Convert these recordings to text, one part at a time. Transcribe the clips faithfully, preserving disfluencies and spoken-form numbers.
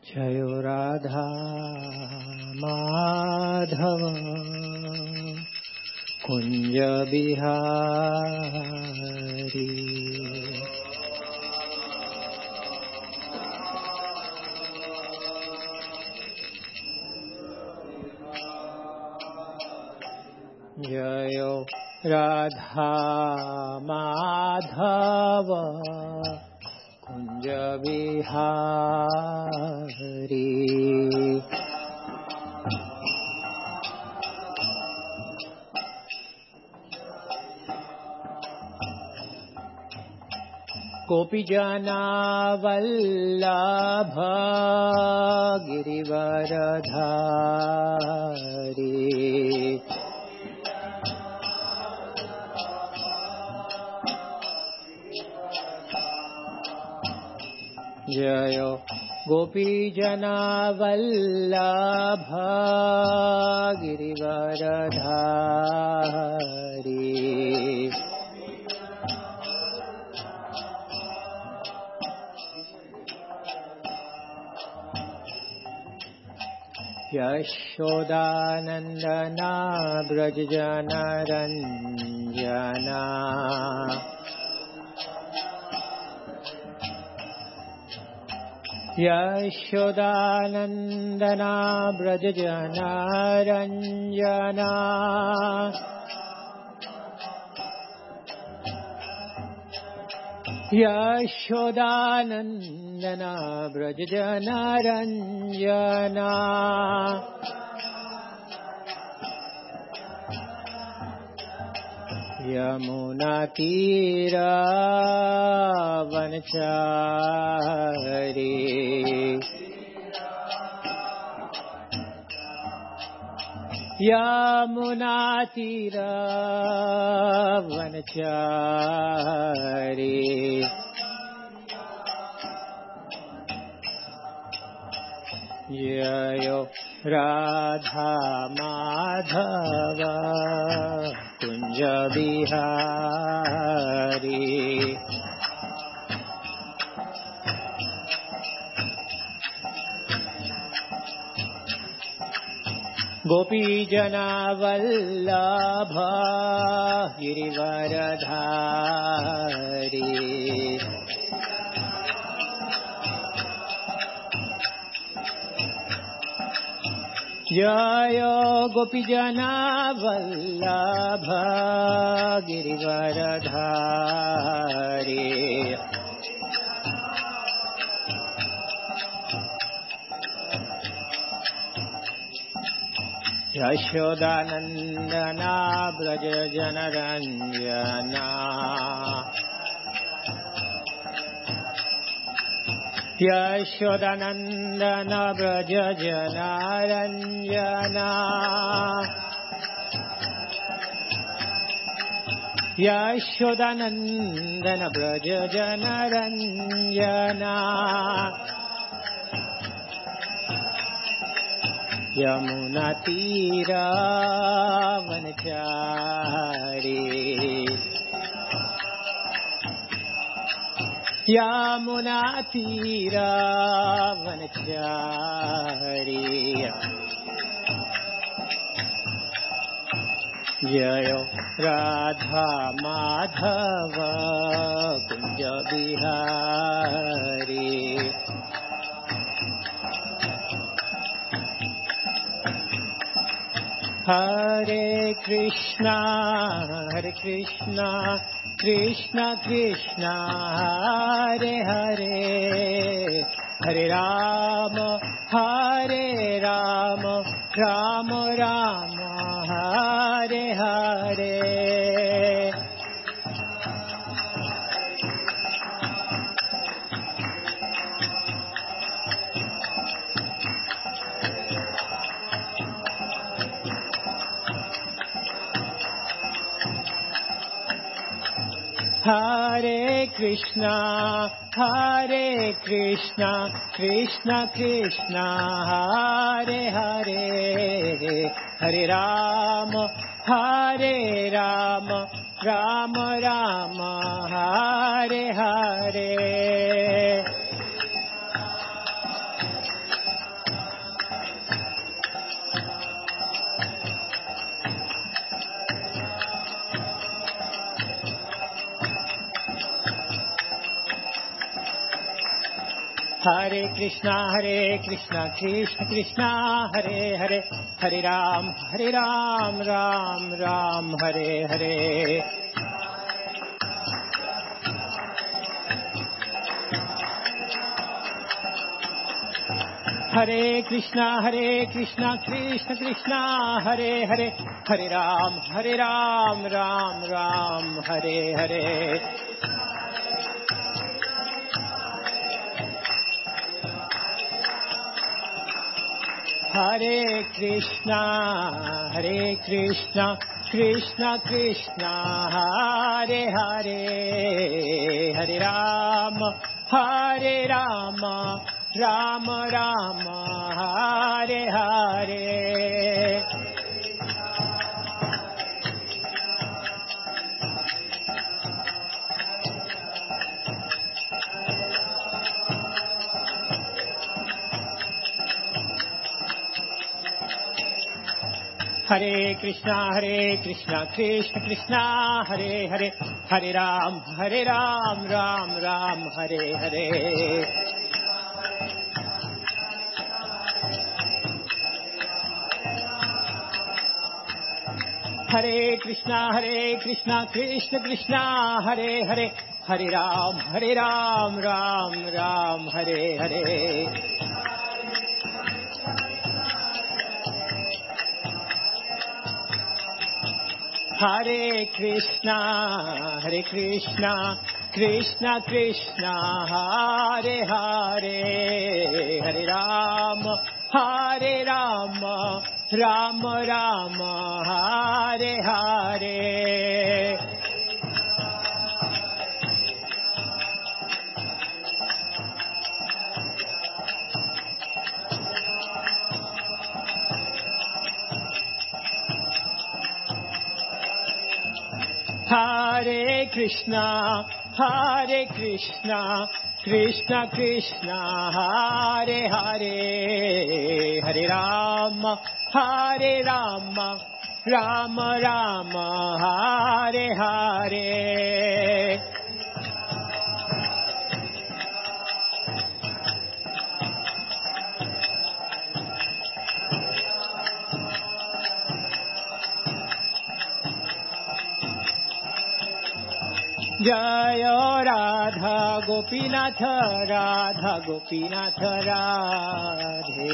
जय राधा माधव कुंज बिहारी। जय राधा माधव कुंज बिहारी। गोपीजना वल्लभ गिरिवरधारी। जय गोपीजना वल्लभ गिरिवरधारी। यशोदानंदना ब्रजजनरंजना। यशोदानंदना ब्रजजनरंजना। यशोदानंदना ब्रजजनरंजना। यमुनातीरवनचारी। यमुनातीरवनचारी। जय राधा माधव कुंज बिहारी। गोपीजना वल्लभ गिरिवरधारी। जय गोपीजना वल्लभ गिरिवरधारी। यशोदानंदना ब्रजजनरंजना। यशोदानंदन ब्रजजनरंजना। यशोदानंदन ब्रजजनरंजना। यमुनातीरवनचारी। यमुनातीरवनचारी। जय राधा माधव कुंज बिहारी। हरे कृष्णा हरे कृष्णा कृष्णा कृष्णा हरे हरे। हरे राम हरे राम राम राम हरे हरे। हरे कृष्णा हरे कृष्णा कृष्णा कृष्णा हरे हरे। हरे राम हरे Ram Ram Ram Hare Hare. Hare Krishna, Hare Krishna, Krishna Krishna, Hare Hare, Hare Ram, Hare Ram, Ram Ram, Hare Hare. Hare Krishna, Hare Krishna, Krishna Krishna, Hare Hare, Hare Ram, Hare Ram, Ram Ram, Hare Hare. Hare Krishna, Hare Krishna, Krishna Krishna, Hare Hare, Hare Ram, Hare Rama, Rama Rama, Hare Hare. Hare Krishna, Hare Krishna, Krishna Krishna, Hare Hare, Hare Ram, Hare Ram, Ram Ram, Hare Hare. Hare Krishna, Hare Krishna, Krishna Krishna, Hare Hare, Hare Ram, Hare Ram, Ram Ram, Hare Hare. Hare Krishna, Hare Krishna, Krishna Krishna, Hare Hare, Hare Rama, Hare Rama, Rama Rama, Hare Hare. Hare Krishna, Hare Krishna, Krishna Krishna, Hare Hare, Hare Rama, Hare Rama, Rama Rama, Hare Hare. Jaya Radha Gopinath Radha Gopinath Radhe.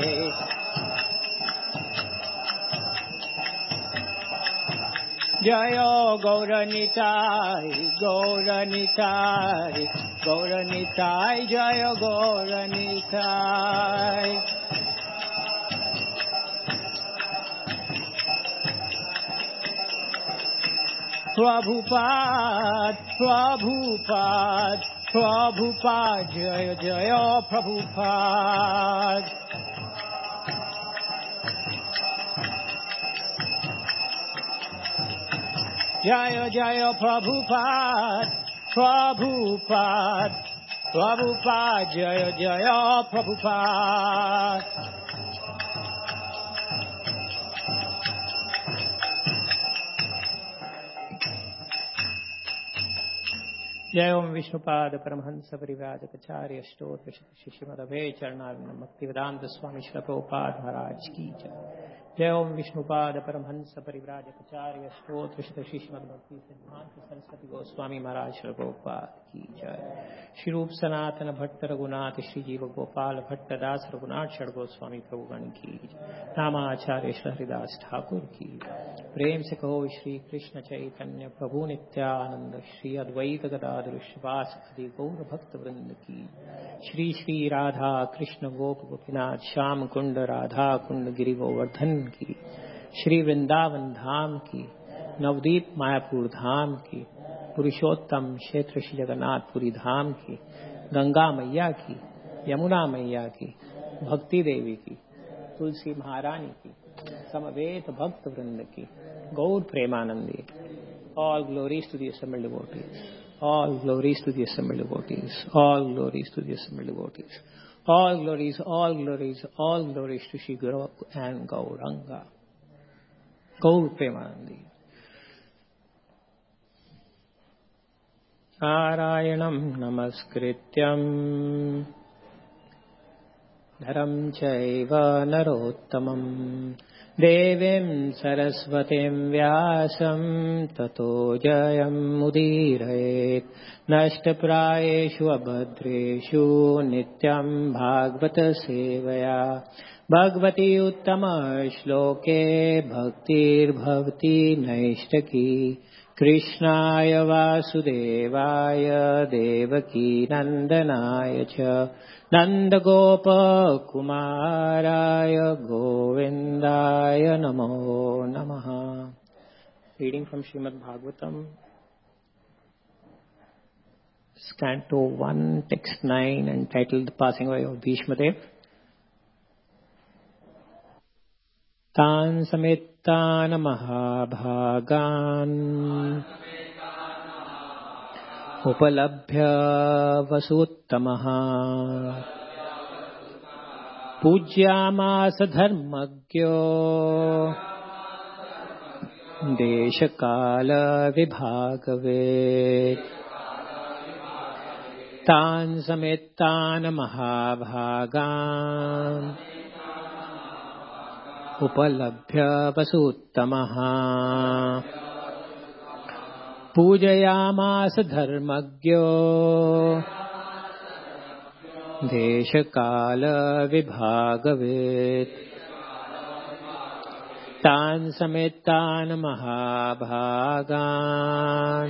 Jaya Gauranitai Gauranitai Gauranitai Jaya Gauranitai. Prabhupada, Prabhupada, Prabhupada, Jaya Jaya Prabhupada. Jaya Jaya Prabhupada, Prabhupada, Prabhupada, Jaya Jaya Prabhupada. जय ओम विष्णुपाद परमहंस परिव्राजकाचार्य स्तोत्र शिष्यमदभे चरणारविंद भक्तिवेदांत स्वामी श्री प्रभुपाद महाराज की जय। जय ओम विष्णुपाद परमहंस परिव्राजकाचार्य स्तोत्र शिष्यमद भक्ति सिद्धांत सरस्वती गोस्वामी महाराज श्री प्रभुपाद की जय। श्री रूप सनातन भट्ट रघुनाथ श्री जीव गोपाल भट्ट दास रघुनाथ षड गोस्वामी प्रभुगण की रामाचार्य श्री हरिदास ठाकुर की। प्रेम से कहो श्री कृष्ण चैतन्य प्रभु नित्यानंद श्री अद्वैत गदाधर श्रीवास आदि गौर भक्त वृंद की। श्री श्री राधा कृष्ण गोप गोपीनाथ श्याम कुंड राधा कुंड गिरि गोवर्धन की। श्री वृंदावन धाम की, नवदीप मायापुर धाम की, पुरुषोत्तम क्षेत्र श्री जगन्नाथपुरी धाम की, गंगा मैया की, यमुना मैया की, भक्ति देवी की, तुलसी महारानी की, समवेत भक्त वृंद की, गौर Premanandi. All glories to the assembled devotees. All glories to the assembled devotees. All glories to the assembled devotees. All glories, all glories, all glories to Shri Guru and Gauranga. Gaur Premanandi. Narayanam Namaskrityam धरं चैव नरोत्तमं देवीं सरस्वतीं व्यासं ततो जयमुदीरयेत् नष्टप्रायेषु अभद्रेषु नित्यं भागवत सेवया भगवती उत्तमश्लोके भक्तिर्भवति नैष्ठकी कृष्णाय वासुदेवाय देवकी नन्दनाय च नन्दगोपकुमाराय गोविन्दाय नमो नमः. Reading from Srimad Bhagavatam, Canto one, Text nine, entitled The Passing Away of Bhishma Dev. Tan samittan mahabhagan उपलभ्य वसुत्तमः पूज्यामास धर्मज्ञो देशकाल विभागवेत् तान् समेत्तान् महाभागान् उपलभ्य वसुत्तमः पूजयामास धर्मज्ञो देशकाल विभागवेत् तान् समेत्तान् महाभागान्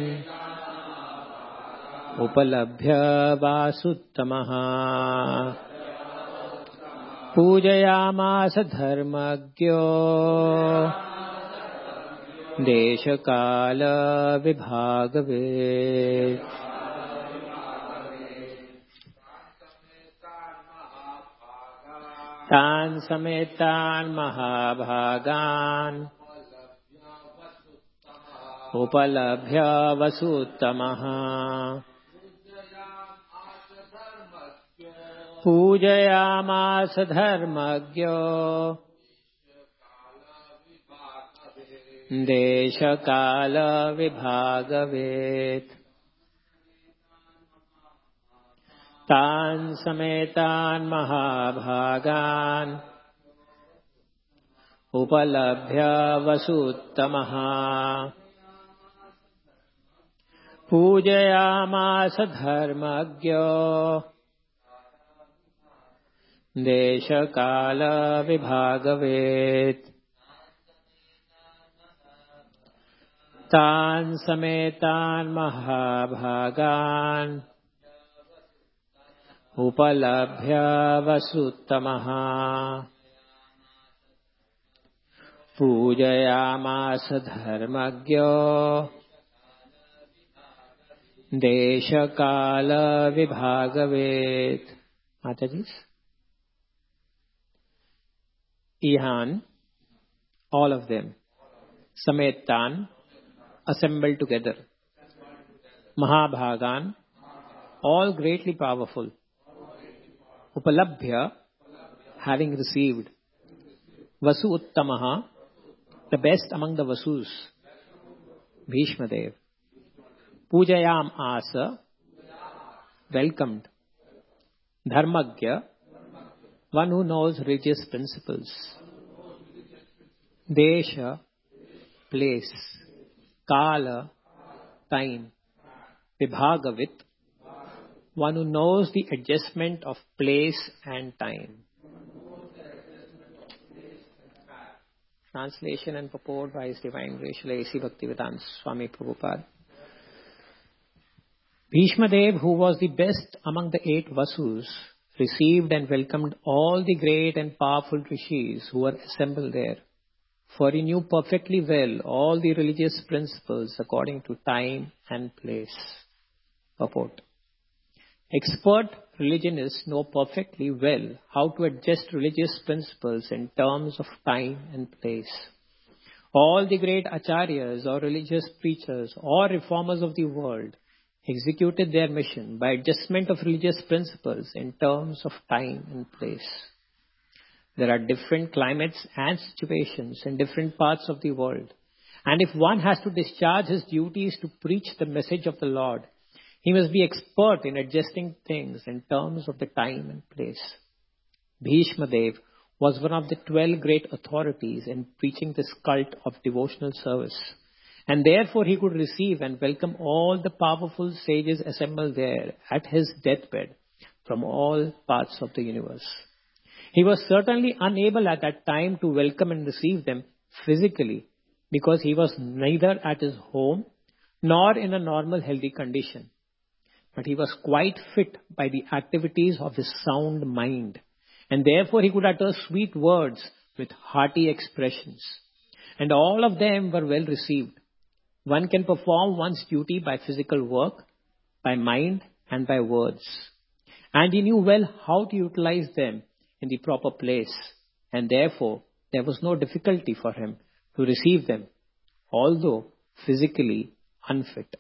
उपलभ्य वासुत्तमः पूजयामास धर्मज्ञो देशकाल विभागवेत् तान् समेतान् महाभागान् उपलभ्य वसुत्तमः पूजयामास धर्मज्ञो देशकाल विभागवेत् तान् समेतान् महाभागान् उपलभ्य वसुत्तमः पूजयामास धर्मज्ञो देशकाल विभागवेत् तान् समेतान् महाभागान् उपलभ्य वसुत्तमः पूजयामास धर्मज्ञो देशकाल विभागवेत्. माताजी, Ihan, all of them, Sametan, assembled together. Mahabhagan, all greatly powerful. Upalabhya, having received. Vasu Uttamaha, the best among the Vasus. Bhishma Dev. Pujayam Asa, welcomed. Dharmagya, one who knows religious principles. Desha, place. Kala, time. Vibhagavit, one who knows the adjustment of place and time. Translation and purport by His Divine Grace A C Bhaktivedanta Swami Prabhupada. Bhishma Dev, who was the best among the eight Vasus, received and welcomed all the great and powerful rishis who were assembled there, for he knew perfectly well all the religious principles according to time and place. Purport. Expert religionists know perfectly well how to adjust religious principles in terms of time and place. All the great acharyas or religious preachers or reformers of the world executed their mission by adjustment of religious principles in terms of time and place. There are different climates and situations in different parts of the world, and if one has to discharge his duties to preach the message of the Lord, he must be expert in adjusting things in terms of the time and place. Bhishma Dev was one of the twelve great authorities in preaching this cult of devotional service. And therefore he could receive and welcome all the powerful sages assembled there at his deathbed from all parts of the universe. He was certainly unable at that time to welcome and receive them physically because he was neither at his home nor in a normal healthy condition. But he was quite fit by the activities of his sound mind, and therefore he could utter sweet words with hearty expressions. And all of them were well received. One can perform one's duty by physical work, by mind, and by words. And he knew well how to utilize them in the proper place, and therefore there was no difficulty for him to receive them, although physically unfit.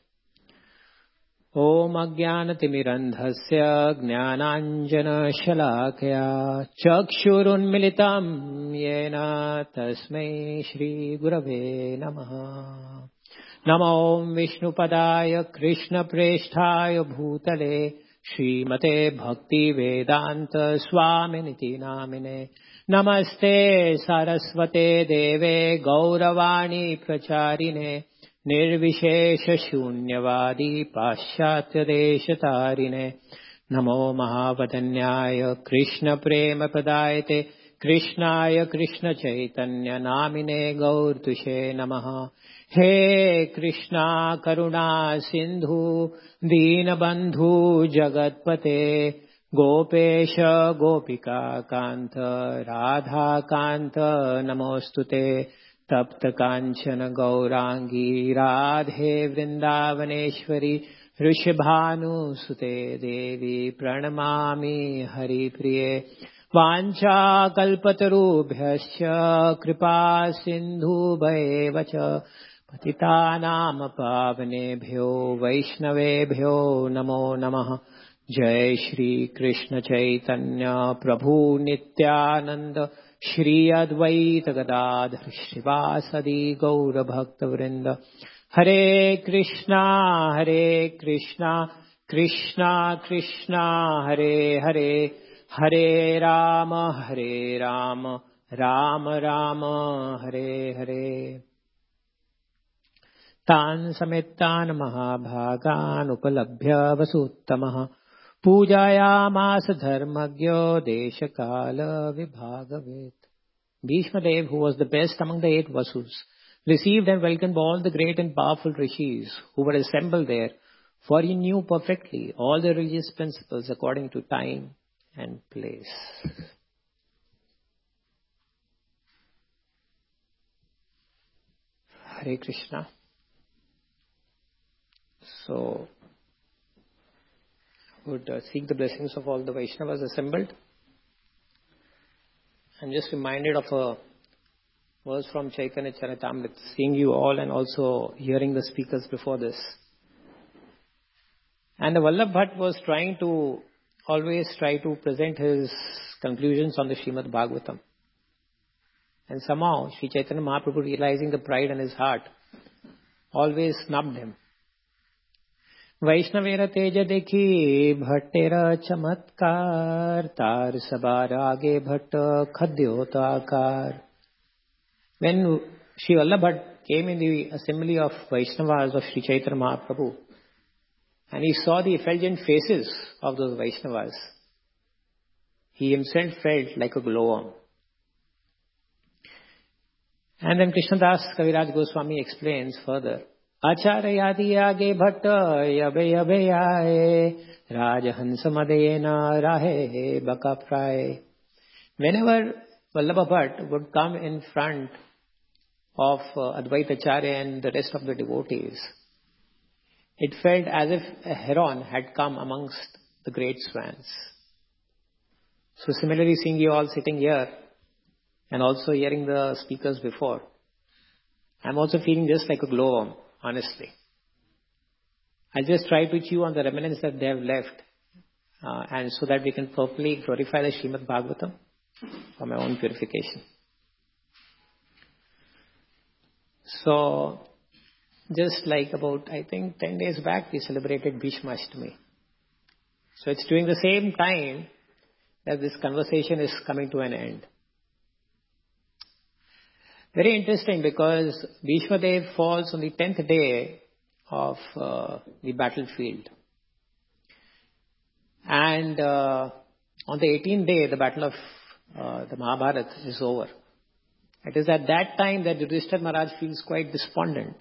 Om Ajnanatimirandhasya Jnananjana Shalakaya Chakshurunmilitam Yena Tasmai Shri Gurave Namaha. Namo Vishnupadaya Krishna Presthaya Bhutale Srimate Bhakti Vedanta Swaminiti Namine. Namaste Saraswate Deve Gauravani Pracharine Nirvishesha Shunyavadi Paschatya Deshatarine. Namo Mahavadanyaya Krishna Prema Padayate Krishnaya Krishna Chaitanya Namine Gaurtushe Namaha. He Krishna Karuna Sindhu Deenabandhu Jagatpate Gopesha Gopika Kanta Radha Kanta Namostute Tapta Kanchana Gaurangi Radhe Vrindavaneshwari Rishabhanu Sute Devi Pranamami Hari Priye Vancha Kalpatarubhyascha Kripa Sindhu Bhaevacha Patitanam Pavanebhyo Vaishnavebhyo Namo Namaha. Jai Shri Krishna Chaitanya Prabhu Nityananda Shri Advaita Gadadhar Shivasadi Gaura Bhakta Vrinda. Hare Krishna Hare Krishna Krishna Krishna Hare Hare Hare Rama Hare Rama Rama Rama Hare Hare. Tan samettan mahabhagan upalabhya vasuttamah pujayamasa dharmagyo deshakala vibhagavet. Bhishma Dev, who was the best among the eight Vasus, received and welcomed all the great and powerful rishis who were assembled there, for he knew perfectly all the religious principles according to time and place. Hare Krishna. So, I would uh, seek the blessings of all the Vaishnavas assembled. I'm just reminded of a verse from Chaitanya Charitamrita, seeing you all and also hearing the speakers before this. And the Vallabh Bhatt was trying to, always try to present his conclusions on the Srimad Bhagavatam. And somehow, Sri Chaitanya Mahaprabhu, realizing the pride in his heart, always snubbed him. Vaishnavera teja dekhi bhattera chamatkar tar sabar aage bhatta khadyota akar. When Sri Vallabh Bhatt came in the assembly of Vaishnavas of Sri Chaitanya Mahaprabhu, and he saw the effulgent faces of those Vaishnavas, he himself felt like a glowworm. And then Krishnadas Kaviraj Goswami explains further, Acharayadi age bhatta yabe yabe yae Rajahansa madena rahe baka praye. Whenever Vallabha Bhatt would come in front of uh, Advaita Acharya and the rest of the devotees, it felt as if a heron had come amongst the great swans. So similarly, seeing you all sitting here and also hearing the speakers before, I'm also feeling just like a glowworm, honestly. I'll just try to chew on the remnants that they have left, uh, and so that we can properly glorify the Srimad Bhagavatam for my own purification. So, just like about, I think, ten days back, we celebrated Bhishma Ashtami. So it's during the same time that this conversation is coming to an end. Very interesting, because Bhishma Dev falls on the tenth day of uh, the battlefield. And uh, on the eighteenth day, the battle of uh, the Mahabharata is over. It is at that time that Yudhishthira Maharaj feels quite despondent.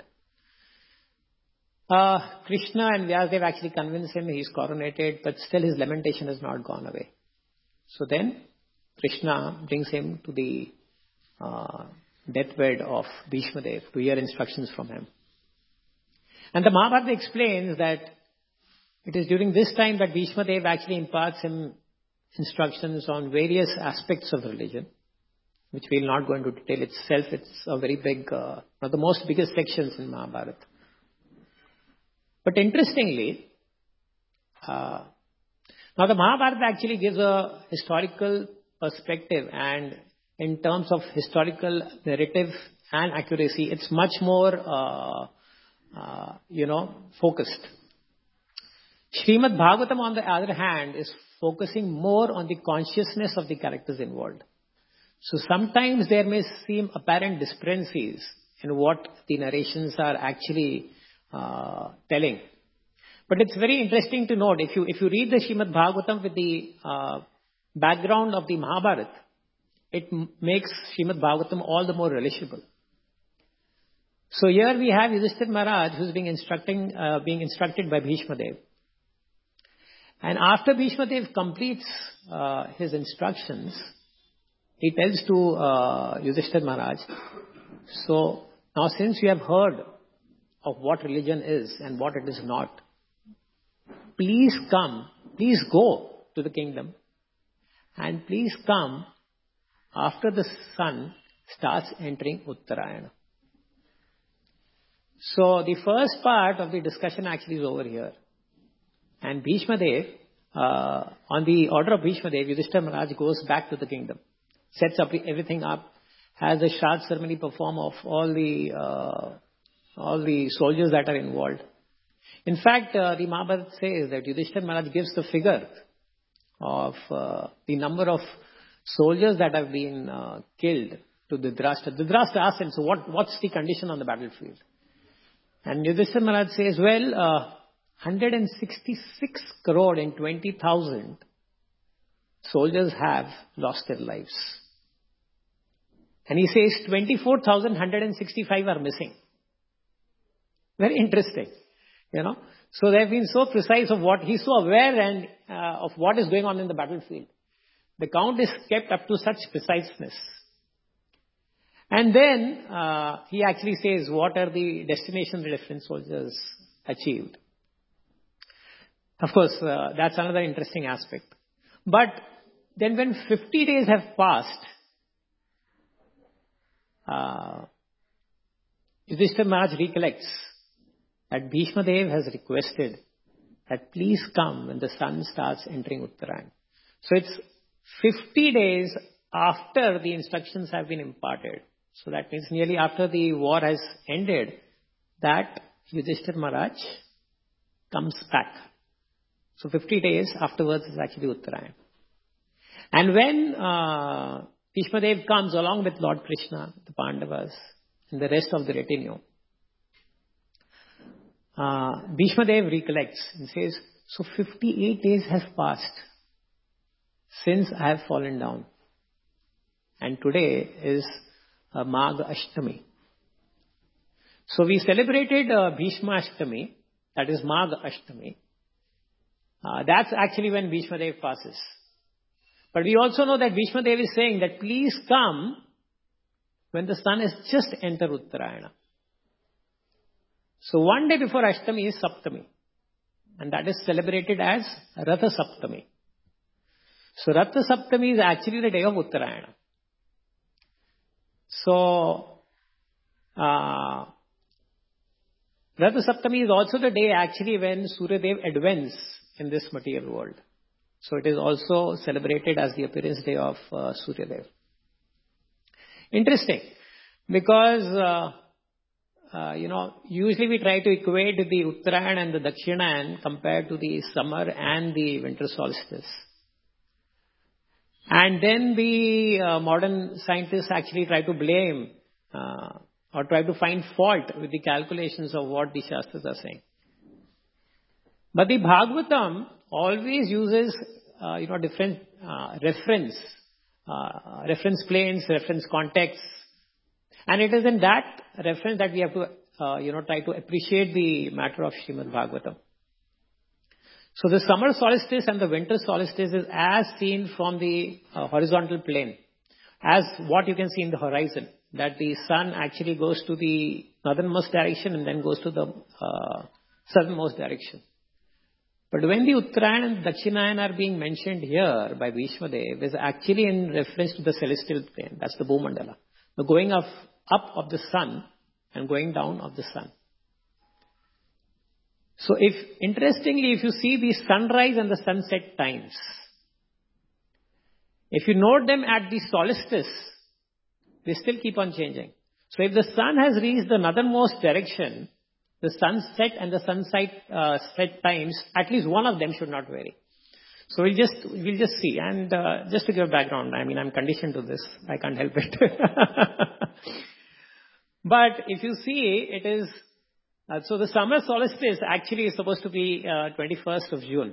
Uh, Krishna and Vyasadeva actually convince him he is coronated, but still his lamentation has not gone away. So then Krishna brings him to the uh, deathbed of Bhishma Dev to hear instructions from him. And the Mahabharata explains that it is during this time that Bhishma Dev actually imparts him instructions on various aspects of religion, which we will not go into detail itself. It's a very big, uh, one of the most biggest sections in Mahabharata. But interestingly, uh, now the Mahabharata actually gives a historical perspective, and in terms of historical narrative and accuracy, it's much more, uh, uh, you know, focused. Srimad Bhagavatam, on the other hand, is focusing more on the consciousness of the characters involved. So sometimes there may seem apparent discrepancies in what the narrations are actually uh, telling. But it's very interesting to note, if you if you read the Srimad Bhagavatam with the uh, background of the Mahabharata, it m- makes Srimad Bhagavatam all the more relishable. So here we have Yudhishthira Maharaj, who's being instructing, uh, being instructed by Bhishma Dev. And after Bhishma Dev completes uh, his instructions, he tells to uh, Yudhishthira Maharaj, so now since you have heard of what religion is and what it is not, please come, please go to the kingdom, and please come after the sun starts entering Uttarayana. So the first part of the discussion actually is over here. And Bhishma Dev, uh, on the order of Bhishma Dev, Yudhishthira Maharaj goes back to the kingdom, sets up everything up, has a Shraddha ceremony perform of all the uh, all the soldiers that are involved. In fact, uh, the Mahabharata says that Yudhishthira Maharaj gives the figure of uh, the number of soldiers that have been uh, killed to Dhritarashtra. Dhritarashtra asks him, so what, what's the condition on the battlefield? And Yudhishthira Maharaj says, well, uh, one hundred sixty-six crore and twenty thousand soldiers have lost their lives. And he says twenty-four thousand one hundred sixty-five are missing. Very interesting, you know. So they have been so precise of what, he's so aware and uh, of what is going on in the battlefield. The count is kept up to such preciseness. And then uh, he actually says what are the destinations the different soldiers achieved. Of course, uh, that's another interesting aspect. But then when fifty days have passed, uh, Yudhishthira Maharaj recollects that Bhishma Dev has requested that please come when the sun starts entering Uttarayana. So it's fifty days after the instructions have been imparted. So that means nearly after the war has ended, that Yudhishthira Maharaj comes back. So fifty days afterwards is actually Uttarayana. And when uh, Bhishma Dev comes along with Lord Krishna, the Pandavas, and the rest of the retinue, uh, Bhishma Dev recollects and says, so fifty-eight days have passed since I have fallen down. And today is uh, Magha Ashtami. So we celebrated uh, Bhishma Ashtami, that is Magha Ashtami. Uh, that's actually when Bhishma Dev passes. But we also know that Bhishma Dev is saying that please come when the sun has just entered Uttarayana. So one day before Ashtami is Saptami. And that is celebrated as Ratha Saptami. So Ratha Saptami is actually the day of Uttarayana. So uh, Ratha Saptami is also the day actually when Surya Dev advents in this material world. So it is also celebrated as the appearance day of uh, Surya Dev. Interesting, because uh, uh, you know, usually we try to equate the Uttarayan and the Dakshinan compared to the summer and the winter solstice. And then the uh, modern scientists actually try to blame uh, or try to find fault with the calculations of what the Shastras are saying. But the Bhagavatam always uses, uh, you know, different uh, reference, uh, reference planes, reference contexts. And it is in that reference that we have to, uh, you know, try to appreciate the matter of Srimad Bhagavatam. So the summer solstice and the winter solstice is as seen from the uh, horizontal plane, as what you can see in the horizon, that the sun actually goes to the northernmost direction and then goes to the uh, southernmost direction. But when the Uttarayan and Dakshinayan are being mentioned here by Bhishma Dev, is actually in reference to the celestial plane. That's the Bhumandala. The going of, up of the sun and going down of the sun. So if, interestingly, if you see the sunrise and the sunset times, if you note them at the solstice, they still keep on changing. So if the sun has reached the northernmost direction, the sunset and the sunset uh, set times, at least one of them should not vary. So we'll just, we'll just see. And uh, just to give a background, I mean, I'm conditioned to this. I can't help it. But if you see, it is, uh, so the summer solstice actually is supposed to be uh, twenty-first of June.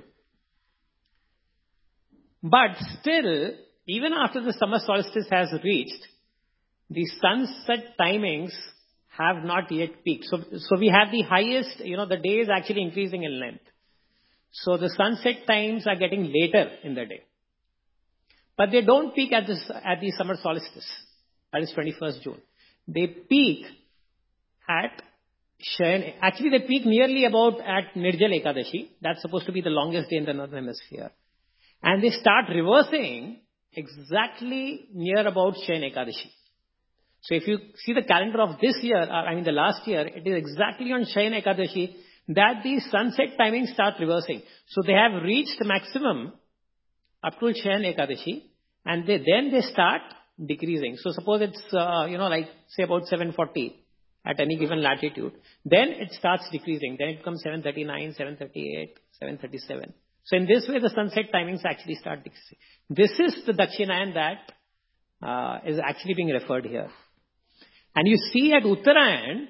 But still, even after the summer solstice has reached, the sunset timings have not yet peaked. So, so we have the highest, you know, the day is actually increasing in length. So the sunset times are getting later in the day. But they don't peak at, this, at the summer solstice. That is twenty-first June. They peak at Shayan. Actually, they peak nearly about at Nirjal Ekadashi. That's supposed to be the longest day in the northern hemisphere. And they start reversing exactly near about Shayan Ekadashi. So if you see the calendar of this year, or I mean the last year, it is exactly on Shayan Ekadashi that the sunset timings start reversing. So they have reached maximum up to Shayan Ekadashi, and they, then they start decreasing. So suppose it's, uh, you know, like say about seven forty at any given latitude. Then it starts decreasing. Then it becomes seven thirty-nine, seven thirty-eight, seven thirty-seven. So in this way, the sunset timings actually start decreasing. This is the Dakshinayan that uh, is actually being referred here. And you see at Uttarayan,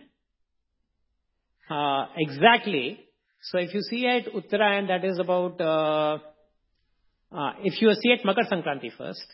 uh, exactly, so if you see at Uttarayan, that is about, uh, uh, if you see at Makar Sankranti first,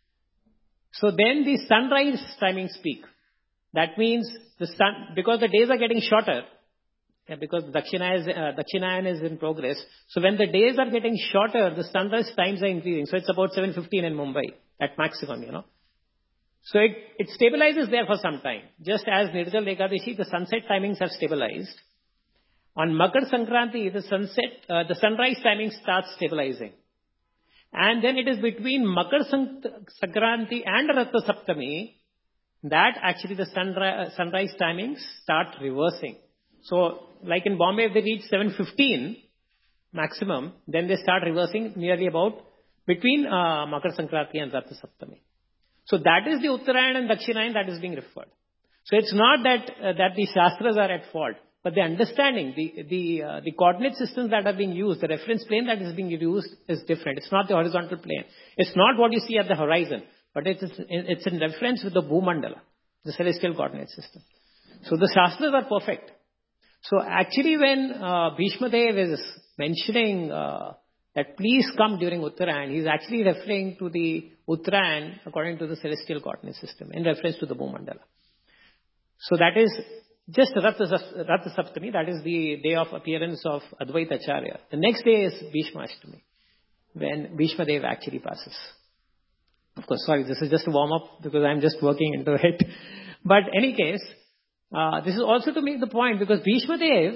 so then the sunrise timings peak. That means the sun, because the days are getting shorter, yeah, because Dakshinayan is, uh, Dakshinayan is in progress, so when the days are getting shorter, the sunrise times are increasing. So it's about seven fifteen in Mumbai at maximum, you know. So it, it stabilizes there for some time. Just as Nirjal Ekadashi, the sunset timings have stabilized. On Makar Sankranti, the sunset, uh, the sunrise timing starts stabilizing. And then it is between Makar Sankranti and Ratha Saptami that actually the sunri- sunrise timings start reversing. So like in Bombay, if they reach seven fifteen maximum, then they start reversing nearly about between uh, Makar Sankranti and Ratha Saptami. So that is the Uttarayan and Dakshinayan that is being referred. So it's not that uh, that the Shastras are at fault, but the understanding, the the uh, the coordinate systems that are being used, the reference plane that is being used is different. It's not the horizontal plane. It's not what you see at the horizon, but it's it's in reference with the Bhumandala, the celestial coordinate system. So the Shastras are perfect. So actually when uh, Bhishma Dev is mentioning uh, that please come during Uttarayan, he is actually referring to the Uttarayan according to the celestial coordinate system in reference to the Bhumandala. So that is just Ratha Saptami, that is the day of appearance of Advaita Acharya. The next day is Bhishma Ashtami, when Bhishma Dev actually passes. Of course, sorry, this is just a warm-up because I'm just working into it. But any case, uh, this is also to make the point because Bhishma Dev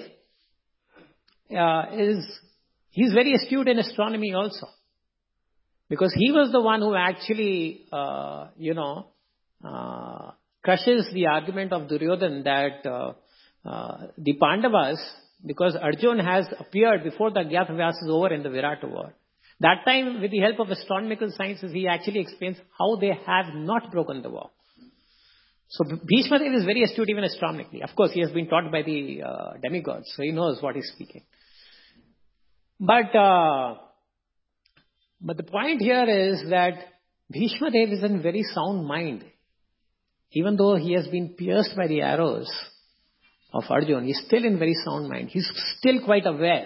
uh, is, he's very astute in astronomy also. Because he was the one who actually, uh, you know, uh, crushes the argument of Duryodhan that uh, uh, the Pandavas, because Arjuna has appeared before the Agyatavasa is over in the Virata war. That time, with the help of astronomical sciences, he actually explains how they have not broken the war. So Bhishma Dev is very astute even astronomically. Of course, he has been taught by the uh, demigods, so he knows what he's speaking. But uh, but the point here is that Bhishma Dev is in very sound mind. Even though he has been pierced by the arrows of Arjuna, he's still in very sound mind. He's still quite aware.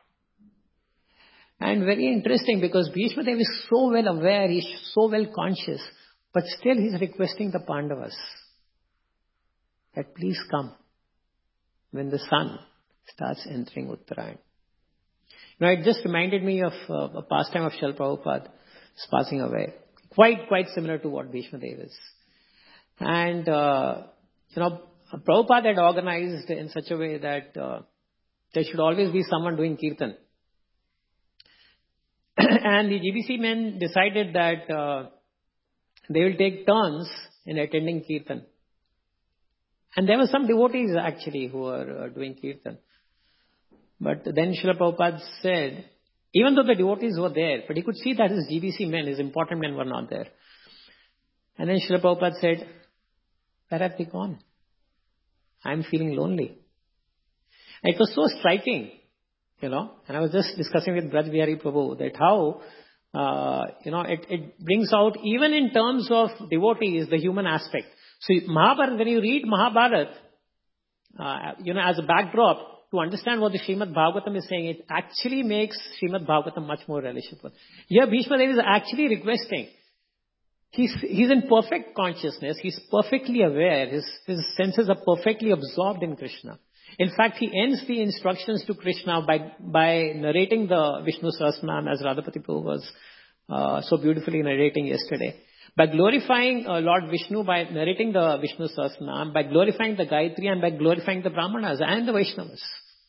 And very interesting because Bhishma Dev is so well aware, he's so well conscious, but still he's requesting the Pandavas that please come when the sun starts entering Uttarayan. You know, it just reminded me of uh, a pastime of Srila Prabhupada passing away. Quite, quite similar to what Bhishma Dev is. And, uh, you know, Prabhupada had organized in such a way that uh, there should always be someone doing kirtan. And the G B C men decided that uh, they will take turns in attending kirtan. And there were some devotees actually who were uh, doing kirtan. But then Srila Prabhupada said, even though the devotees were there, but he could see that his G B C men, his important men were not there. And then Srila Prabhupada said, where have they gone? I'm feeling lonely. And it was so striking, you know, and I was just discussing with Braj Bihari Prabhu that how, uh, you know, it, it brings out even in terms of devotees, the human aspect. So Mahabharata, when you read Mahabharata, uh, you know, as a backdrop to understand what the Srimad Bhagavatam is saying, it actually makes Srimad Bhagavatam much more relishable. Here Bhishma Dev is actually requesting. He's, he's in perfect consciousness. He's perfectly aware. His, his senses are perfectly absorbed in Krishna. In fact, he ends the instructions to Krishna by, by narrating the Vishnu Sahasranam as Radhapati Prabhu was uh, so beautifully narrating yesterday. By glorifying uh, Lord Vishnu, by narrating the Vishnu Sahasranam, by glorifying the Gayatri and by glorifying the Brahmanas and the Vaishnavas.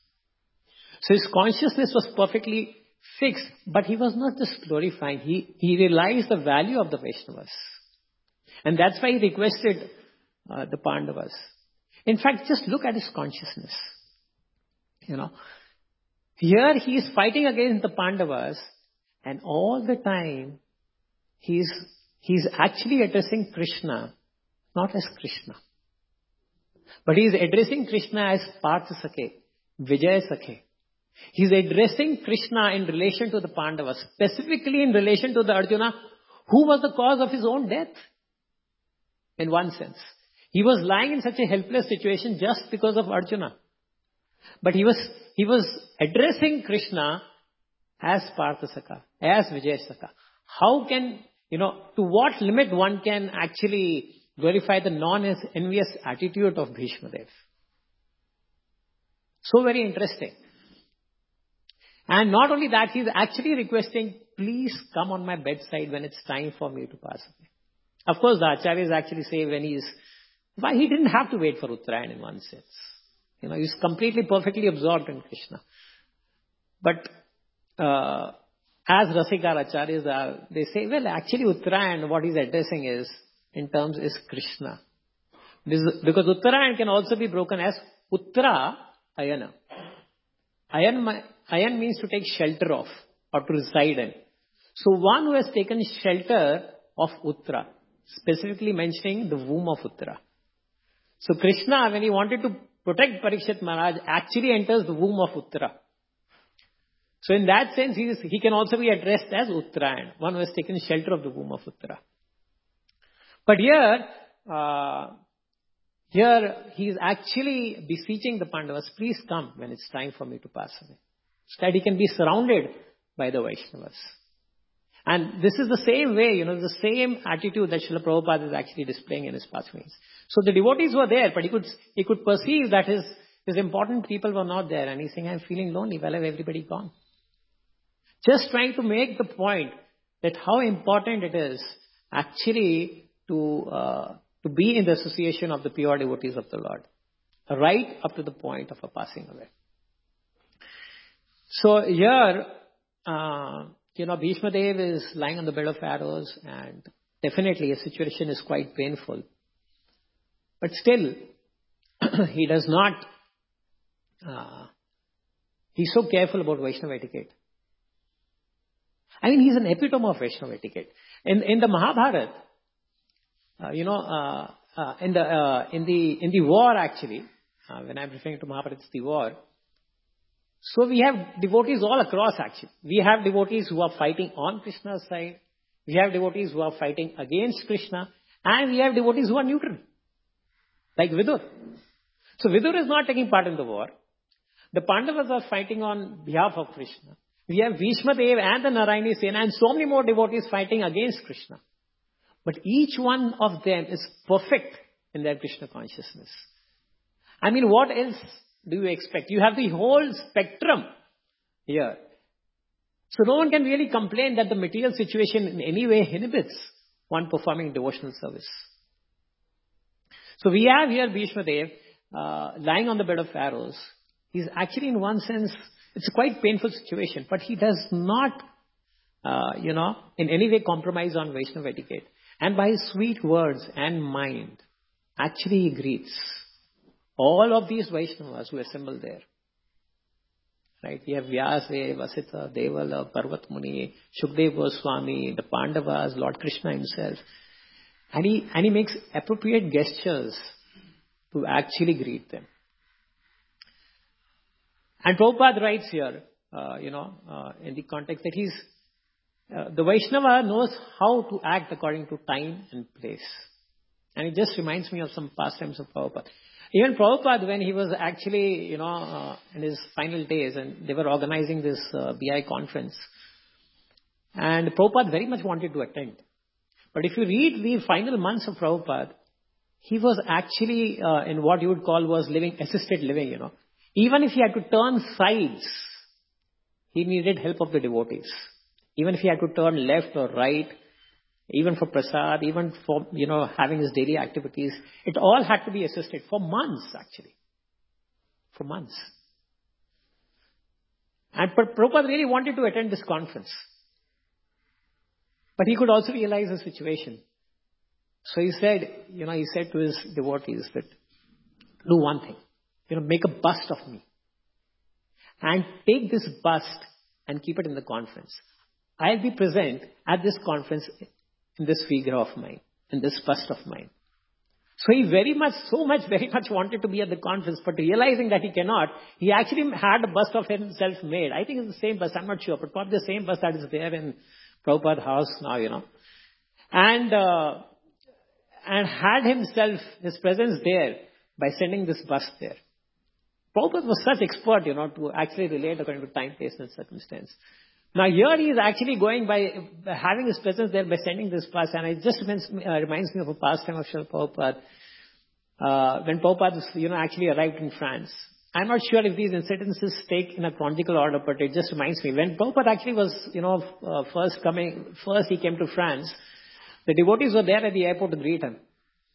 So his consciousness was perfectly fixed, but he was not just glorifying. He, he realized the value of the Vaishnavas. And that's why he requested uh, the Pandavas. In fact, just look at his consciousness. You know, here he is fighting against the Pandavas, and all the time he's, he's actually addressing Krishna, not as Krishna. But he is addressing Krishna as Partha Sakhe, Vijay Sakhe. He's addressing Krishna in relation to the Pandavas, specifically in relation to the Arjuna, who was the cause of his own death. In one sense. He was lying in such a helpless situation just because of Arjuna. But he was, he was addressing Krishna as Partha Sakha, as Vijay Sakha. How can, you know, to what limit one can actually glorify the non-envious attitude of Bhishma Dev. So very interesting. And not only that, he's actually requesting, please come on my bedside when it's time for me to pass away. Of course, the Acharyas actually say when he's, why he didn't have to wait for Uttarayan in one sense. You know, he's completely, perfectly absorbed in Krishna. But, uh, as Rasikar Acharyas are, they say, well, actually Uttarayan, what he's addressing is, in terms is Krishna. This, because Uttarayan can also be broken as Uttara Ayana. Ayan, ayan means to take shelter of or to reside in. So one who has taken shelter of Uttara, specifically mentioning the womb of Uttara. So Krishna, when he wanted to protect Parikshit Maharaj, actually enters the womb of Uttara. So in that sense, he, is, he can also be addressed as Uttarayan, one who has taken shelter of the womb of Uttara. But here, uh, Here, he is actually beseeching the Pandavas, please come when it's time for me to pass away. So that he can be surrounded by the Vaishnavas. And this is the same way, you know, the same attitude that Srila Prabhupada is actually displaying in his pathways. So the devotees were there, but he could, he could perceive that his, his important people were not there. And he's saying, I'm feeling lonely. Well, have everybody gone? Just trying to make the point that how important it is actually to, uh, to be in the association of the pure devotees of the Lord, right up to the point of a passing away. So here, uh, you know, Bhishma Dev is lying on the bed of arrows, and definitely his situation is quite painful. But still, he does not, uh, he's so careful about Vaishnava etiquette. I mean, he's an epitome of Vaishnava etiquette. In, in the Mahabharata, Uh, you know, uh, uh, in the uh, in the in the war actually, uh, when I'm referring to Mahabharata, it's the war. So we have devotees all across actually. We have devotees who are fighting on Krishna's side. We have devotees who are fighting against Krishna, and we have devotees who are neutral, like Vidur. So Vidur is not taking part in the war. The Pandavas are fighting on behalf of Krishna. We have Bhishma Dev and the Narayani Sena and so many more devotees fighting against Krishna. But each one of them is perfect in their Krishna consciousness. I mean, what else do you expect? You have the whole spectrum here. So no one can really complain that the material situation in any way inhibits one performing devotional service. So we have here Bhishma Dev uh, lying on the bed of arrows. He's actually, in one sense, it's a quite painful situation, but he does not, uh, you know, in any way compromise on Vaishnava etiquette. And by his sweet words and mind, actually he greets all of these Vaishnavas who assemble there. Right? We have Vyasa, Vasita, Devala, Parvat Muni, Shukdev Goswami, the Pandavas, Lord Krishna himself. And he, and he makes appropriate gestures to actually greet them. And Prabhupada writes here, uh, you know, uh, in the context that he's, uh, the Vaishnava knows how to act according to time and place. And it just reminds me of some pastimes of Prabhupada. Even Prabhupada, when he was actually, you know, uh, in his final days, and they were organizing this uh, B I conference, and Prabhupada very much wanted to attend. But if you read the final months of Prabhupada, he was actually uh, in what you would call was living, assisted living, you know. Even if he had to turn sides, he needed help of the devotees. Even if he had to turn left or right, even for prasad, even for, you know, having his daily activities, it all had to be assisted for months, actually. For months. And Prabhupada really wanted to attend this conference. But he could also realize the situation. So he said, you know, he said to his devotees that, do one thing. You know, make a bust of me. And take this bust and keep it in the conference. I'll be present at this conference in this figure of mine, in this bust of mine. So he very much, so much, very much wanted to be at the conference, but realizing that he cannot, he actually had a bust of himself made. I think it's the same bust, I'm not sure, but probably the same bust that is there in Prabhupada house now, you know. And, uh, and had himself, his presence there by sending this bust there. Prabhupada was such expert, you know, to actually relate according to time, place and circumstance. Now here he is actually going by, by having his presence there by sending this bust, and it just reminds me, uh, reminds me of a pastime of Srila Prabhupada. Uh, when Prabhupada, you know, actually arrived in France. I'm not sure if these incidences take in a chronological order, but it just reminds me. When Prabhupada actually was, you know, uh, first coming, first he came to France, the devotees were there at the airport to greet him.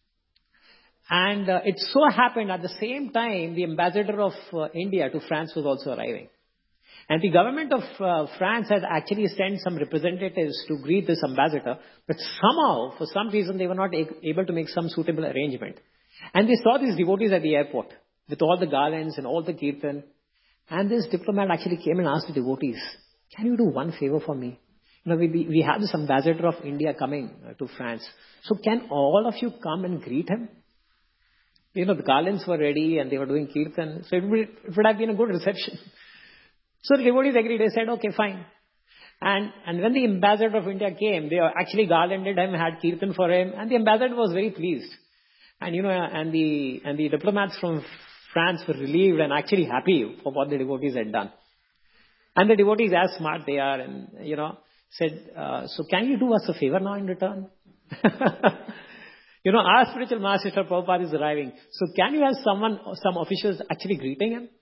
And uh, it so happened at the same time, the ambassador of uh, India to France was also arriving. And the government of uh, France had actually sent some representatives to greet this ambassador, but somehow, for some reason, they were not a- able to make some suitable arrangement. And they saw these devotees at the airport with all the garlands and all the kirtan. And this diplomat actually came and asked the devotees, can you do one favor for me? You know, we, we have this ambassador of India coming uh, to France. So can all of you come and greet him? You know, the garlands were ready and they were doing kirtan. So it would, it would have been a good reception. So the devotees agreed. They said, okay, fine. And, and when the ambassador of India came, they actually garlanded him, had kirtan for him, and the ambassador was very pleased. And, you know, and the, and the diplomats from France were relieved and actually happy for what the devotees had done. And the devotees, as smart they are, and, you know, said, uh, so can you do us a favor now in return? You know, our spiritual master, Prabhupada, is arriving. So can you have someone, some officials actually greeting him?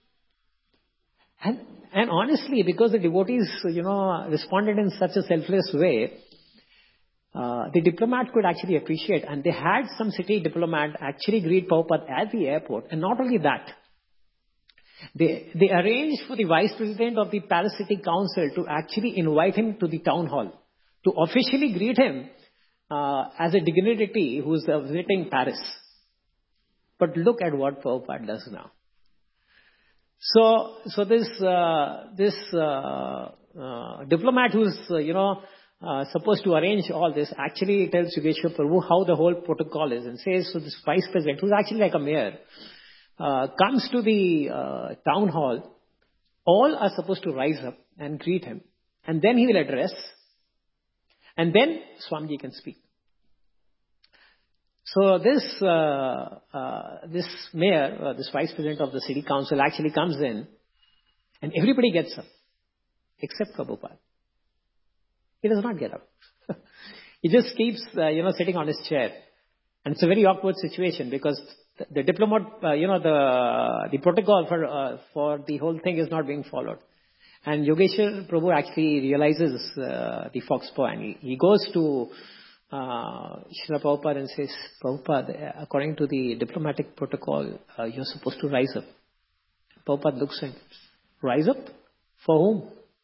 And, and honestly, because the devotees, you know, responded in such a selfless way, uh, the diplomat could actually appreciate. And they had some city diplomat actually greet Prabhupada at the airport. And not only that, they, they arranged for the vice president of the Paris City Council to actually invite him to the town hall, to officially greet him uh, as a dignitary who is uh, visiting Paris. But look at what Prabhupada does now. So, so this, uh, this, uh, uh, diplomat who's, uh, you know, uh, supposed to arrange all this actually tells Yogeshwar Prabhu how the whole protocol is and says, so this vice president, who's actually like a mayor, uh, comes to the, uh, town hall. All are supposed to rise up and greet him. And then he will address. And then Swamiji can speak. So this uh, uh, this mayor, uh, this vice president of the city council actually comes in, and everybody gets up, except Prabhupada. He does not get up. He just keeps, uh, you know, sitting on his chair. And it's a very awkward situation because the, the diplomat, uh, you know, the the protocol for uh, for the whole thing is not being followed. And Yogeshwar Prabhu actually realizes uh, the fox paw, and he, he goes to uh, Srila Prabhupada and says, Prabhupada, according to the diplomatic protocol, uh, you're supposed to rise up. Prabhupada looks at him, rise up? For whom?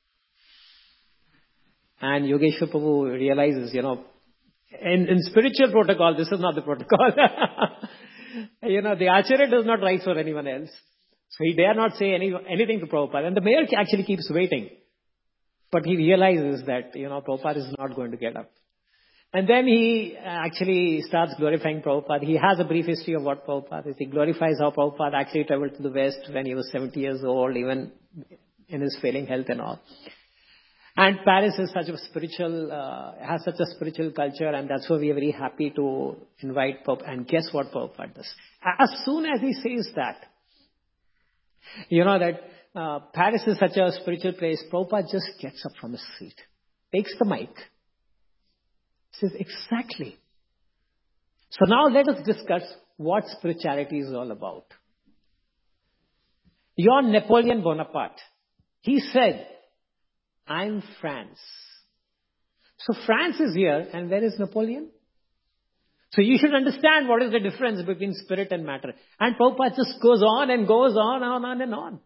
And Yogeshwar Prabhu realizes, you know, in, in spiritual protocol, this is not the protocol. You know, the Acharya does not rise for anyone else. So he dare not say any, anything to Prabhupada. And the mayor actually keeps waiting. But he realizes that, you know, Prabhupada is not going to get up. And then he actually starts glorifying Prabhupada. He has a brief history of what Prabhupada is. He glorifies how Prabhupada actually traveled to the West when he was seventy years old, even in his failing health and all. And Paris is such a spiritual, uh, has such a spiritual culture, and that's why we are very happy to invite Prabhupada. And guess what Prabhupada does? As soon as he says that, you know that uh, Paris is such a spiritual place, Prabhupada just gets up from his seat, takes the mic, says, exactly. So now let us discuss what spirituality is all about. Your Napoleon Bonaparte, he said, I'm France. So France is here, and where is Napoleon? So you should understand what is the difference between spirit and matter. And Prabhupada just goes on and goes on and on and on.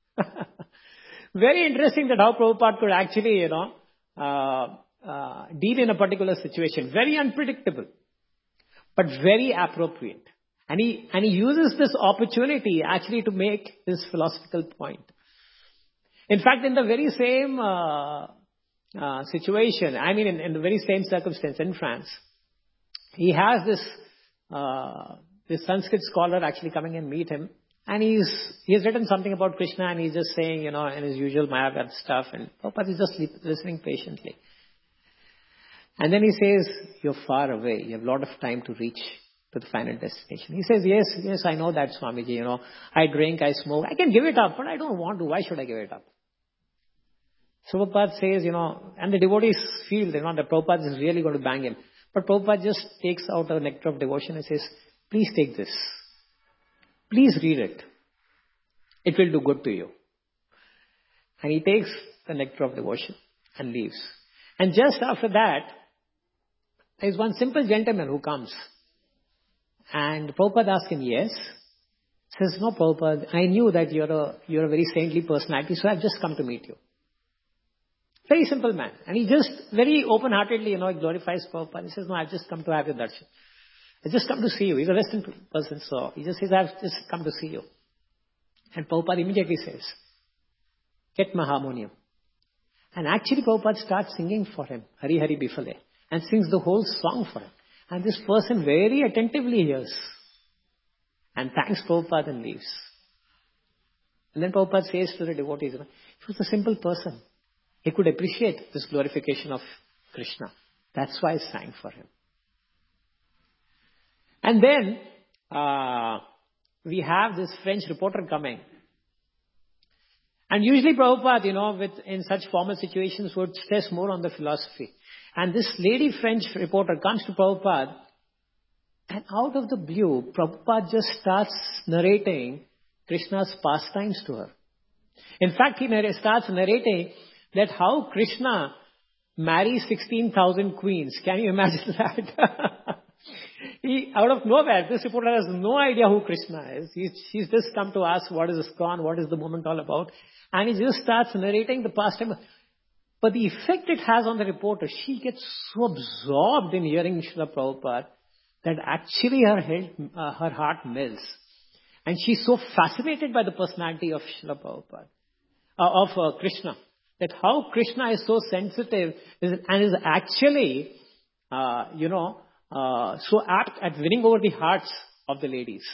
Very interesting that how Prabhupada could actually, you know, uh, uh, deal in a particular situation. Very unpredictable, but very appropriate. And he, and he uses this opportunity actually to make his philosophical point. In fact, in the very same uh, uh, situation, I mean, in, in the very same circumstance in France, he has this uh, this Sanskrit scholar actually coming and meet him, and he's he's written something about Krishna, and he's just saying, you know, in his usual Mayavad stuff, and Prabhupada is just listening patiently. And then he says, "You're far away. You have a lot of time to reach to the final destination." He says, "Yes, yes, I know that, Swamiji. You know, I drink, I smoke, I can give it up, but I don't want to. Why should I give it up?" So Prabhupada says, you know, and the devotees feel, you know, that Prabhupada is really going to bang him. But Prabhupada just takes out a nectar of devotion and says, please take this. Please read it. It will do good to you. And he takes the nectar of devotion and leaves. And just after that, there is one simple gentleman who comes. And Prabhupada asks him, yes. Says, no, Prabhupada, I knew that you're a, you're a very saintly personality, so I've just come to meet you. Very simple man. And he just very open-heartedly, you know, glorifies Prabhupada. He says, no, I've just come to have your darshan. I've just come to see you. He's a Western person, so he just says, I've just come to see you. And Prabhupada immediately says, get my harmonium. And actually Prabhupada starts singing for him, Hari Hari Bifale, and sings the whole song for him. And this person very attentively hears and thanks Prabhupada and leaves. And then Prabhupada says to the devotees, he was a simple person. He could appreciate this glorification of Krishna. That's why I sang for him. And then uh, we have this French reporter coming. And usually Prabhupada, you know, with, in such formal situations would stress more on the philosophy. And this lady French reporter comes to Prabhupada, and out of the blue, Prabhupada just starts narrating Krishna's pastimes to her. In fact, he narr- starts narrating that how Krishna marries sixteen thousand queens. Can you imagine that? He, out of nowhere, this reporter has no idea who Krishna is. He's, he's just come to ask what is ISKCON, what is the movement all about. And he just starts narrating the pastime. But the effect it has on the reporter, she gets so absorbed in hearing Srila Prabhupada that actually her, head, uh, her heart melts. And she's so fascinated by the personality of Srila Prabhupada, uh, of uh, Krishna. That how Krishna is so sensitive and is actually, uh, you know, uh, so apt at winning over the hearts of the ladies.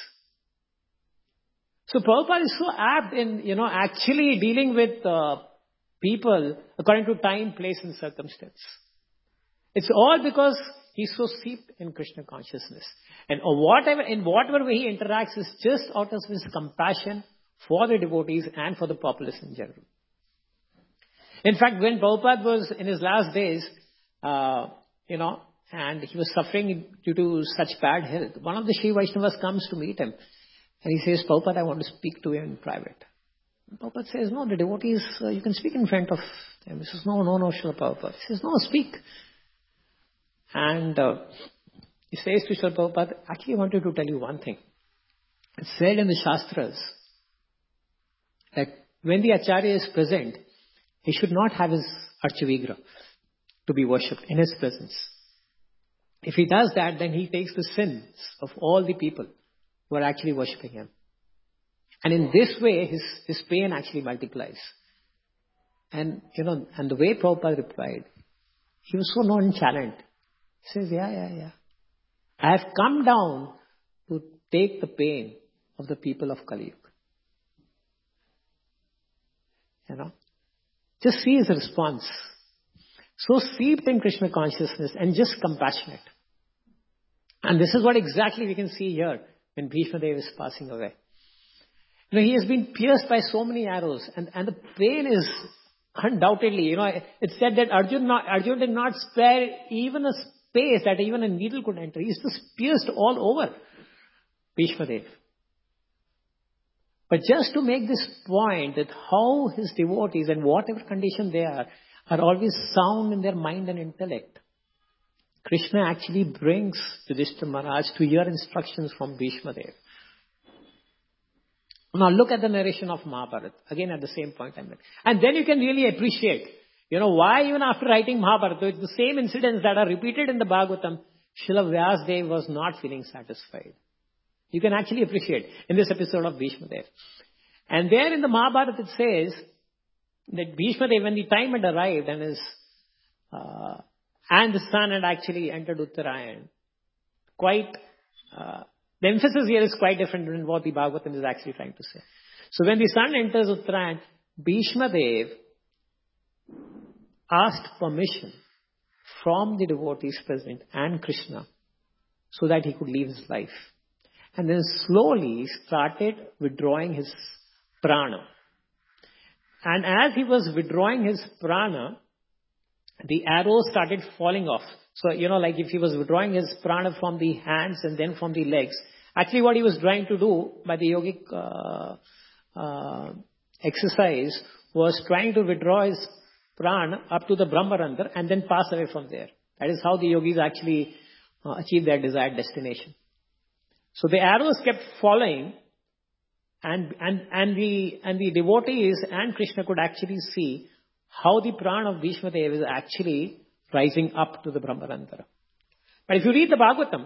So Prabhupada is so apt in, you know, actually dealing with uh, people according to time, place and circumstance. It's all because he's so steeped in Krishna consciousness. And whatever, in whatever way he interacts is just out of his compassion for the devotees and for the populace in general. In fact, when Prabhupada was in his last days, uh, you know, and he was suffering due to such bad health, one of the Sri Vaishnavas comes to meet him. And he says, Prabhupada, I want to speak to you in private. And Prabhupada says, no, the devotees, uh, you can speak in front of them. He says, no, no, no, Srila Prabhupada. He says, no, speak. And uh, he says to Srila Prabhupada, actually I wanted to tell you one thing. It's said in the Shastras that when the Acharya is present, he should not have his Archavigra to be worshipped in his presence. If he does that, then he takes the sins of all the people who are actually worshipping him. And in this way, his, his pain actually multiplies. And, you know, and the way Prabhupada replied, he was so nonchalant. He says, yeah, yeah, yeah. I have come down to take the pain of the people of Kali Yuga. You know, just see his response. So steeped in Krishna consciousness and just compassionate. And this is what exactly we can see here when Bhishma Dev is passing away. You know, he has been pierced by so many arrows, and, and the pain is undoubtedly, you know, it's said that Arjuna, not, Arjuna did not spare even a space that even a needle could enter. He's just pierced all over Bhishma Dev. But just to make this point that how his devotees, and whatever condition they are, are always sound in their mind and intellect. Krishna actually brings Yudhishthira Maharaj to hear instructions from Bhishma Dev. Now look at the narration of Mahabharata. Again at the same point I'm making. And then you can really appreciate, you know, why even after writing Mahabharata, it's the same incidents that are repeated in the Bhagavatam, Srila Vyasdev was not feeling satisfied. You can actually appreciate in this episode of Bhishma Dev. And there in the Mahabharata it says that Bhishma Dev, when the time had arrived and his, uh, and the sun had actually entered Uttarayan, quite, uh, the emphasis here is quite different than what the Bhagavatam is actually trying to say. So when the sun enters Uttarayan, Bhishma Dev asked permission from the devotees present and Krishna so that he could leave his life. And then slowly started withdrawing his prana. And as he was withdrawing his prana, the arrows started falling off. So, you know, like if he was withdrawing his prana from the hands and then from the legs, actually what he was trying to do by the yogic uh, uh, exercise was trying to withdraw his prana up to the Brahmarandhar and then pass away from there. That is how the yogis actually uh, achieve their desired destination. So the arrows kept falling, and, and, and the, and the devotees and Krishna could actually see how the prana of Bhishma Dev is actually rising up to the Brahmarandhara. But if you read the Bhagavatam,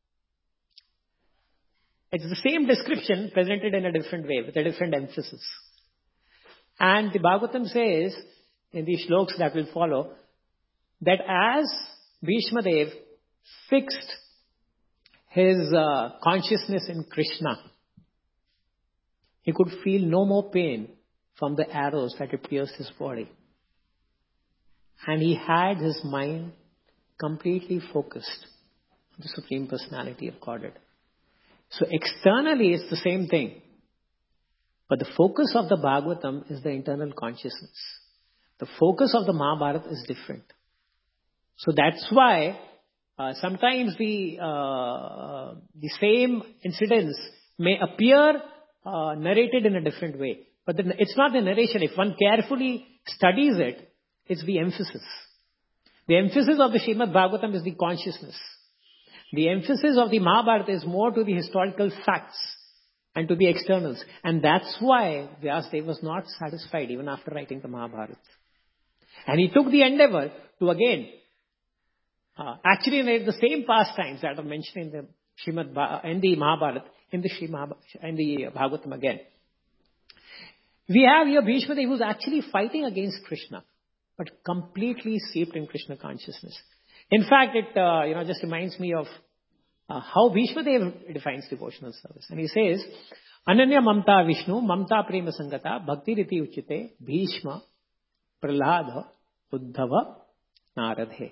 it's the same description presented in a different way, with a different emphasis. And the Bhagavatam says, in the shlokas that will follow, that as Bhishma Dev fixed his uh, consciousness in Krishna, he could feel no more pain from the arrows that had pierced his body. And he had his mind completely focused on the Supreme Personality of Godhead. So externally it's the same thing. But the focus of the Bhagavatam is the internal consciousness. The focus of the Mahabharata is different. So that's why uh, sometimes the uh, the same incidents may appear uh, narrated in a different way. But the, it's not the narration. If one carefully studies it, it's the emphasis. The emphasis of the Srimad Bhagavatam is the consciousness. The emphasis of the Mahabharata is more to the historical facts and to the externals. And that's why Vyasadeva was not satisfied even after writing the Mahabharata. And he took the endeavor to again uh, actually narrate the same pastimes that are mentioned in the Srimad ba- in the Mahabharata, in the Srimad in the Bhagavatam again. We have here Bhishma Dev who's actually fighting against Krishna, but completely steeped in Krishna consciousness. In fact, it uh, you know just reminds me of uh, how Bhishma Dev defines devotional service. And he says, Ananya Mamta Vishnu, Mamta Prema Sangata, Bhakti Riti Uchite, Bhishma, Prahlada, Uddhava, Naradhe.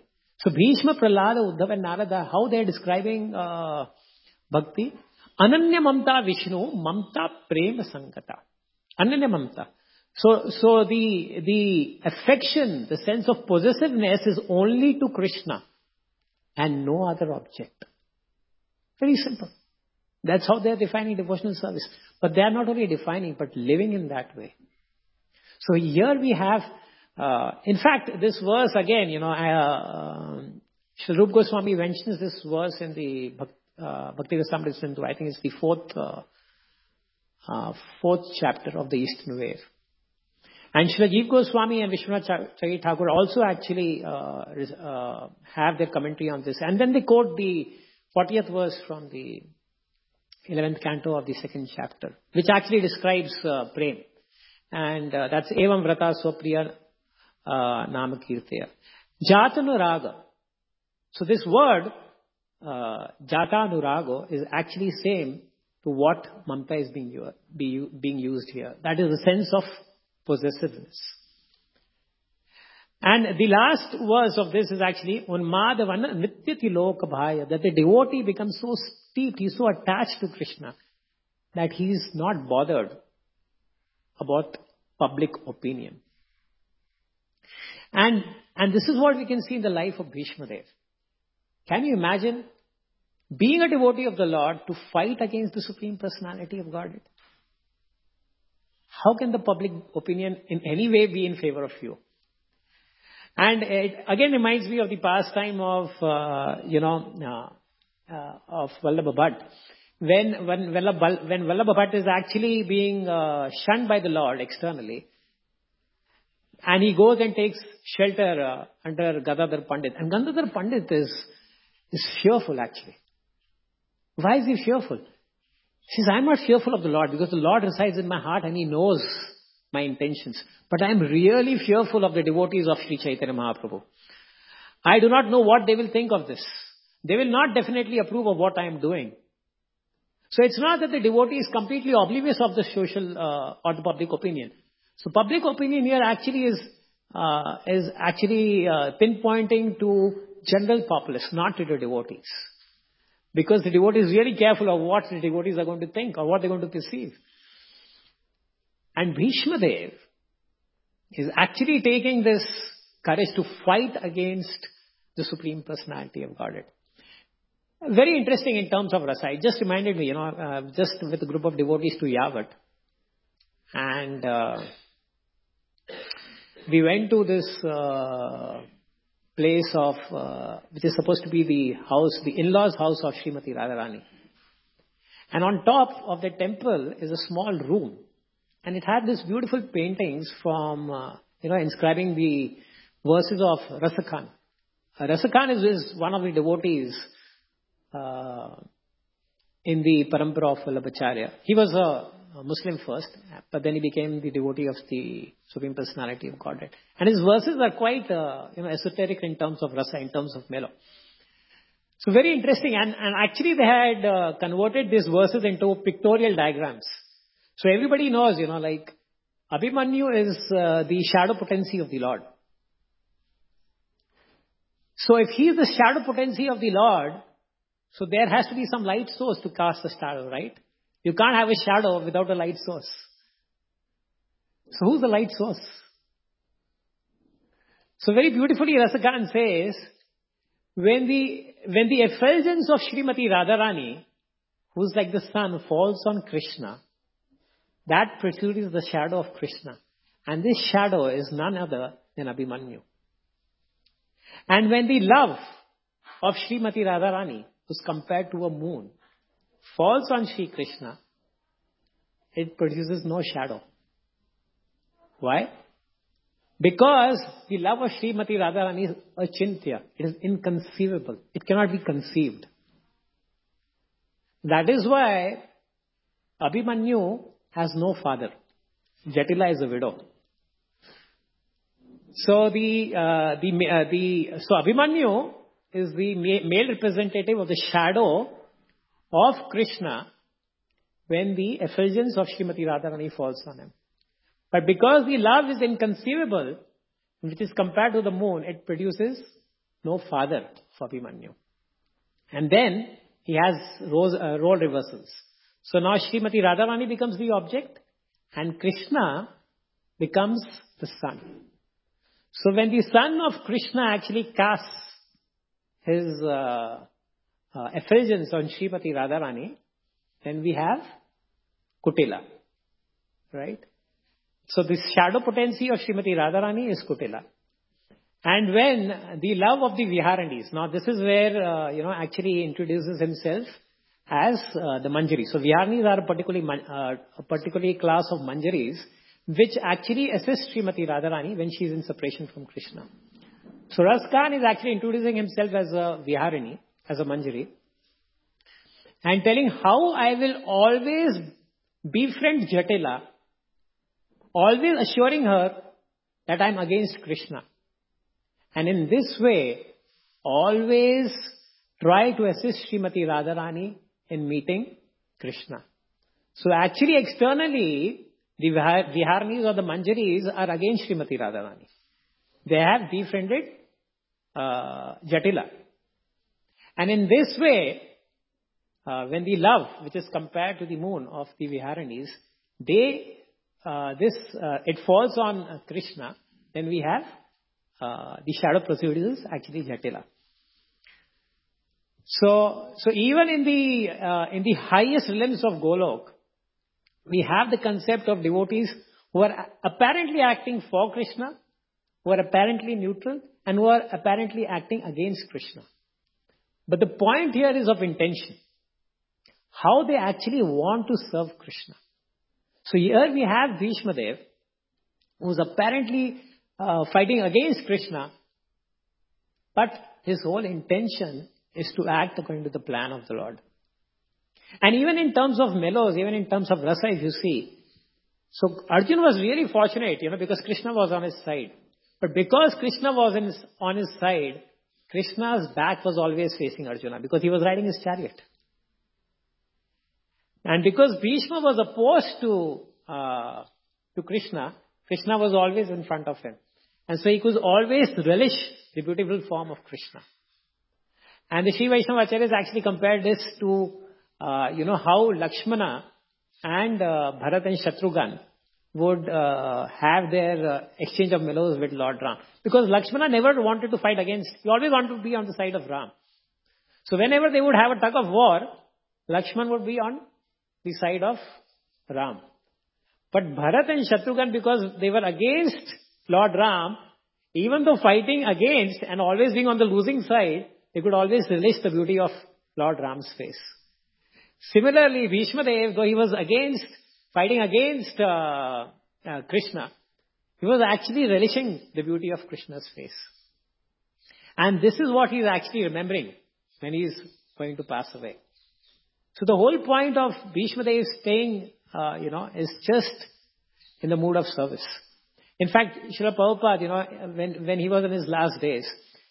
So Bhishma, Prahlada, Uddhava and Narada, how they are describing uh, bhakti? Ananya Mamta Vishnu, Mamta Prema Sankata. Ananya Mamta. So, so the, the affection, the sense of possessiveness is only to Krishna and no other object. Very simple. That's how they are defining devotional service. But they are not only defining, but living in that way. So here we have, uh, in fact, this verse again, you know, uh, Sri Rupa Goswami mentions this verse in the uh, Bhakti Rasamrita Sindhu. I think it's the fourth, uh, uh, fourth chapter of the Eastern Wave. And Srila Jiva Goswami and Vishwanath Chakravarti Thakur also actually uh, uh, have their commentary on this. And then they quote the fortieth verse from the eleventh canto of the second chapter, which actually describes uh, prem. And uh, that's Evam Vrata Swapriya uh, Nama Kirtaya. Jatanuraga. So this word, uh, Jatanuraga, is actually same to what Mamta is being, be, being used here. That is the sense of possessiveness. And the last verse of this is actually Unmadavana Nityati Lokabhaya, that the devotee becomes so steeped, he's so attached to Krishna that he is not bothered about public opinion. And and this is what we can see in the life of Bhishma Dev. Can you imagine being a devotee of the Lord to fight against the Supreme Personality of Godhead? How can the public opinion in any way be in favor of you? And it again reminds me of the pastime of, uh, you know, uh, uh, of Vallabha Bhatt. When, when, Vallabha, when Vallabha Bhatt is actually being uh, shunned by the Lord externally, and he goes and takes shelter uh, under Gadadhar Pandit. And Gadadhar Pandit is, is fearful actually. Why is he fearful? He says, I'm not fearful of the Lord because the Lord resides in my heart and He knows my intentions. But I am really fearful of the devotees of Sri Chaitanya Mahaprabhu. I do not know what they will think of this. They will not definitely approve of what I am doing. So it's not that the devotee is completely oblivious of the social uh, or the public opinion. So public opinion here actually is uh, is actually uh, pinpointing to general populace, not to the devotees. Because the devotee is really careful of what the devotees are going to think or what they're going to perceive. And Bhishma Dev is actually taking this courage to fight against the Supreme Personality of Godhead. Very interesting in terms of rasa. It just reminded me, you know, uh, just with a group of devotees to Yavat. And uh, we went to this uh, place of, uh, which is supposed to be the house, the in-laws house of Srimati Radharani. And on top of the temple is a small room. And it had these beautiful paintings from, uh, you know, inscribing the verses of Rasakhan. Uh, Rasakhan is, is one of the devotees uh, in the parampara of Vallabhacharya. He was a A Muslim first, but then he became the devotee of the Supreme Personality of Godhead. And his verses are quite, uh, you know, esoteric in terms of rasa, in terms of melo. So very interesting. And, and actually they had uh, converted these verses into pictorial diagrams. So everybody knows, you know, like Abhimanyu is uh, the shadow potency of the Lord. So if he is the shadow potency of the Lord, so there has to be some light source to cast the shadow, right? You can't have a shadow without a light source. So who's the light source? So very beautifully Rasakhan says, when the, when the effulgence of Srimati Radharani, who's like the sun, falls on Krishna, that produces the shadow of Krishna. And this shadow is none other than Abhimanyu. And when the love of Srimati Radharani, who's compared to a moon, falls on Sri Krishna, it produces no shadow. Why? Because the love of Srimati Radharani is achintya. It is inconceivable. It cannot be conceived. That is why Abhimanyu has no father. Jatila is a widow. So the uh, the uh, the so Abhimanyu is the male representative of the shadow of Krishna when the effulgence of Srimati Radharani falls on him. But because the love is inconceivable, which is compared to the moon, it produces no father for Abhimanyu. And then he has roles, uh, role reversals. So now Srimati Radharani becomes the object and Krishna becomes the son. So when the son of Krishna actually casts his uh, uh, effulgence on Srimati Radharani, then we have Kutila, right? So this shadow potency of Srimati Radharani is Kutila. And when the love of the Viharanidis, now this is where, uh, you know, actually he introduces himself as uh, the Manjaris. So Viharanidis are a particularly, uh, a particularly class of Manjaris which actually assist Srimati Radharani when she is in separation from Krishna. So Ras Khan is actually introducing himself as a Viharini, as a Manjari, and telling how I will always befriend Jatila, always assuring her that I am against Krishna. And in this way, always try to assist Srimati Radharani in meeting Krishna. So actually externally, the Viharanis or the Manjaris are against Srimati Radharani. They have befriended uh, Jatila. And in this way, uh, when the love, which is compared to the moon of the Viharanis, they, uh, this, uh, it falls on uh, Krishna, then we have Uh, the shadow proceedings is actually Jatila. So, so even in the uh, in the highest realms of Golok, we have the concept of devotees who are apparently acting for Krishna, who are apparently neutral, and who are apparently acting against Krishna. But the point here is of intention. How they actually want to serve Krishna. So here we have Bhishma Dev, who is apparently Uh, fighting against Krishna, but his whole intention is to act according to the plan of the Lord. And even in terms of melos, even in terms of rasa, if you see, so Arjuna was really fortunate, you know, because Krishna was on his side. But because Krishna was in his, on his side, Krishna's back was always facing Arjuna because he was riding his chariot. And because Bhishma was opposed to uh, to Krishna, Krishna was always in front of him. And so he could always relish the beautiful form of Krishna. And the Sri Vaishnava Acharyas actually compared this to, uh, you know, how Lakshmana and uh, Bharat and Shatrughan would uh, have their uh, exchange of melos with Lord Ram. Because Lakshmana never wanted to fight against, he always wanted to be on the side of Ram. So whenever they would have a tug of war, Lakshman would be on the side of Ram. But Bharat and Shatrughan, because they were against Lord Ram, even though fighting against and always being on the losing side, they could always relish the beauty of Lord Ram's face. Similarly, Bhishma Dev, though he was against, fighting against uh, uh, Krishna, he was actually relishing the beauty of Krishna's face. And this is what he is actually remembering when he is going to pass away. So the whole point of Bhishma Dev staying, uh, you know, is just in the mood of service. In fact, Srila Prabhupada, you know, when, when he was in his last days,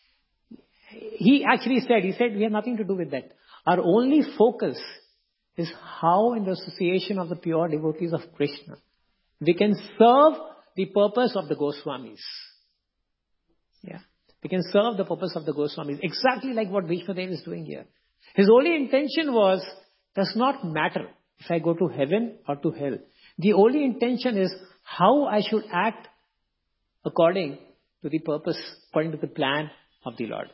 he actually said, he said, we have nothing to do with that. Our only focus is how in the association of the pure devotees of Krishna, we can serve the purpose of the Goswamis. Yeah. We can serve the purpose of the Goswamis. Exactly like what Bhishma Dev is doing here. His only intention was, does not matter if I go to heaven or to hell. The only intention is how I should act according to the purpose, according to the plan of the Lord.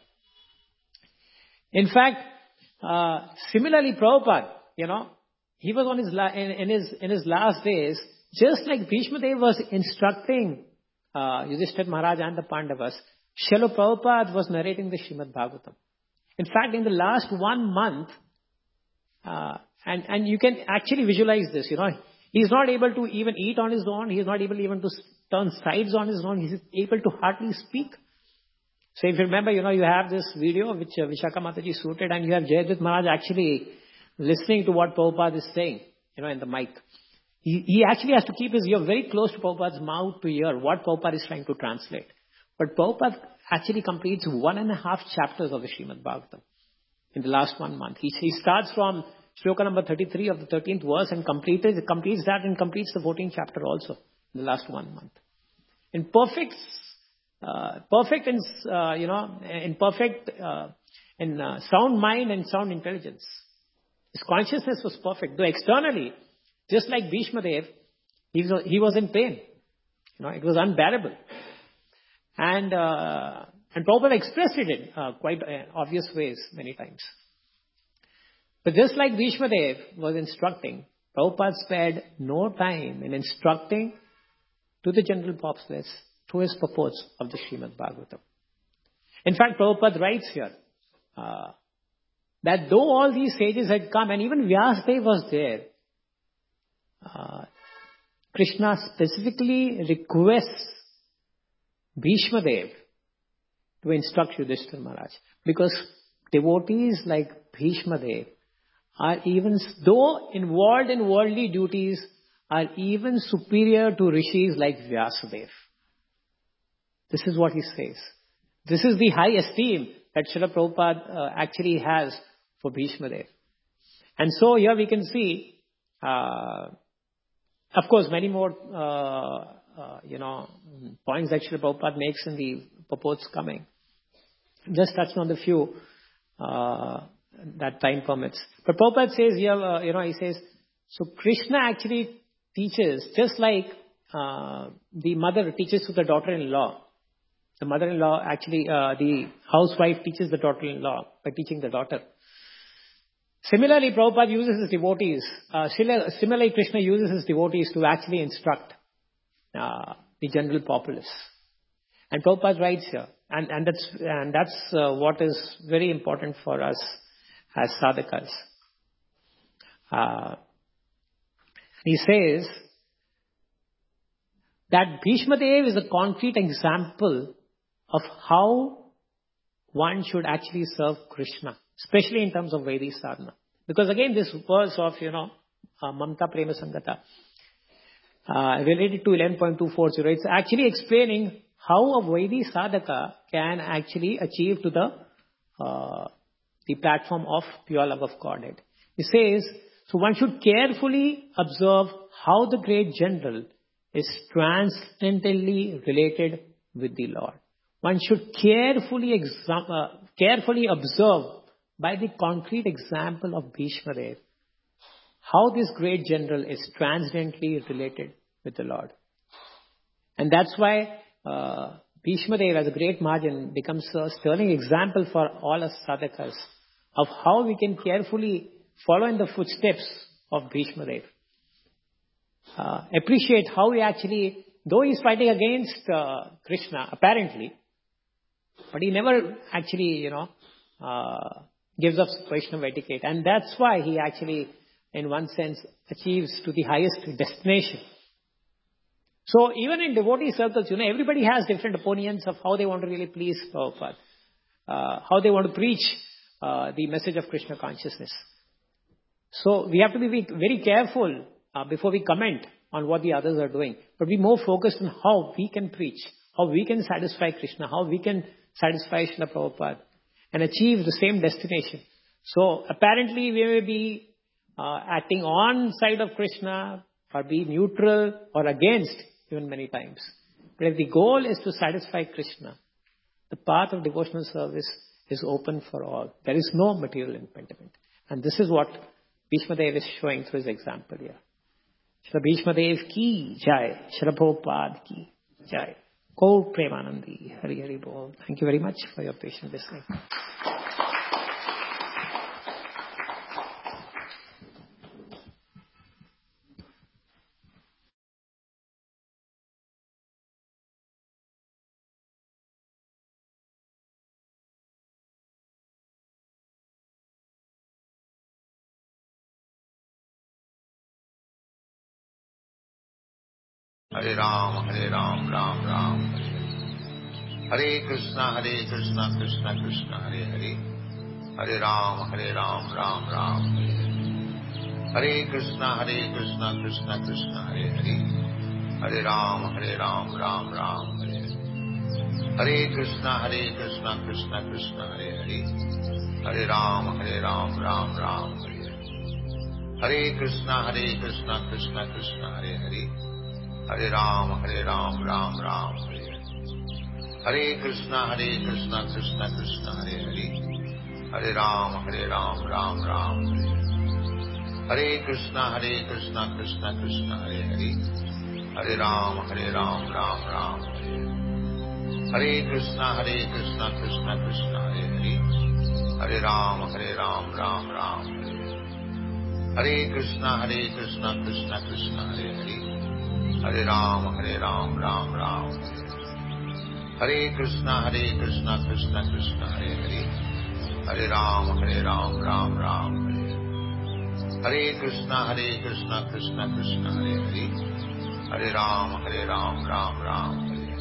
In fact, uh, similarly, Prabhupada, you know, he was on his, la- in, in his, in his last days, just like Bhishma Dev was instructing uh, Yudhishthira Maharaj and the Pandavas, Srila Prabhupada was narrating the Srimad Bhagavatam. In fact, in the last one month, uh, and, and you can actually visualize this, you know, he's not able to even eat on his own. He's not able even to turn sides on his own. He's able to hardly speak. So if you remember, you know, you have this video which uh, Vishaka Mataji shooted, and you have Jayadvaita Maharaj actually listening to what Prabhupada is saying, you know, in the mic. He, he actually has to keep his ear very close to Prabhupada's mouth to hear what Prabhupada is trying to translate. But Prabhupada actually completes one and a half chapters of the Srimad Bhagavatam in the last one month. He, he starts from Shloka number thirty-three of the thirteenth verse and completes, completes that and completes the fourteenth chapter also in the last one month. In perfect uh, perfect in, uh, you know, in perfect, uh, in uh, sound mind and sound intelligence. His consciousness was perfect. Though externally, just like Bhishma Dev, he was, he was in pain. You know, it was unbearable. And, uh, and Prabhupada expressed it in uh, quite uh, obvious ways many times. But just like Bhishma Dev was instructing, Prabhupada spared no time in instructing to the general populace through his purports of the Srimad Bhagavatam. In fact, Prabhupada writes here uh, that though all these sages had come, and even Vyasadeva was there, uh, Krishna specifically requests Bhishma Dev to instruct Yudhishthira Maharaj. Because devotees like Bhishma Dev are even, though involved in worldly duties, are even superior to rishis like Vyasadeva. This is what he says. This is the high esteem that Srila Prabhupada uh, actually has for Bhishma Dev. And so here we can see, uh, of course, many more, uh, uh, you know, points that Srila Prabhupada makes in the purports coming. Just touching on the few uh, that time permits. But Prabhupada says here, uh, you know, he says, so Krishna actually teaches, just like uh, the mother teaches to the daughter-in-law. The mother-in-law actually, uh, the housewife teaches the daughter-in-law by teaching the daughter. Similarly, Prabhupada uses his devotees. Uh, similarly, Krishna uses his devotees to actually instruct uh, the general populace. And Prabhupada writes here, and, and that's, and that's uh, what is very important for us as sadhakas. Uh, he says that Bhishma Dev is a concrete example of how one should actually serve Krishna, especially in terms of Vaidhi sadhana. Because again, this verse of, you know, uh, Mamta Prema Sangata, uh, related to eleven point two four zero, it's actually explaining how a Vaidhi sadhaka can actually achieve to the, uh, the platform of pure love of Godhead. He says, so one should carefully observe how the great general is transcendently related with the Lord. One should carefully exam- uh, carefully observe by the concrete example of Bhishma Dev how this great general is transcendently related with the Lord. And that's why uh, Bhishma Dev as a great margin becomes a sterling example for all us sadhakas of how we can carefully follow in the footsteps of Bhishma Dev. Uh, appreciate how he actually, though he's fighting against uh, Krishna, apparently, but he never actually, you know, uh, gives up Vaishnava etiquette. And that's why he actually, in one sense, achieves to the highest destination. So even in devotee circles, you know, everybody has different opinions of how they want to really please Prabhupada, uh, how they want to preach uh, the message of Krishna consciousness. So we have to be very careful uh, before we comment on what the others are doing, but be more focused on how we can preach, how we can satisfy Krishna, how we can satisfy Srila Prabhupada and achieve the same destination. So apparently we may be uh, acting on side of Krishna or be neutral or against even many times. But if the goal is to satisfy Krishna, the path of devotional service is open for all. There is no material impediment. And this is what Bhishma Dev is showing through his example here. Shri Bhishma Dev ki jai, Shri Prabhupada ki jai. Gaur Premanandi, Hari Hari Bol. Thank you very much for your patient listening. Hare Ram, Hare Ram, Ram Ram, Hare Hare Krishna, Hare Krishna, Krishna Krishna, Hare Hare, Hare Ram, Hare Ram, Ram Ram, Hare Hare Krishna, Hare Krishna, Krishna Krishna, Hare Hare, Hare Ram, Hare Ram, Ram Ram, Hare Hare, Hare Krishna, Hare Krishna, Krishna Krishna, Hare Hare, Hare Ram, Hare Ram, Ram Ram, Hare Hare, Hare Krishna, Hare Krishna, Krishna Krishna, Hare Hare, Hare Ram, Hare Ram, Ram Ram, Hare Hare. Hare Krishna Hare Krishna Krishna Krishna Hare Hare, Hare Ram Hare Ram Ram Ram Hare Hare, Hare Krishna Hare Krishna Krishna Krishna Hare Hare, Hare Ram Hare Ram Ram Ram Hare Hare, Hare Krishna Hare Krishna Krishna Krishna Hare Hare, Hare Ram Hare Ram Ram Ram Hare Hare, Hare Krishna Hare Krishna Krishna Krishna Hare Hare, Hare Ram Hare Ram Ram Ram Hare Hare, Hare Krishna Hare Krishna Krishna Krishna Hare Hare, Hare Ram Hare Ram Ram Ram Hare Hare, Hare Krishna Hare Krishna Krishna Krishna Hare Hare, Hare Ram Hare Ram Ram Ram Hare Hare,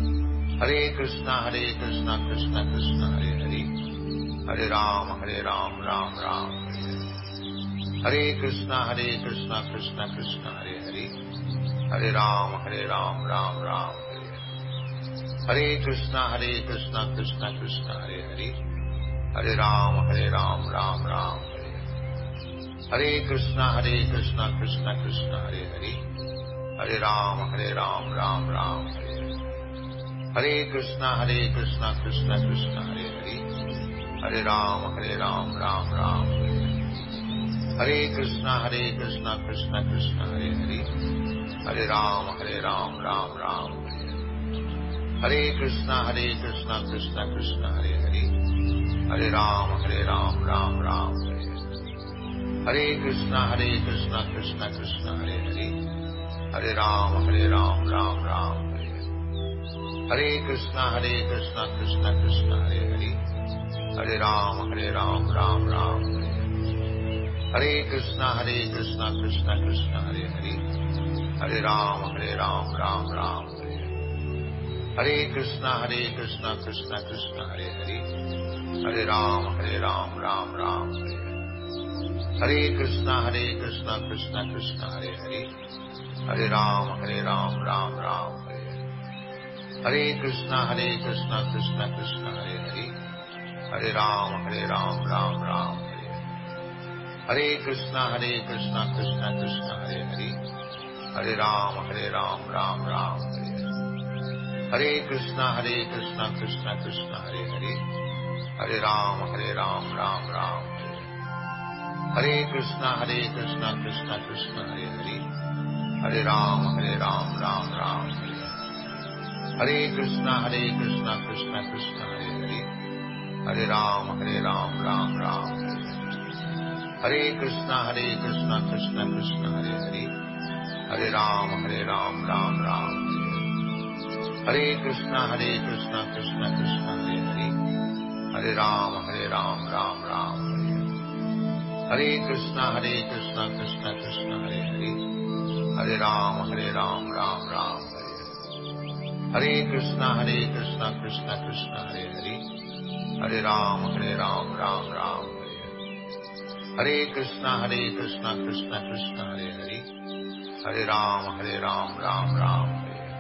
Hare Krishna Hare Krishna Krishna Krishna Hare Hare, Hare Ram Hare Ram Ram Ram Hare Hare, Hare Krishna Hare Krishna Krishna Krishna Hare Hare, Hare Ram Hare Ram Ram Ram Hare Hare, Hare Krishna Hare Krishna Krishna Krishna Hare Hare, Hare Ram Hare Ram Ram Ram Hare Hare, Hare Krishna Hare Krishna Krishna Krishna Hare Hare, Hare Ram Hare Ram Ram Ram Hare Hare, Hare Krishna Hare Krishna Krishna Krishna Hare Hare, Hare Ram Hare Ram Ram Ram Hare Hare, Hare Krishna Hare Krishna Krishna Krishna Hare Hare, Hare Ram Hare Ram Ram Ram Hare Hare, Hare Krishna Hare Krishna Krishna Krishna Hare Hare, Hare Ram Hare Ram Ram Ram Hare Hare, Hare Krishna Hare Krishna Krishna Krishna Hare Hare, Hare Ram Hare Ram Ram Ram Hare Hare, Hare Krishna Hare Krishna Krishna Krishna Hare Hare, Hare Ram Hare Ram Ram Ram Hare Hare, Hare Krishna Hare Krishna Krishna Krishna Hare Hare, Hare Ram Hare Ram Ram Ram Hare Hare, Hare Krishna Hare Krishna Krishna Krishna Hare Hare, Hare Ram Hare Ram Ram Ram Hare Hare, Hare Krishna Hare Krishna Krishna Krishna Hare Hare, Hare Ram Hare Ram Ram Ram Hare Hare, Hare Krishna Hare Krishna Krishna Krishna Hare Hare, Hare Ram Hare Ram Ram Ram Hare Hare, Hare Krishna Hare Krishna Krishna Krishna Hare Hare, Hare Ram Hare Ram Ram Ram Hare Hare, Hare Krishna Hare Krishna Krishna Krishna Hare Hare, Hare Ram Hare Ram Ram Ram Hare Hare, Hare Krishna Hare Krishna Krishna Krishna Hare Hare, Hare Ram Hare Ram Ram Ram Hare Hare, Hare Krishna Hare Krishna Krishna Krishna Hare Hare, Hare Ram Hare Ram Ram Ram Hare Hare, Hare Krishna Hare Krishna Krishna Krishna Hare Hare, Hare Ram Hare Ram Ram Ram Hare Hare, Hare Krishna Hare Krishna Krishna Krishna Hare Hare, Hare Ram Hare Ram Ram Ram Hare Hare, Hare Krishna Hare Krishna Krishna Krishna Hare Hare, Hare Ram Hare Ram Ram Ram Hare Hare, Hare Krishna Hare Krishna Krishna Krishna Hare Hare, Hare Ram Hare Ram Ram Ram Hare Hare, Hare Krishna Hare Krishna Krishna Krishna Hare Hare, Hare Ram Hare Ram Ram Ram Hare Hare,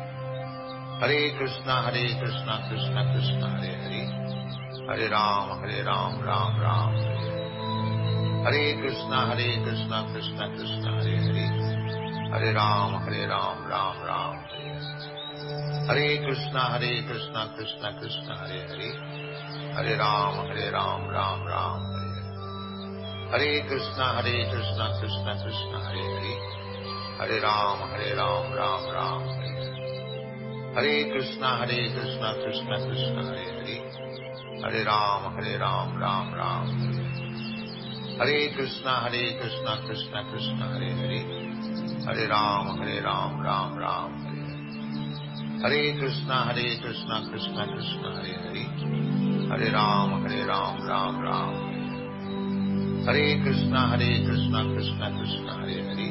Hare Krishna Hare Krishna Krishna Krishna Hare Hare, Hare Ram Hare Ram Ram Ram Hare Hare, Hare Krishna Hare Krishna Krishna Krishna Hare Hare, Hare Ram Hare Ram Ram Ram Hare Hare, Hare Krishna Hare Krishna Krishna Krishna Hare Hare, Hare Ram Hare Ram Ram Ram Hare Hare, Hare Krishna Hare Krishna Krishna Krishna Hare Hare, Hare Ram Hare Ram Ram Ram Hare Hare, Hare Krishna Hare Krishna Krishna Krishna Hare Hare, Hare Ram Hare Ram Ram Ram Hare Hare, Hare Krishna Hare Krishna Krishna Krishna Hare Hare, Hare Ram Hare Ram Ram Ram Hare Hare, Hare Krishna Hare Krishna Krishna Krishna Hare Hare, Hare Ram Hare Ram Ram Ram Hare Hare, Hare Krishna Hare Krishna Krishna Krishna Hare Hare,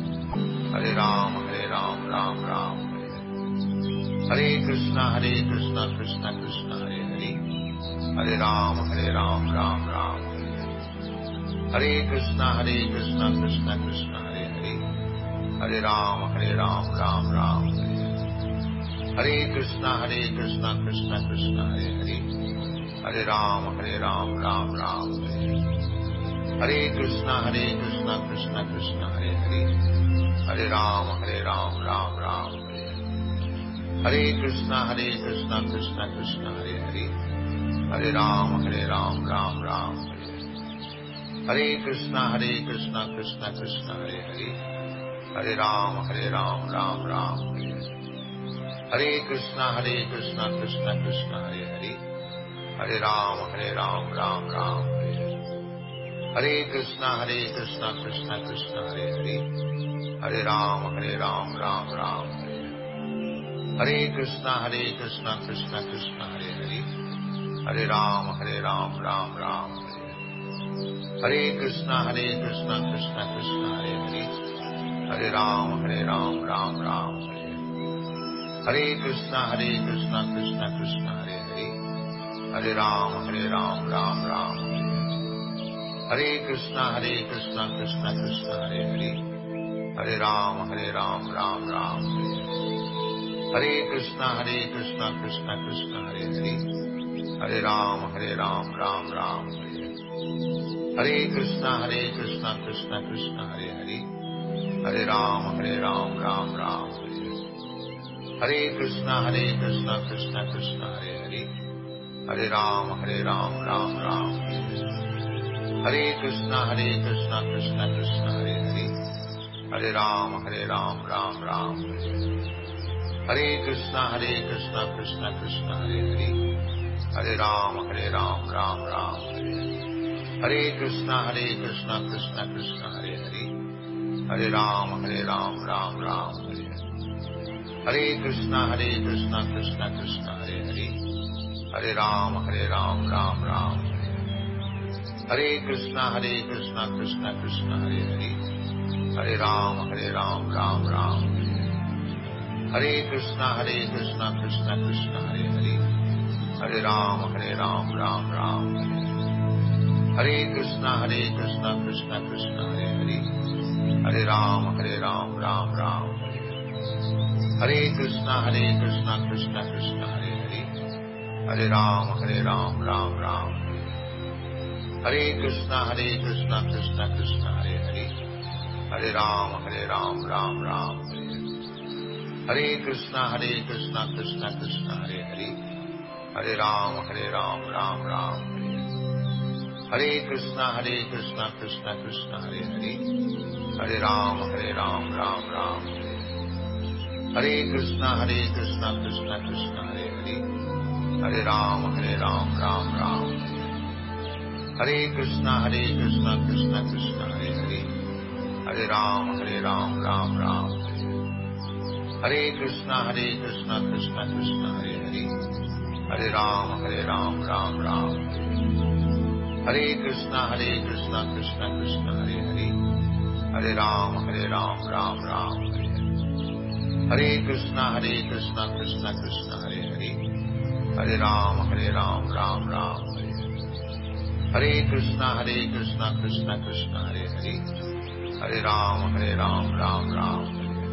Hare Ram Hare Ram Ram Ram Hare Hare, Hare Krishna Hare Krishna Krishna Krishna Hare Hare, Hare Ram Hare Ram Ram Ram Hare Hare, Hare Krishna Hare Krishna Krishna Krishna Hare Hare, Hare Ram Hare Ram Ram Ram Hare Hare, Hare Krishna Hare Krishna Krishna Krishna Hare Hare, Hare Ram Hare Ram Ram Ram Hare Hare, Hare Krishna Hare Krishna Krishna Krishna Hare Hare, Hare Ram Hare Ram Ram Ram Hare Hare, Hare Krishna Hare Krishna Krishna Krishna Hare Hare, Hare Ram Hare Ram Ram Ram Hare Hare, Hare Krishna Hare Krishna Krishna Krishna Hare Hare, Hare Ram Hare Ram Ram Ram Hare Hare, Hare Krishna Hare Krishna Krishna Krishna Hare Hare, Hare Ram Hare Ram Ram Ram Hare Hare, Hare Krishna Hare Krishna Krishna Krishna Hare Hare, Hare Ram Hare Ram Ram Ram Hare Hare, Hare Krishna Hare Krishna Krishna Krishna Hare Hare, Hare Ram Hare Ram Ram Ram Hare Hare, Hare Krishna Hare Krishna Krishna Krishna Hare Hare, Hare Ram Hare Ram Ram Ram Hare Hare, Hare Krishna Hare Krishna Krishna Krishna Hare Hare, Hare Ram Hare Ram Ram Ram Hare Hare, Hare Krishna Hare Krishna Krishna Krishna Hare Hare, Hare Ram Hare Ram Ram Ram Hare Hare, Hare Krishna Hare Krishna Krishna Krishna Hare Hare, Hare Ram Hare Ram Ram Ram Hare Hare, Hare Krishna Hare Krishna Krishna Krishna Hare Hare, Hare Ram Hare Ram Ram Ram Hare Hare, Hare Krishna Hare Krishna Krishna Krishna Hare Hare, Hare Ram Hare Ram Ram Ram Hare Hare, Hare Krishna Hare Krishna Krishna Krishna Hare Hare, Hare Ram Hare Ram Ram Ram Hare Hare, Hare Krishna Hare Krishna Krishna Krishna Hare Hare, Hare Ram Hare Ram Ram Ram Hare Hare, Hare Krishna Hare Krishna Krishna Krishna Hare Hare, Hare Ram Hare Ram Ram Ram Hare Hare, Hare Krishna Hare Krishna Krishna Krishna Hare Hare, Hare Ram Hare Ram Ram Ram Hare Hare, Hare Krishna Hare Krishna Krishna Krishna Hare Hare, Hare Ram Hare Ram Ram Ram Hare Hare, Hare Krishna Hare Krishna Krishna Krishna Hare Hare, Hare Ram Hare Ram Ram Ram Hare Hare, Hare Krishna Hare Krishna Krishna Krishna Hare Hare, Hare Ram Hare Ram Ram Ram Hare Hare, Hare Krishna Hare Krishna Krishna Krishna Hare Hare, Hare Ram Hare Ram Ram Ram Hare Hare, Hare Krishna Hare Krishna Krishna Krishna Hare Hare, Hare Ram Hare Ram Ram Ram Hare Hare, Hare Krishna Hare Krishna Krishna Krishna Hare Hare, Hare Ram Hare Ram Ram Ram Hare Hare, Hare Krishna Hare Krishna Krishna Krishna Hare Hare, Hare Ram Hare Ram Ram Ram Hare Hare, Hare Krishna Hare Krishna Krishna Krishna Hare Hare, Hare Ram Hare Ram Ram Ram Hare Hare, Hare Krishna Hare Krishna Krishna Krishna Hare Hare, Hare Ram Hare Ram Ram Ram Hare Hare, Hare Krishna Hare Krishna Krishna Krishna Hare Hare, Hare Ram Hare Ram Ram Ram Hare Hare, Hare Krishna Hare Krishna Krishna Krishna Hare Hare, Hare Ram Hare Ram Ram Ram Hare Hare, Hare Krishna Hare Krishna Krishna Krishna Hare Hare, Hare Ram Hare Ram Ram Ram Hare Hare, Hare Krishna Hare Krishna Krishna Krishna Hare Hare, Hare Ram Hare Ram Ram Ram Hare Hare,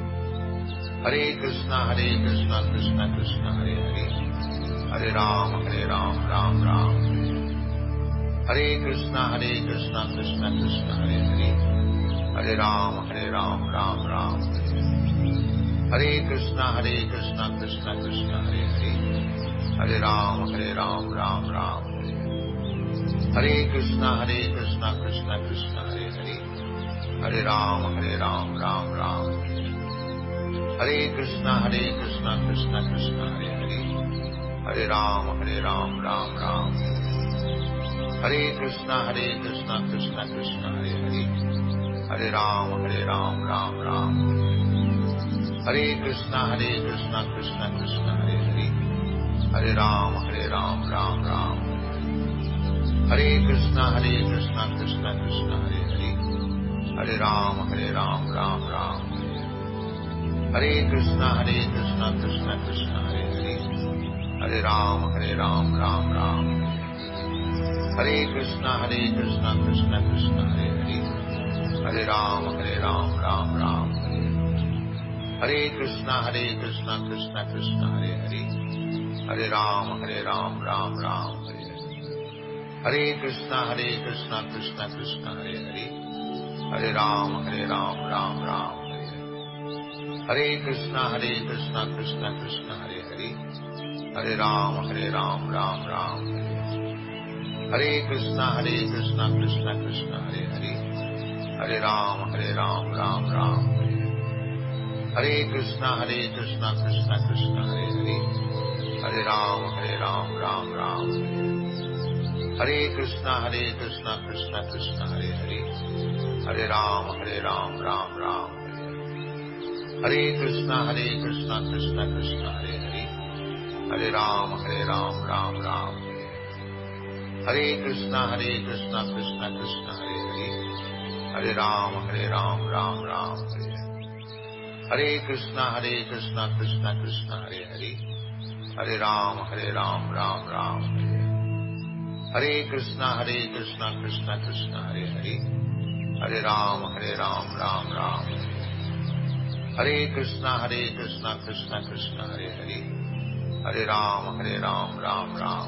Hare Krishna Hare Krishna Krishna Krishna Hare Hare, Hare Ram Hare Ram Ram Ram Hare Hare, Hare Krishna Hare Krishna Krishna Krishna Hare Hare, Hare Ram Hare Ram Ram Ram Hare Hare, Hare Krishna Hare Krishna Krishna Krishna Hare Hare, Hare Ram Hare Ram Ram Ram Hare Hare, Hare Krishna Hare Krishna Krishna Krishna Hare Hare, Hare Ram Hare Ram Ram Ram Hare Hare, Hare Krishna Hare Krishna Krishna Krishna Hare Hare, Hare Ram Hare Ram Ram Ram Hare Hare, Hare Krishna Hare Krishna Krishna Krishna Hare Hare, Hare Ram Hare Ram Ram Ram Hare Hare, Hare Krishna Hare Krishna Krishna Krishna Hare Hare, Hare Ram Hare Ram Ram Ram Hare Hare, Hare Krishna Hare Krishna Krishna Krishna Hare Hare, Hare Ram Hare Ram Ram Ram Hare Hare, Hare Krishna Hare Krishna Krishna Krishna Hare Hare, Hare Ram Hare Ram Ram Ram Hare Hare, Hare Krishna Hare Krishna Krishna Krishna Hare Hare, Hare Ram Hare Ram Ram Ram Hare Hare, Hare Krishna Hare Krishna Krishna Krishna Hare Hare, Hare Ram Hare Ram Ram Ram Hare Hare, Hare Krishna Hare Krishna Krishna Krishna Hare Hare, Hare Ram Hare Ram Ram Ram Hare Hare, Hare Krishna Hare Krishna Krishna Krishna Hare Hare Ram, Hare Ram, Ram Ram, Hare Krishna, Hare Krishna, Krishna Krishna, Hare Hare, Hare Ram, Hare Ram, Ram Ram, Hare Krishna, Hare Krishna, Krishna Krishna, Hare Hare, Hare Ram, Hare Ram, Ram Ram, Hare Krishna, Hare Krishna, Krishna Krishna, Hare Hare, Hare Ram, Hare Ram, Ram Ram, Hare Krishna, Hare Krishna, Krishna Krishna, Hare Hare, Hare Ram, Hare Ram, Ram Ram, Hare Krishna, Hare Krishna, Krishna Krishna, Hare Hare, Hare Ram, Hare Ram, Ram Ram, Hare Krishna, Hare Krishna, Krishna Krishna, Hare Hare, Hare Ram, Hare Ram, Ram Ram, Hare Krishna, Hare Krishna, Krishna Krishna, Hare Hare, Hare Ram, Hare Ram, Ram Ram, Hare Krishna, Hare Krishna, Krishna Krishna, Hare Hare, Hare Ram, Hare Ram, Ram Ram,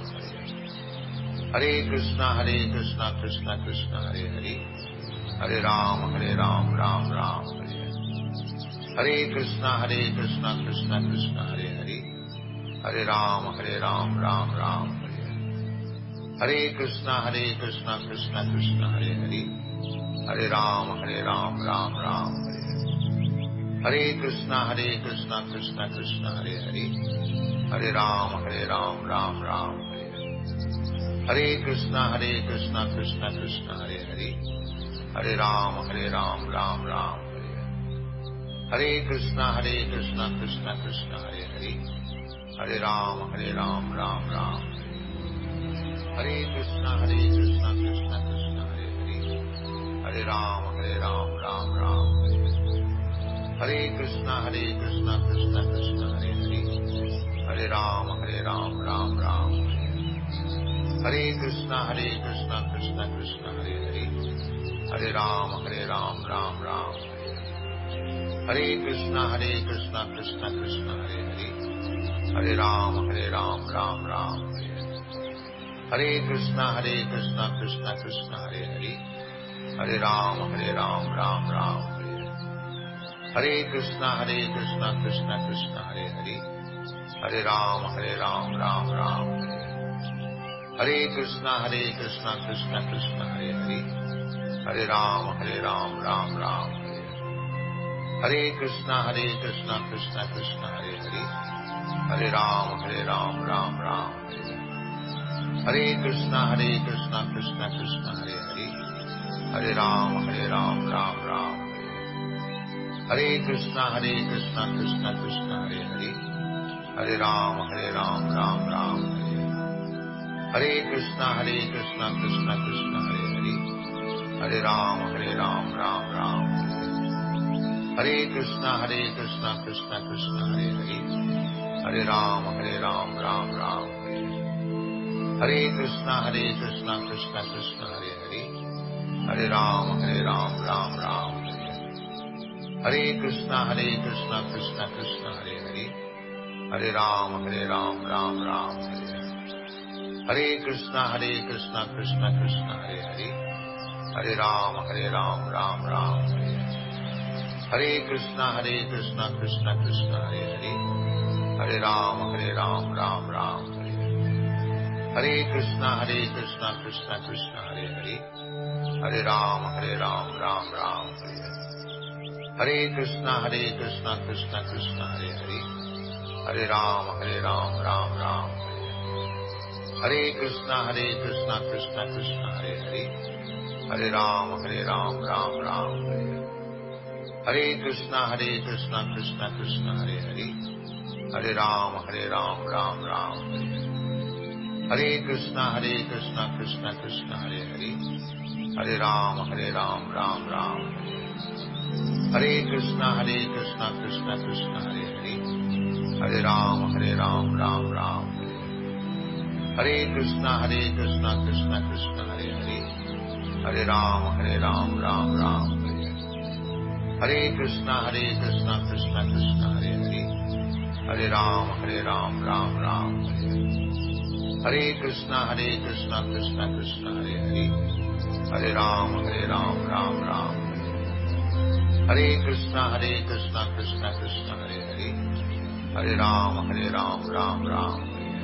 Hare Krishna, Hare Krishna, Krishna Krishna, Hare Hare, Hare Ram, Hare Ram, Ram Ram, Hare Krishna, Hare Krishna, Krishna Krishna, Hare Hare, Hare Ram, Hare Ram, Ram Ram, Hare Krishna, Hare Krishna, Krishna Krishna, Hare Hare, Hare Ram, Hare Ram, Ram Ram, Hare Krishna, Hare Krishna, Krishna Krishna, Hare Hare, Hare Ram, Hare Ram, Ram Ram, Hare Krishna, Hare Krishna, Krishna Krishna, Hare Hare, Hare Ram, Hare Ram, Ram Ram, Hare Krishna, Hare Krishna, Krishna Krishna, Hare Hare, Hare Ram, Hare Ram, Ram Ram, Hare Krishna, Hare Krishna, Krishna Krishna, Hare Hare, Hare Ram, Hare Ram, Ram Ram, Hare Krishna, Hare Krishna, Krishna Krishna, Hare Hare, Hare Ram, Hare Ram, Ram Ram, Hare Krishna, Hare Krishna, Krishna Krishna, Hare Hare, Hare Ram, Hare Ram, Ram Ram, Hare Krishna, Hare Krishna, Krishna Krishna, Hare Hare, Hare Ram, Hare Ram, Ram Ram, Hare Krishna, Hare Krishna, Krishna Krishna, Hare Hare, Hare Ram, Hare Ram, Ram Ram, Hare Krishna, Hare Krishna, Krishna Krishna, Hare Hare, Hare Ram, Hare Ram, Ram Ram, Hare Krishna, Hare Krishna, Krishna Krishna, Hare Hare, Hare Ram, Hare Ram, Ram Ram, Hare Krishna, Hare Krishna, Krishna Krishna, Hare Hare, Hare Ram, Hare Ram, Ram Ram, Hare Krishna, Hare Krishna, Krishna Krishna, Hare Hare, Hare Ram, Hare Ram, Ram Ram, Hare Krishna, Hare Krishna, Krishna Krishna, Hare Hare, Hare Ram, Hare Ram, Ram Ram, Hare Krishna, Hare Krishna, Krishna Krishna, Hare Hare, Hare Ram, Hare Ram, Ram Ram, Hare Krishna, Hare Krishna, Krishna Krishna, Hare Hare, Hare Ram, Hare Ram, Ram Ram, Hare Krishna, Hare Krishna, Krishna Krishna, Hare Hare, Hare Ram, Hare Ram, Ram Ram, Hare Krishna, Hare Krishna, Krishna Krishna, Hare Hare, Hare Ram, Hare Ram, Ram Ram, Hare Krishna, Hare Krishna, Krishna Krishna, Hare Hare, Hare Ram, Hare Ram, Ram Ram, Hare Krishna, Hare Krishna, Krishna Krishna, Hare Hare, Hare Ram, Hare Ram, Ram Ram, Hare Krishna, Hare Krishna, Krishna Krishna, Hare Hare, Hare Ram, Hare Ram, Ram Ram, Hare Krishna, Hare Krishna, Krishna Krishna, Hare Hare, Hare Ram, Hare Ram, Ram Ram, Hare Krishna, Hare Krishna, Krishna Krishna, Hare Hare, Hare Ram, Hare Ram, Ram Ram, Hare Krishna, Hare Krishna, Krishna Krishna, Hare Hare, Hare Ram, Hare Ram, Ram Ram, Hare Krishna, Hare Krishna, Krishna Krishna, Hare Hare, Hare Ram, Hare Ram, Ram Ram, Hare Krishna, Hare Krishna, Krishna Krishna, Hare Hare, Hare Ram, Hare Ram, Ram Ram, Hare Krishna, Hare Krishna, Krishna Krishna, Hare Hare, Hare Ram, Hare Ram, Ram Ram, Hare Krishna, Hare Krishna, Krishna Krishna, Hare Hare, Hare Ram, Hare Ram, Ram Ram, Hare Krishna, Hare Krishna, Krishna Krishna, Hare Hare, Hare Ram, Hare Ram, Ram Ram, Hare Krishna, Hare Krishna, Krishna Krishna, Hare Hare, Hare Ram, Hare Ram, Ram Ram,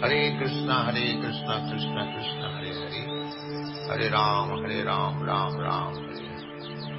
Hare Krishna Hare Krishna Krishna Krishna Hare Hare, Hare Ram Hare Ram Ram Ram Hare Hare.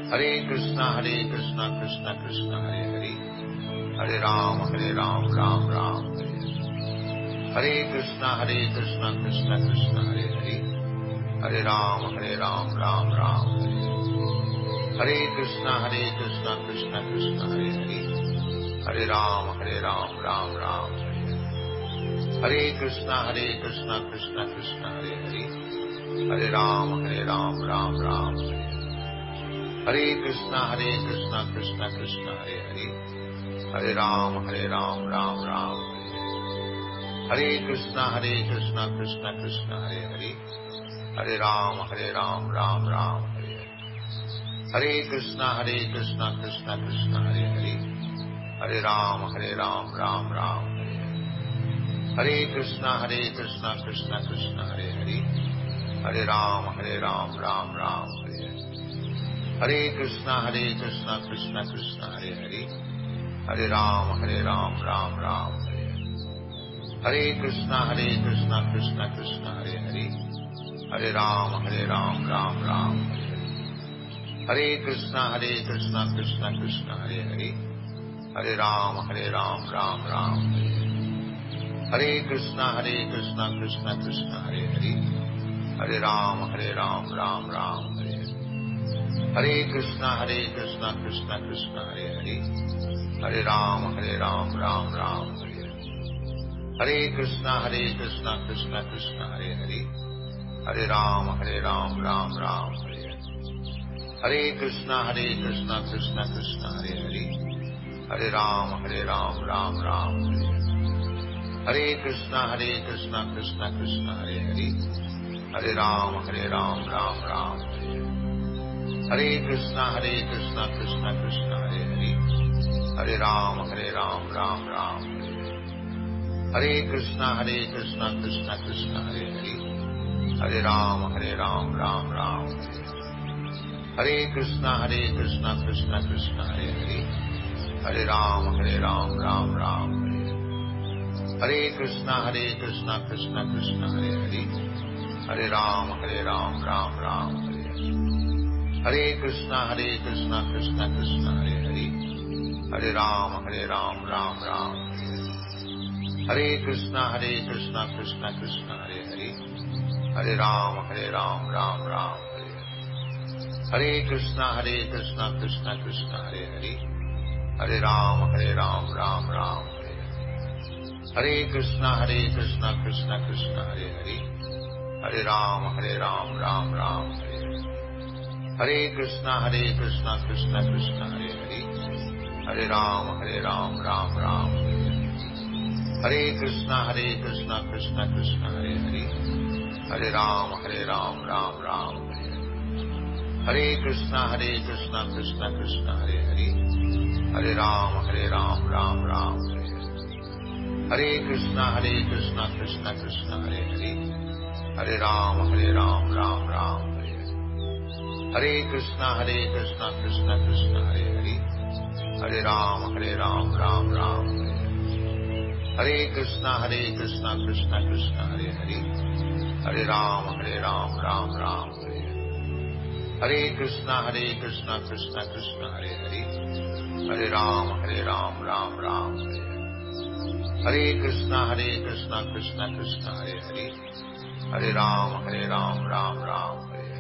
Hare Krishna Hare Krishna Krishna Krishna Hare Hare, Hare Ram Hare Ram Ram Ram Hare Hare. Hare Krishna Hare Krishna Krishna Krishna Hare Hare, Hare Ram Hare Ram Ram Ram Hare Hare. Hare Krishna Hare Krishna Krishna Krishna Hare Hare, Hare Ram Hare Ram Ram Ram Hare Hare. Hare Krishna Hare Krishna Krishna Krishna Hare Hare, Hare Ram Hare Ram Ram Ram Hare Hare. Hare Krishna Hare Krishna Krishna Krishna Hare Hare, Hare Ram Hare Ram Ram Ram Hare Hare. Hare Krishna Hare Krishna Krishna Krishna Hare Hare, Hare Ram Hare Ram Ram Ram Hare Hare. Hare Krishna Hare Krishna Krishna Krishna Hare Hare, Hare Ram Hare Ram Ram Ram Hare Hare. Hare Krishna Hare Krishna Krishna Krishna Hare Hare, Hare Ram Hare Ram Ram Ram Hare Hare. Hare Krishna Hare Krishna Krishna Krishna Hare Hare, Hare Ram Hare Ram Ram Ram Hare Hare. Hare Krishna Hare Krishna Krishna Krishna Hare Hare, Hare Ram Hare Ram Ram Ram Hare Hare. Hare Krishna Hare Krishna Krishna Krishna Hare Hare, Hare Ram Hare Ram Ram Ram Hare Hare. Hare Krishna Hare Krishna Krishna Krishna Hare Hare, Hare Ram Hare Ram Ram Ram Hare Hare. Hare Krishna Hare Krishna Krishna Krishna Hare Hare, Hare Ram Hare Ram Ram Ram Hare Hare. Hare Krishna Hare Krishna Krishna Krishna Hare Hare, Hare Ram Hare Ram Ram Ram Hare Hare. Hare Krishna Hare Krishna Krishna Krishna Hare Hare, Hare Ram Hare Ram Ram Ram Hare Hare. Hare Krishna Hare Krishna Krishna Krishna Hare Hare, Hare Ram Hare Ram Ram Ram Hare Hare. Hare Krishna Hare Krishna Krishna Krishna Hare Hare, Hare Ram Hare Ram Ram Ram Hare Hare. Hare Krishna Hare Krishna Krishna Krishna Hare Hare, Hare Ram Hare Ram Ram Ram Hare Hare. Hare Krishna Hare Krishna Krishna Krishna Hare Hare, Hare Ram Hare Ram Ram Ram Hare Hare. Hare Krishna Hare Krishna Krishna Krishna Hare Hare, Hare Ram Hare Ram Ram Ram Hare Hare. Hare Krishna Hare Krishna Krishna Krishna Hare Hare, Hare Ram Hare Ram Ram Ram Hare Hare. Hare Krishna Hare Krishna Krishna Krishna Hare Hare, Hare Ram Hare Ram Ram Ram Hare Hare. Hare Krishna Hare Krishna Krishna Krishna Hare Hare, Hare Ram Hare Ram Ram Ram Hare Hare. Hare Krishna Hare Krishna Krishna Krishna Hare Hare, Hare Ram Hare Ram Ram Ram Hare Hare. Hare Krishna Hare Krishna Krishna Krishna Hare Hare, Hare Ram Hare Ram Ram Ram Hare Hare. Hare Krishna Hare Krishna Krishna Krishna Hare Hare, Hare Ram Hare Ram Ram Ram Hare Hare. Hare Krishna Hare Krishna Krishna Krishna Hare Hare, Hare Ram Hare Ram Ram Ram Hare Hare. Hare Krishna Hare Krishna Krishna Krishna Hare Hare, Hare Ram Hare Ram Ram Ram Hare Hare. Hare Krishna Hare Krishna Krishna Krishna Hare Hare, Hare Ram Hare Ram Ram Ram Hare Hare. Hare Krishna Hare Krishna Krishna Krishna Hare Hare, Hare Ram Hare Ram Ram Ram Hare Hare. Hare Krishna Hare Krishna Krishna Krishna Hare Hare, Hare Ram Hare Ram Ram Ram Hare Hare. Hare Krishna Hare Krishna Krishna Krishna Hare Hare, Hare Ram Hare Ram Ram Ram Hare Hare.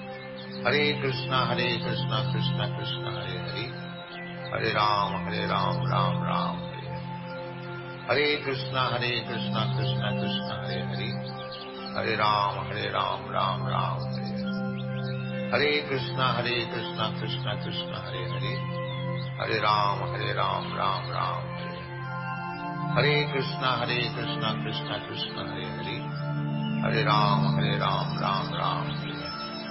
Hare Krishna Hare Krishna Krishna Krishna Hare Hare, Hare Ram Hare Ram Ram Ram Hare Hare. Hare Krishna Hare Krishna Krishna Krishna Hare Hare, Hare Ram Hare Ram Ram Ram Hare Hare. Hare Krishna Hare Krishna Krishna Krishna Hare Hare, Hare Ram Hare Ram Ram Ram Hare Hare. Hare Krishna Hare Krishna Krishna Krishna Hare Hare, Hare Ram Hare Ram Ram Ram Hare Hare.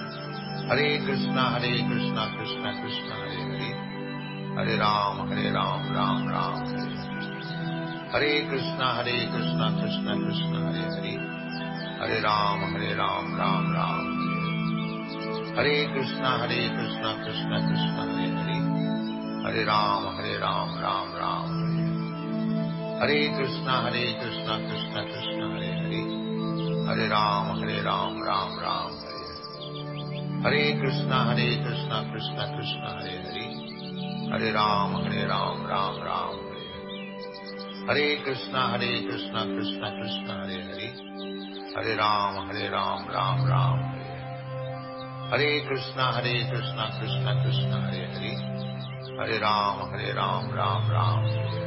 Hare Krishna Hare Krishna Krishna Krishna Hare Hare, Hare Ram Hare Ram Ram Ram Hare Hare. Hare Krishna Hare Krishna Krishna Krishna Hare Hare, Hare Ram Hare Ram Ram Ram Hare Hare. Hare Krishna Hare Krishna Krishna Krishna Hare Hare, Hare Ram Hare Ram Ram Ram Hare Hare. Hare Krishna Hare Krishna Krishna Krishna Hare Hare, Hare Ram Hare Ram Ram Ram Hare Hare. Hare Krishna Hare Krishna Krishna Krishna Hare Hare, Hare Ram Hare Ram Ram Ram Hare Hare, Hare Krishna Hare Krishna Krishna Krishna Hare Hare, Hare Ram Hare Ram Ram Ram Hare Hare, Hare Krishna Hare Krishna Krishna Krishna Hare Hare, Hare Ram Hare Ram Ram Ram Hare Hare,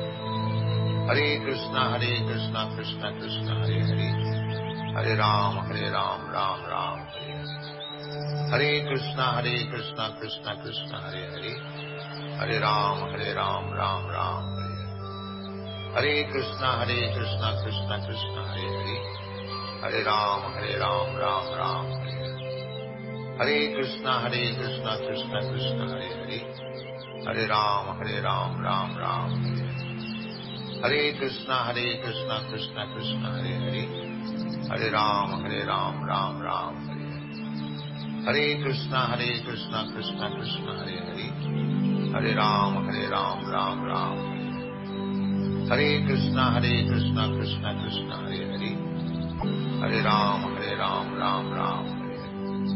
Hare Krishna Hare Krishna Krishna Krishna Hare Hare, Hare Ram Hare Ram Ram Ram Hare Hare, Hare Krishna Hare Krishna Krishna Krishna Hare Hare, Hare Ram Hare Ram Ram Ram Hare Hare, Hare Krishna Hare Krishna Krishna Krishna Hare Hare, Hare Ram Hare Ram Ram Ram Hare Hare, Hare Krishna Hare Krishna Krishna Krishna Hare Hare, Hare Ram Hare Ram Ram Ram Hare Hare, Hare Krishna Hare Krishna Krishna Krishna Hare Hare, Hare Ram Hare Ram Ram Ram Hare Hare, Hare Krishna Hare Krishna Krishna Krishna Hare Hare, Hare Ram Hare Ram Ram Ram Hare Hare, Hare Krishna Hare Krishna Krishna Krishna Hare Hare, Hare Ram Hare Ram Ram Ram Hare Hare,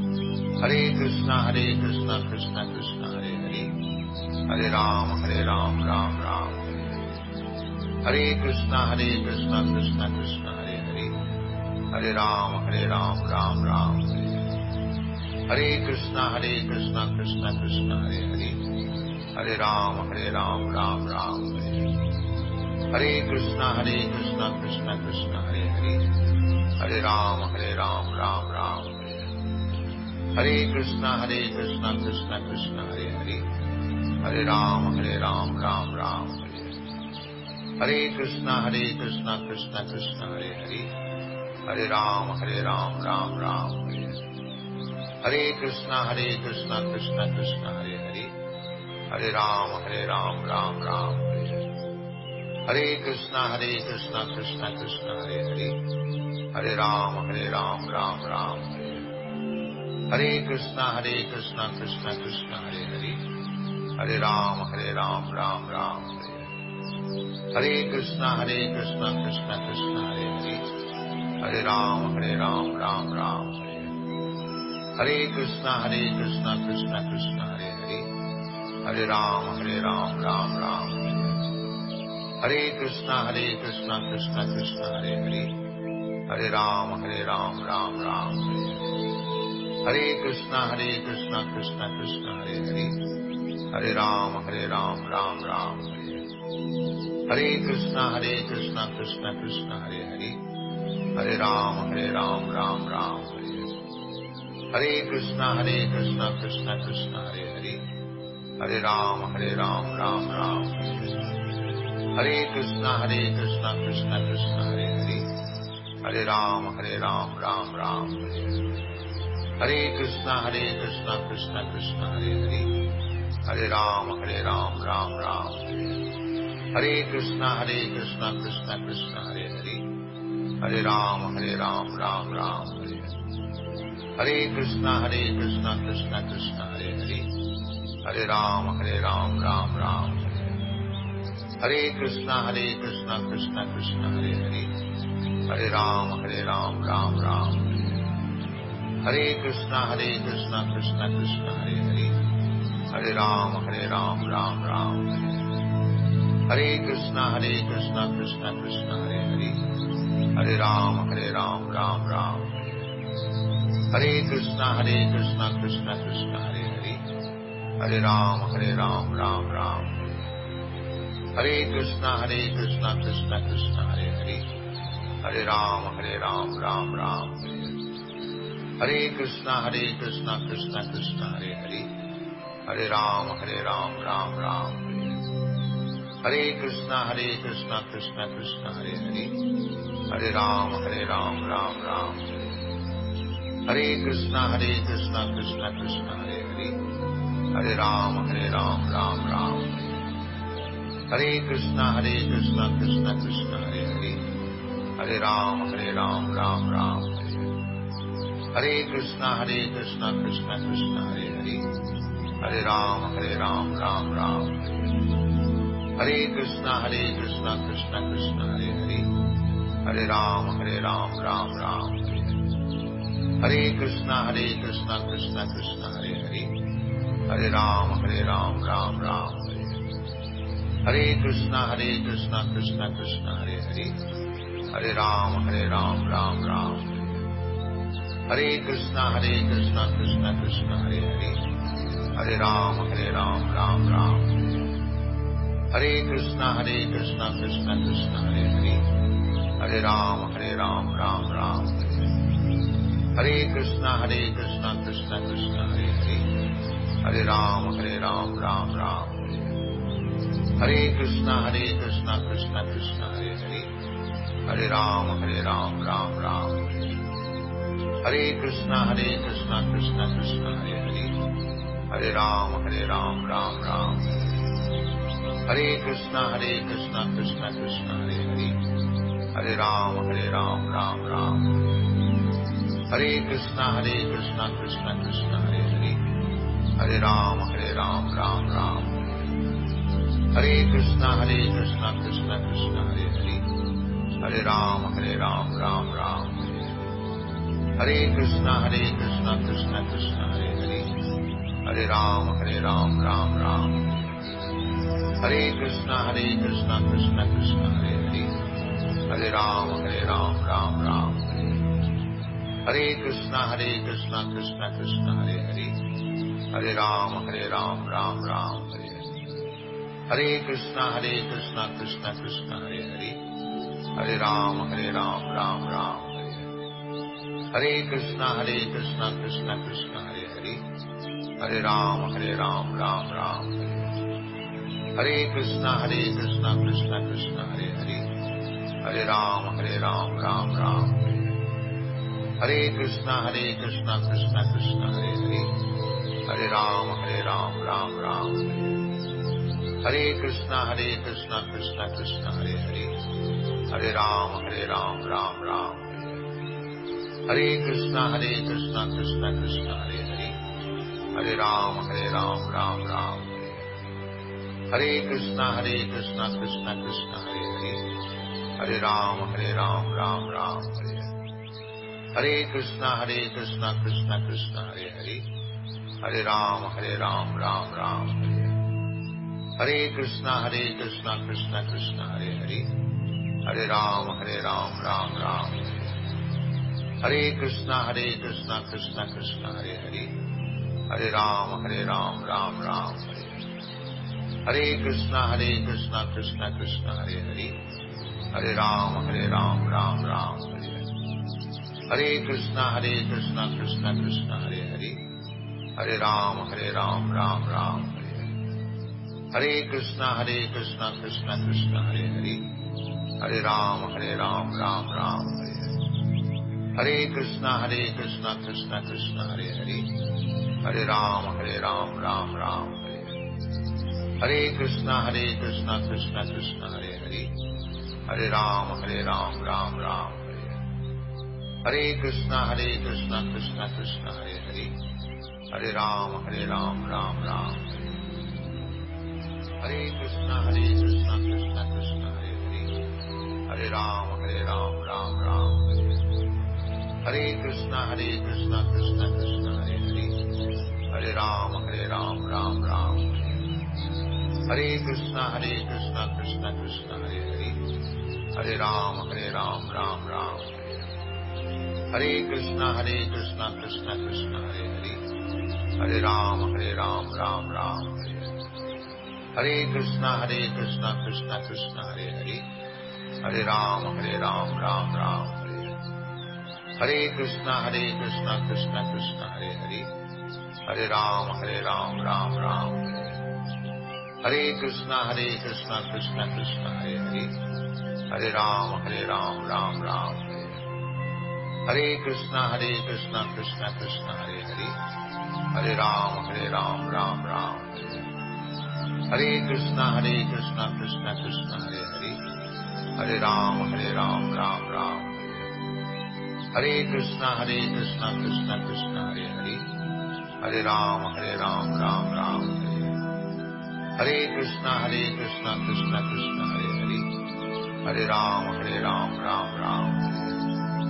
Hare Krishna Hare Krishna Krishna Krishna Hare Hare, Hare Ram Hare Ram Ram Ram Hare Hare, Hare Krishna Hare Krishna Krishna Krishna Hare Hare, Hare Ram Hare Ram Ram Ram Hare Hare, Hare Krishna Hare Krishna Krishna Krishna Hare Hare, Hare Ram Hare Ram Ram Ram Hare Hare, Hare Krishna Hare Krishna Krishna Krishna Hare Hare, Hare Ram Hare Ram Ram Ram Hare Hare, Hare Krishna Hare Krishna Krishna Krishna Hare Hare, Hare Ram Hare Ram Ram Ram Hare Hare, Hare Krishna Hare Krishna Krishna Krishna Hare Hare, Hare Ram Hare Ram Ram Ram Hare Hare, Hare Krishna Hare Krishna Krishna Krishna Hare Hare, Hare Ram Hare Ram Ram Ram Hare Hare, Hare Krishna Hare Krishna Krishna Krishna Hare Hare, Hare Ram Hare Ram Ram Ram Hare Hare, Hare Krishna Hare Krishna Krishna Krishna Hare Hare, Hare Ram Hare Ram Ram Ram Hare Hare, Hare Krishna Hare Krishna Krishna Krishna Hare Hare, Hare Ram Hare Ram Ram Ram Hare Hare, Hare Krishna Hare Krishna Krishna Krishna Hare Hare, Hare Ram Hare Ram Ram Ram Hare Hare, Hare Krishna Hare Krishna Krishna Krishna Hare Hare, Hare Ram Hare Ram Ram Ram Hare Hare, Hare Krishna Hare Krishna Krishna Krishna Hare Hare, Hare Ram Hare Ram Ram Ram Hare Hare, Hare Krishna Hare Krishna Krishna Krishna Hare Hare, Hare Ram Hare Ram Ram Ram Hare Hare, Hare Krishna Hare Krishna Krishna Krishna Hare Hare, Hare Ram Hare Ram Ram Ram Hare Hare, Hare Krishna Hare Krishna Krishna Krishna Hare Hare, Hare Ram Hare Ram Ram Ram Hare Hare, Hare Krishna Hare Krishna Krishna Krishna Hare Hare, Hare Ram Hare Ram Ram Ram Hare Hare, Hare Krishna Hare Krishna Krishna Krishna Hare Hare, Hare Ram Hare Ram Ram Ram Hare Hare, Hare Krishna Hare Krishna Krishna Krishna Hare Hare, Hare Ram Hare Ram Ram Ram Hare Hare, Hare Krishna Hare Krishna Krishna Krishna Hare Hare, Hare Ram Hare Ram Ram Ram Hare Hare, Hare Krishna Hare Krishna Krishna Krishna Hare Hare, Hare Ram Hare Ram Ram Ram Hare Hare, Hare Krishna Hare Krishna Krishna Krishna Hare Hare, Hare Ram Hare Ram Ram Ram Hare Hare, Hare Krishna Hare Krishna Krishna Krishna Hare Hare, Hare Ram Hare Ram Ram Ram Hare Hare, Hare Krishna Hare Krishna Krishna Krishna Hare Hare, Hare Ram Hare Ram Ram Ram Hare Hare, Hare Krishna Hare Krishna Krishna Krishna Hare Hare, Hare Ram Hare Ram Ram Ram Hare Hare, Hare Krishna Hare Krishna Krishna Krishna Hare Hare, Hare Ram Hare Ram Ram Ram Hare Hare, Hare Krishna Hare Krishna Krishna Krishna Hare Hare, Hare Ram Hare Ram Ram Ram Hare Hare, Hare Krishna Hare Krishna Krishna Krishna Hare Hare, Hare Ram Hare Ram Ram Ram Hare Hare, Hare Krishna Hare Krishna Krishna Krishna Hare Hare, Hare Ram Hare Ram Ram Ram Hare Hare, Hare Krishna Hare Krishna Krishna Krishna Hare Hare, Hare Ram Hare Ram Ram Ram Hare Hare, Hare Krishna, Hare Krishna, Krishna Krishna, Hare Hare, Hare Rama, Hare Rama, Ram Ram, Hare Hare. Hare Krishna, Hare Krishna, Krishna Krishna, Hare Hare, Hare Rama, Hare Rama, Ram Ram, Hare Hare. Hare Krishna, Hare Krishna, Krishna Krishna, Hare Hare, Hare Rama, Hare Rama, Ram Ram, Hare Hare. Hare Krishna, Hare Krishna, Krishna Krishna, Hare Hare, Hare Rama, Hare Rama, Ram Ram, Hare Hare. Hare Krishna, Hare Krishna, Krishna Krishna, Hare Hare, Hare Rama, Hare Rama, Ram Ram, Hare Hare. Hare Krishna, Hare Krishna, Krishna Krishna, Hare Hare, Hare Rama, Hare Rama, Ram Ram, Hare Hare. Hare Krishna, Hare Krishna, Krishna Krishna, Hare Hare, Hare Rama, Hare Rama, Ram Ram, Hare Hare. Hare Krishna, Hare Krishna, Krishna Krishna, Hare Hare, Hare Rama, Hare Rama, Ram Ram, Hare Hare. Hare Krishna, Hare Krishna, Krishna Krishna, Hare Hare, Hare Rama, Hare Rama, Ram Ram, Hare Hare. Hare Krishna, Hare Krishna, Krishna Krishna, Hare Hare, Hare Rama, Hare Rama, Ram Ram, Hare Hare. Hare Krishna, Hare Krishna, Krishna Krishna, Hare Hare, Hare Rama, Hare Rama, Ram Ram, Hare Hare. Hare Krishna, Hare Krishna, Krishna Krishna, Hare Hare, Hare Rama, Hare Rama, Ram Ram, Hare Hare. Hare Krishna, Hare Krishna, Krishna Krishna, Hare Hare, Hare Rama, Hare Rama, Ram Ram, Hare Hare. Hare Krishna, Hare Krishna, Krishna Krishna, Hare Hare, Hare Rama, Hare Rama, Ram Ram, Hare Hare. Hare Krishna, Hare Krishna, Krishna Krishna, Hare Hare, Hare Rama, Hare Rama, Ram Ram, Hare Hare. Hare Krishna, Hare Krishna, Krishna Krishna, Hare Hare, Hare Rama, Hare Rama, Ram Ram, Hare Hare. Hare Krishna, Hare Krishna, Krishna Krishna, Hare Hare, Hare Rama, Hare Rama, Ram Ram, Hare Hare. Hare Krishna, Hare Krishna, Krishna Krishna, Hare Hare, Hare Rama, Hare Rama, Ram Ram, Hare Hare. Hare Krishna, Hare Krishna, Krishna Krishna, Hare Hare, Hare Rama, Hare Rama, Ram Ram, Hare Hare. Hare Krishna, Hare Krishna, Krishna Krishna, Hare Hare, Hare Rama, Hare Rama, Ram Ram, Hare Hare. Hare Krishna, Hare Krishna, Krishna Krishna, Hare Hare, Hare Rama, Hare Rama, Ram Ram, Hare Hare. Hare Krishna, Hare Krishna, Krishna Krishna, Hare Hare, Hare Rama, Hare Rama, Ram Ram, Hare Hare. Hare Krishna, Hare Krishna, Krishna Krishna, Hare Hare, Hare Rama, Hare Rama, Ram Ram, Hare Hare. Hare Krishna, Hare Krishna, Krishna Krishna, Hare Hare, Hare Rama, Hare Rama, Ram Ram, Hare Hare. Hare Krishna, Hare Krishna, Krishna Krishna, Hare Hare, Hare Rama, Hare Rama, Ram Ram, Hare Hare. Hare Krishna, Hare Krishna, Krishna Krishna, Hare Hare, Hare Rama, Hare Rama, Ram Ram, Hare Hare. Hare Krishna, Hare Krishna, Krishna Krishna, Hare Hare, Hare Rama, Hare Rama, Ram Ram, Hare Hare. Hare Krishna, Hare Krishna, Krishna Krishna, Hare Hare, Hare Rama, Hare Rama, Ram Ram, Hare Hare. Hare Krishna, Hare Krishna, Krishna Krishna, Hare Hare, Hare Rama, Hare Rama, Ram Ram, Hare Hare. Hare Krishna, Hare Krishna, Krishna Krishna, Hare Hare, Hare Rama, Hare Rama, Ram Ram, Hare Hare. Hare Krishna, Hare Krishna, Krishna Krishna, Hare Hare, Hare Rama, Hare Rama, Ram Ram, Hare Hare. Hare Krishna, Hare Krishna, Krishna Krishna, Hare Hare, Hare Rama, Hare Rama, Ram Ram, Hare Hare. Hare Krishna, Hare Krishna, Krishna Krishna, Hare Hare, Hare Rama, Hare Rama, Ram Ram, Hare Hare. Hare Krishna, Hare Krishna, Krishna Krishna, Hare Hare, Hare Rama, Hare Rama, Ram Ram, Hare Hare. Hare Krishna, Hare Krishna, Krishna Krishna, Hare Hare, Hare Rama, Hare Rama, Ram Ram, Hare Hare. Hare Krishna, Hare Krishna, Krishna Krishna, Hare Hare, Hare Rama, Hare Rama, Ram Ram, Hare Hare. Hare Krishna, Hare Krishna, Krishna Krishna, Hare Hare, Hare Rama, Hare Rama, Ram Ram, Hare Hare. Hare Krishna, Hare Krishna, Krishna Krishna, Hare Hare, Hare Rama, Hare Rama, Ram Ram, Hare Hare. Hare Krishna, Hare Krishna, Krishna Krishna, Hare Hare, Hare Rama, Hare Rama, Ram Ram, Hare Hare. Hare Krishna, Hare Krishna, Krishna Krishna, Hare Hare, Hare Rama, Hare Rama, Ram Ram, Hare Hare.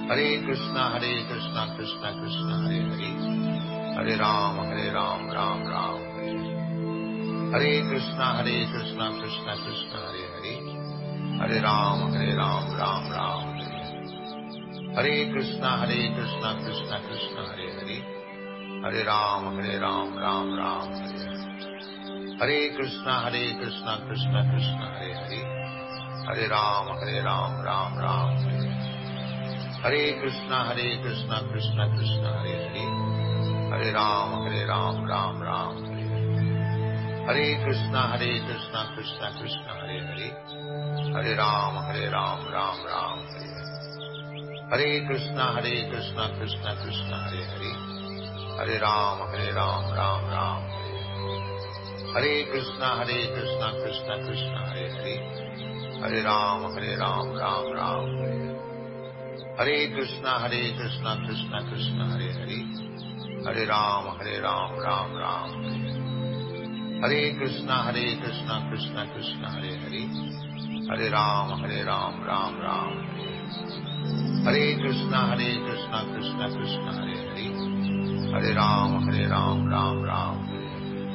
Hare Krishna, Hare Krishna, Krishna Krishna, Hare Hare, Hare Rama, Hare Rama, Ram Ram, Hare Hare. Hare Krishna, Hare Krishna, Krishna Krishna, Hare Hare, Hare Rama, Hare Rama, Ram Ram, Hare Hare. Hare Krishna, Hare Krishna, Krishna Krishna, Hare Hare, Hare Rama, Hare Rama, Ram Ram, Hare Hare. Hare Krishna, Hare Krishna, Krishna Krishna, Hare Hare, Hare Rama, Hare Rama, Ram Ram, Hare Hare. Hare Krishna, Hare Krishna, Krishna Krishna, Hare Hare, Hare Rama, Hare Rama, Ram Ram, Hare Hare. Hare Krishna, Hare Krishna, Krishna Krishna, Hare Hare, Hare Rama, Hare Rama, Ram Ram, Hare Hare. Hare Krishna, Hare Krishna, Krishna Krishna, Hare Hare, Hare Rama, Hare Rama, Ram Ram, Hare Hare. Hare Krishna, Hare Krishna, Krishna Krishna, Hare Hare, Hare Rama, Hare Rama, Ram Ram, Hare Hare. Hare Krishna, Hare Krishna, Krishna Krishna, Hare Hare, Hare Rama, Hare Rama, Ram Ram, Hare Hare. Hare Krishna, Hare Krishna, Krishna Krishna, Hare Hare, Hare Rama, Hare Rama, Ram Ram, Hare Hare. Hare Krishna, Hare Krishna, Krishna Krishna, Hare Hare, Hare Rama, Hare Rama, Ram Ram, Hare Hare.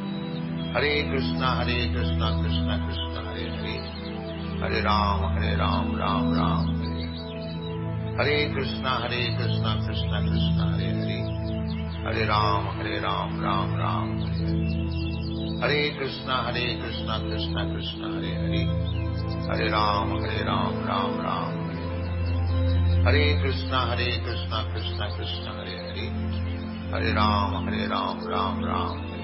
Hare Krishna, Hare Krishna, Krishna Krishna, Hare Hare, Hare Rama, Hare Rama, Ram Ram, Hare Hare. Hare Krishna, Hare Krishna, Krishna Krishna, Hare Hare, Hare Rama, Hare Rama, Ram Ram, Hare Hare. Hare Krishna, Hare Krishna, Krishna Krishna, Hare Hare, Hare Rama, Hare Rama, Ram Ram, Hare Hare. Hare Krishna, Hare Krishna, Krishna Krishna, Hare Hare, Hare Rama, Hare Rama, Ram Ram, Hare Hare.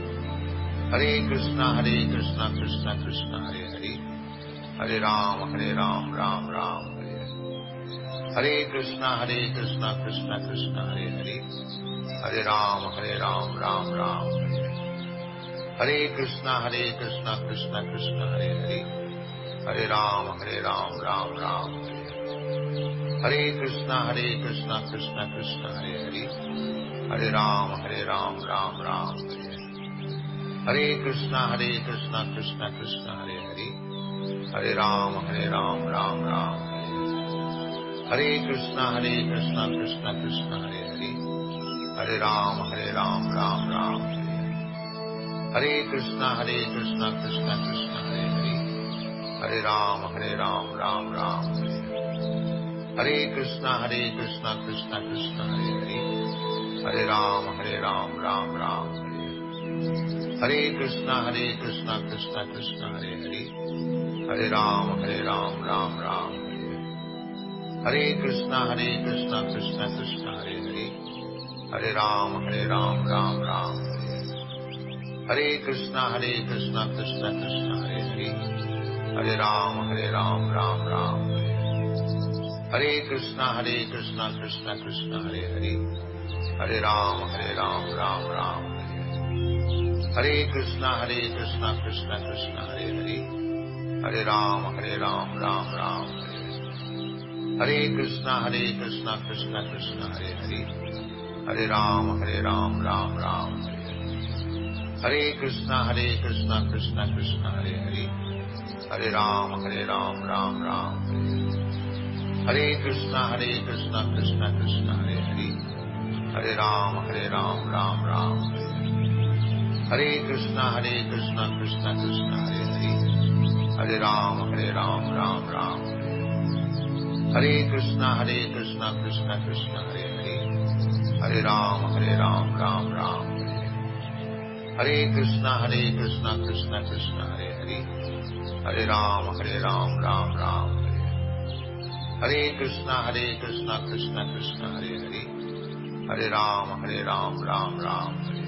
Hare Krishna, Hare Krishna, Krishna Krishna, Hare Hare, Hare Rama, Hare Rama, Ram Ram, Hare Hare. Hare Krishna, Hare Krishna, Krishna Krishna, Hare Hare, Hare Rama, Hare Rama, Ram Ram, Hare Hare. Hare Krishna, Hare Krishna, Krishna Krishna, Hare Hare, Hare Rama, Hare Rama, Ram Ram, Hare Hare. Hare Krishna, Hare Krishna, Krishna Krishna, Hare Hare, Hare Rama, Hare Rama, Ram Ram, Hare Hare. Hare Krishna, Hare Krishna, Krishna Krishna, Hare Hare, Hare Rama, Hare Rama, Ram Ram, Hare Hare. Hare Krishna, Hare Krishna, Krishna Krishna, Hare Hare, Hare Rama, Hare Rama, Ram Ram, Hare Hare. Hare Krishna, Hare Krishna, Krishna Krishna, Hare Hare, Hare Rama, Hare Rama, Ram Ram, Hare Hare. Hare Krishna, Hare Krishna, Krishna Krishna, Hare Hare, Hare Rama, Hare Rama, Ram Ram, Hare Hare. Hare Krishna, Hare Krishna, Krishna Krishna, Hare Hare, Hare Rama, Hare Rama, Ram Ram, Hare Hare. Hare Krishna, Hare Krishna, Krishna Krishna, Hare Hare, Hare Rama, Hare Rama, Ram Ram, Hare Hare. Hare Krishna, Hare Krishna, Krishna Krishna, Hare Hare, Hare Rama, Hare Rama, Ram Ram, Hare Hare. Hare Krishna, Hare Krishna, Krishna Krishna, Hare Hare, Hare Rama, Hare Rama, Ram Ram, Hare Hare. Hare Krishna, Hare Krishna, Krishna Krishna, Hare Hare, Hare Rama, Hare Rama, Ram Ram, Hare Hare. Hare Krishna, Hare Krishna, Krishna Krishna, Hare Hare, Hare Rama, Hare Rama, Ram Ram, Hare Hare. Hare Krishna, Hare Krishna, Krishna Krishna, Hare Hare, Hare Rama, Hare Rama, Ram Ram, Hare Hare. Hare Krishna, Hare Krishna, Krishna Krishna, Hare Hare, Hare Rama, Hare Rama, Ram Ram, Hare Hare. Hare Krishna, Hare Krishna, Krishna Krishna, Hare Hare, Hare Rama, Hare Rama, Ram Ram, Hare Hare. Hare Krishna, Hare Krishna, Krishna Krishna, Hare Hare, Hare Rama, Hare Rama, Ram Ram, Hare Hare. Hare Krishna, Hare Krishna, Krishna Krishna, Hare Hare, Hare Rama, Hare Rama, Ram Ram, Hare Hare. Hare Krishna, Hare Krishna, Krishna Krishna, Hare Hare, Hare Rama, Hare Rama, Ram Ram, Hare Hare.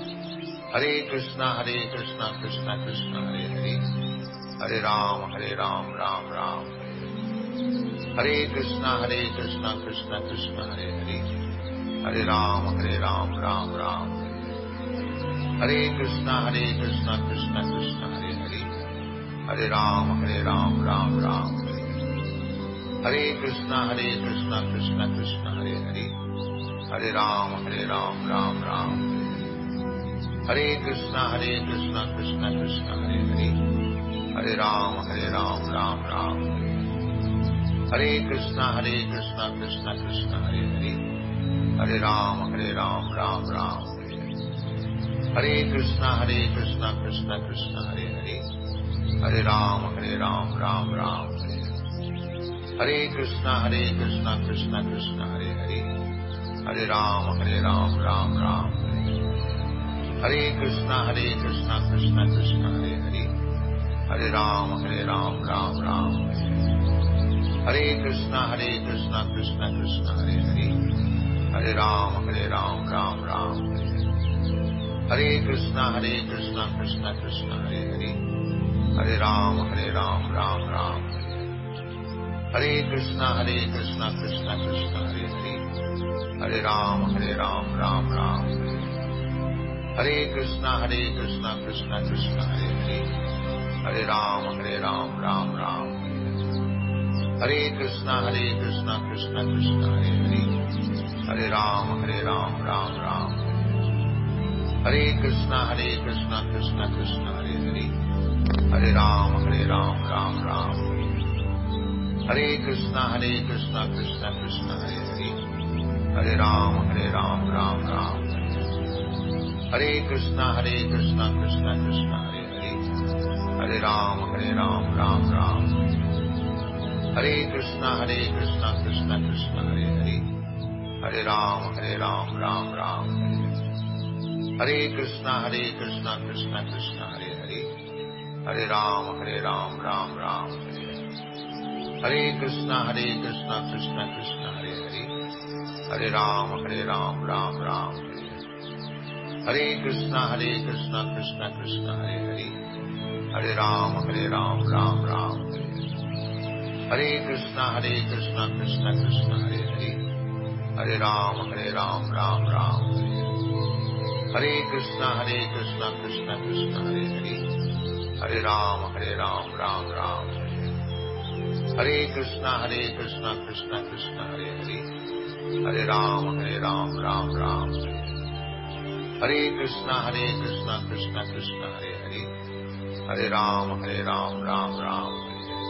Hare Krishna, Hare Krishna, Krishna Krishna, Hare Hare, Hare Rama, Hare Rama, Ram Ram, Hare Hare. Hare Krishna, Hare Krishna, Krishna Krishna, Hare Hare, Hare Rama, Hare Rama, Ram Ram, Hare Hare. Hare Krishna, Hare Krishna, Krishna Krishna, Hare Hare, Hare Rama, Hare Rama, Ram Ram, Hare Hare. Hare Krishna, Hare Krishna, Krishna Krishna, Hare Hare, Hare Rama, Hare Rama, Ram Ram, Hare Hare. Hare Krishna, Hare Krishna, Krishna Krishna, Hare Hare, Hare Rama, Hare Rama, Ram Ram, Hare Hare. Hare Krishna Hare Krishna Krishna Krishna Hare Hare, Hare Ram Hare Ram Ram Ram Hare Hare, Hare Krishna Hare Krishna Krishna Krishna Hare Hare, Hare Ram Hare Ram Ram Ram Hare Hare, Hare Krishna Hare Krishna Krishna Krishna Hare Hare, Hare Ram Hare Ram Ram Ram Hare Hare, Hare Krishna Hare Krishna Krishna Krishna Hare Hare, Hare Ram Hare Ram Ram Ram Hare Hare, Hare Krishna Hare Krishna Krishna Krishna Hare Hare, Hare Ram Hare Ram Ram Ram Hare Hare, Hare Krishna Hare Krishna Krishna Krishna Hare Hare, Hare Ram Hare Ram Ram Ram Hare Hare, Hare Krishna Hare Krishna Krishna Krishna Hare Hare, Hare Ram Hare Ram Ram Ram Hare Hare, Hare Krishna Hare Krishna Krishna Krishna Hare Hare, Hare Ram Hare Ram Ram Ram Hare Hare, Hare Krishna Hare Krishna Krishna Krishna Hare Hare, Hare Ram Hare Ram Ram Ram Hare Hare, Hare Krishna Hare Krishna Krishna Krishna Hare Hare, Hare Ram Hare Ram Ram Ram Hare Hare, Hare Krishna Hare Krishna Krishna Krishna Hare Hare, Hare Ram Hare Ram Ram Ram Hare Hare, Hare Krishna Hare Krishna Krishna Krishna Hare Hare, Hare Ram Hare Ram Ram Ram Hare Hare, Hare Krishna Hare Krishna Krishna Krishna Hare Hare, Hare Ram Hare Ram Ram Ram Hare Hare, Hare Krishna Hare Krishna Krishna Krishna Hare Hare, Hare Ram Hare Ram Ram Ram Hare Hare, Hare Krishna Hare Krishna Krishna Krishna Hare Hare, Hare Ram Hare Ram Ram Ram Hare Hare, Hare Krishna Hare Krishna Krishna Krishna Hare Hare, Hare Ram Hare Ram Ram Ram Hare Hare, Hare Krishna Hare Krishna Krishna Krishna Hare Hare, Hare Ram Hare Ram Ram Ram Hare Hare, Hare Krishna Hare Krishna Krishna Krishna Hare Hare, Hare Ram Hare Ram Ram Ram Hare Hare, Hare Krishna Hare Krishna Krishna Krishna Hare Hare, Hare Ram Hare Ram Ram Ram Hare Hare, Hare Krishna Hare Krishna Krishna Krishna Hare Hare, Hare Ram Hare Ram Ram Ram Hare Hare,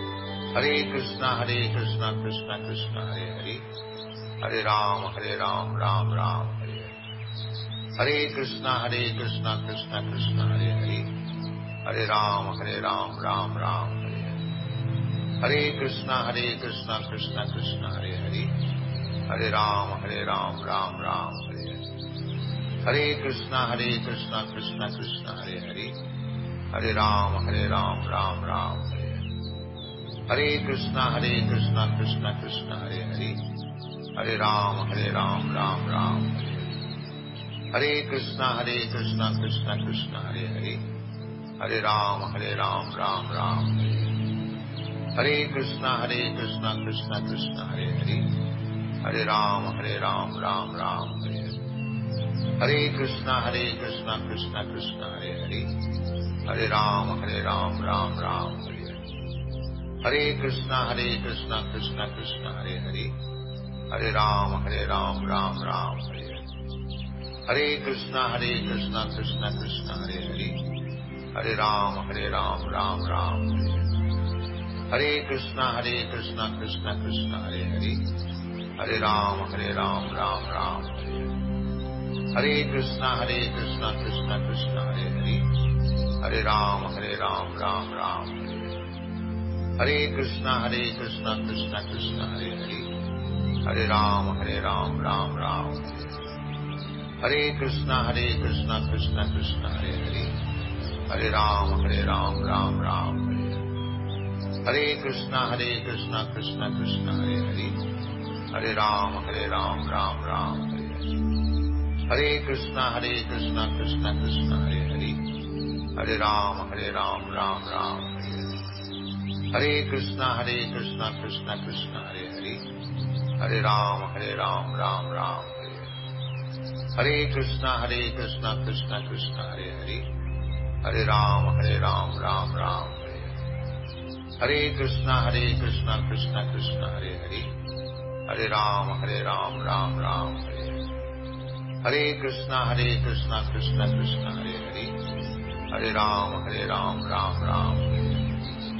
Hare Krishna Hare Krishna Krishna Krishna Hare Hare, Hare Ram Hare Ram Ram Ram Hare Hare, Hare Krishna Hare Krishna Krishna Krishna Hare Hare, Hare Ram Hare Ram Ram Ram Hare Hare, Hare Krishna Hare Krishna Krishna Krishna Hare Hare, Hare Ram Hare Ram Ram Ram Hare Hare, Hare Krishna Hare Krishna Krishna Krishna Hare Hare, Hare Ram Hare Ram Ram Ram Hare Hare, Hare Krishna Hare Krishna Krishna Krishna Hare Hare, Hare Ram Hare Ram Ram Ram Hare Hare, Hare Krishna Hare Krishna Krishna Krishna Hare Hare, Hare Ram Hare Ram Ram Ram Hare Hare, Hare Krishna Hare Krishna Krishna Krishna Hare Hare, Hare Ram Hare Ram Ram Ram Hare Hare, Hare Krishna Hare Krishna Krishna Krishna Hare Hare, Hare Ram Hare Ram Ram Ram Hare Hare, Hare Krishna Hare Krishna Krishna Krishna Hare Hare, Hare Ram Hare Ram Ram Ram Hare Hare, Hare Krishna Hare Krishna Krishna Krishna Hare Hare, Hare Ram Hare Ram Ram Ram Hare Hare, Hare Krishna Hare Krishna Krishna Krishna Hare Hare, Hare Ram Hare Ram Ram Ram Hare Hare, Hare Krishna Hare Krishna Krishna Krishna Hare Hare, Hare Ram Hare Ram Ram Ram Hare Hare, Hare Krishna Hare Krishna Krishna Krishna Hare Hare, Hare Ram Hare Ram Ram Ram Hare Hare, Hare Krishna Hare Krishna Krishna Krishna Hare Hare, Hare Ram Hare Ram Ram Ram Hare Hare, Hare Krishna Hare Krishna Krishna Krishna Hare Hare, Hare Ram Hare Ram Ram Ram Hare Hare, Hare Krishna Hare Krishna Krishna Krishna Hare Hare, Hare Ram Hare Ram Ram Ram Hare Hare, Hare Krishna Hare Krishna Krishna Krishna Hare Hare, Hare Ram Hare Ram Ram Ram Hare Hare, Hare Krishna Hare Krishna Krishna Krishna Hare Hare, Hare Ram Hare Ram Ram Ram Hare Hare, Hare Krishna Hare Krishna Krishna Krishna Hare Hare, Hare Ram Hare Ram Ram Ram Hare Hare, Hare Krishna Hare Krishna Krishna Krishna Hare Hare, Hare Ram Hare Ram Ram Ram Hare Hare,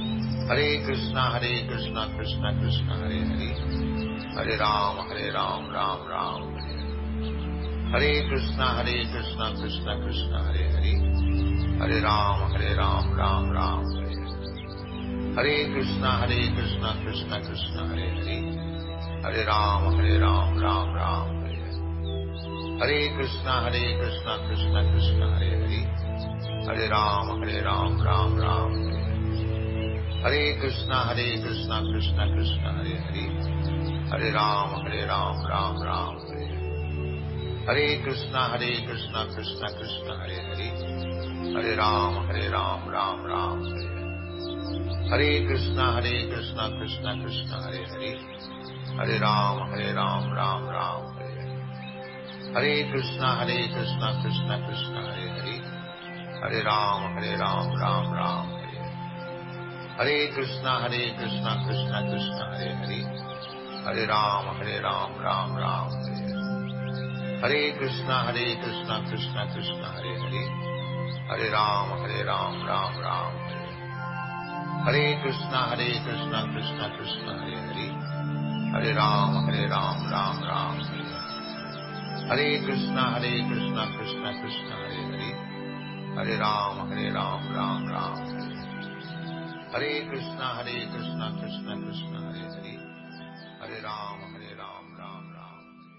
Hare Krishna Hare Krishna Krishna Krishna Hare Hare, Hare Ram Hare Ram Ram Ram Hare Hare, Hare Krishna Hare Krishna Krishna Krishna Hare Hare, Hare Ram Hare Ram Ram Ram Hare Hare, Hare Krishna Hare Krishna Krishna Krishna Hare Hare, Hare Ram Hare Ram Ram Ram Hare Hare, Hare Krishna Hare Krishna Krishna Krishna Hare Hare, Hare Ram Hare Ram Ram Ram Hare Hare, Hare Krishna Hare Krishna Krishna Krishna Hare Hare, Hare Ram Hare Ram Ram Ram Hare Hare, Hare Krishna Hare Krishna Krishna Krishna Hare Hare, Hare Ram Hare Ram Ram Ram Hare Hare, Hare Krishna Hare Krishna Krishna Krishna Hare Hare, Hare Ram Hare Ram Ram Ram Hare Hare, Hare Krishna Hare Krishna Krishna Krishna Hare Hare, Hare Ram Hare Ram Ram Ram Hare Hare, Hare Krishna Hare Krishna Krishna Krishna Hare Hare, Hare Ram Hare Ram Ram Ram Hare Hare, Hare Krishna Hare Krishna Krishna Krishna Hare Hare, Hare Ram Hare Ram Ram Ram Hare Hare, Hare Krishna Hare Krishna Krishna Krishna Hare Hare, Hare Ram Hare Ram Ram Ram Hare Hare, Hare Krishna Hare Krishna Krishna Krishna Hare Hare, Hare Ram Hare Ram Ram Ram Hare Hare, Hare Krishna Hare Krishna Krishna Krishna Hare Hare, Hare Ram Hare Ram Ram Ram Hare Hare.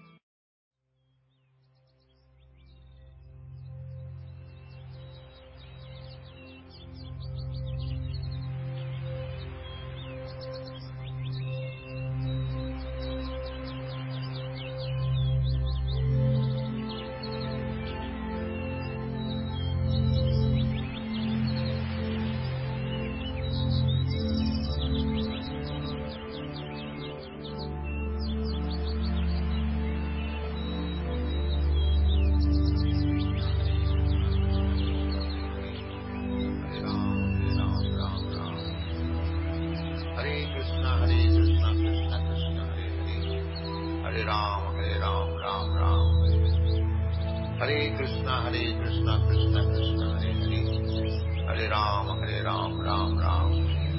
Hare Krishna Hare Krishna Krishna Krishna Hare Hare, Hare Ram Hare Ram Ram Ram Hare Hare,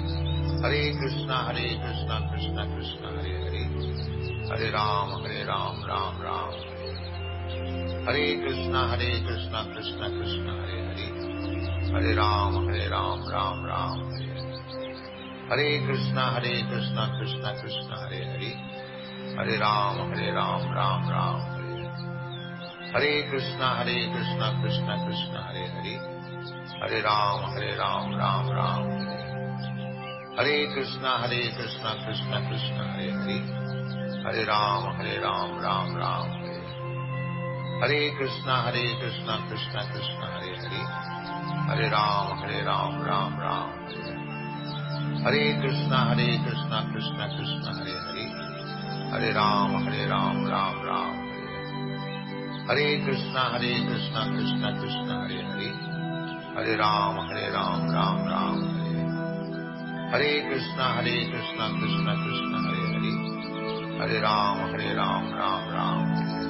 Hare Krishna Hare Krishna Krishna Krishna Hare Hare, Hare Ram Hare Ram Ram Ram Hare Hare, Hare Krishna Hare Krishna Krishna Krishna Hare Hare, Hare Ram Hare Ram Ram Ram Hare Hare, Hare Krishna Hare Krishna Krishna Krishna Hare Hare, Hare Ram Hare Ram Ram Ram Hare Hare, Hare Krishna Hare Krishna Krishna Krishna Hare Hare, Hare Ram Hare Ram Ram Ram Hare Hare, Hare Krishna Hare Krishna Krishna Krishna Hare Hare, Hare Ram Hare Ram Ram Ram Hare Hare, Hare Krishna Hare Krishna Krishna Krishna Hare Hare, Hare Ram Hare Ram Ram Ram Hare Hare, Hare Krishna Hare Krishna Krishna Krishna Hare Hare, Hare Ram Hare Ram Ram Ram Hare Hare, Hare Krishna Hare Krishna Krishna Krishna Hare Hare, Hare Ram Hare Ram Ram Ram Hare Hare, Hare Krishna Hare Krishna Krishna Krishna Hare Hare, Hare Ram Hare Ram Ram Ram Hare Hare,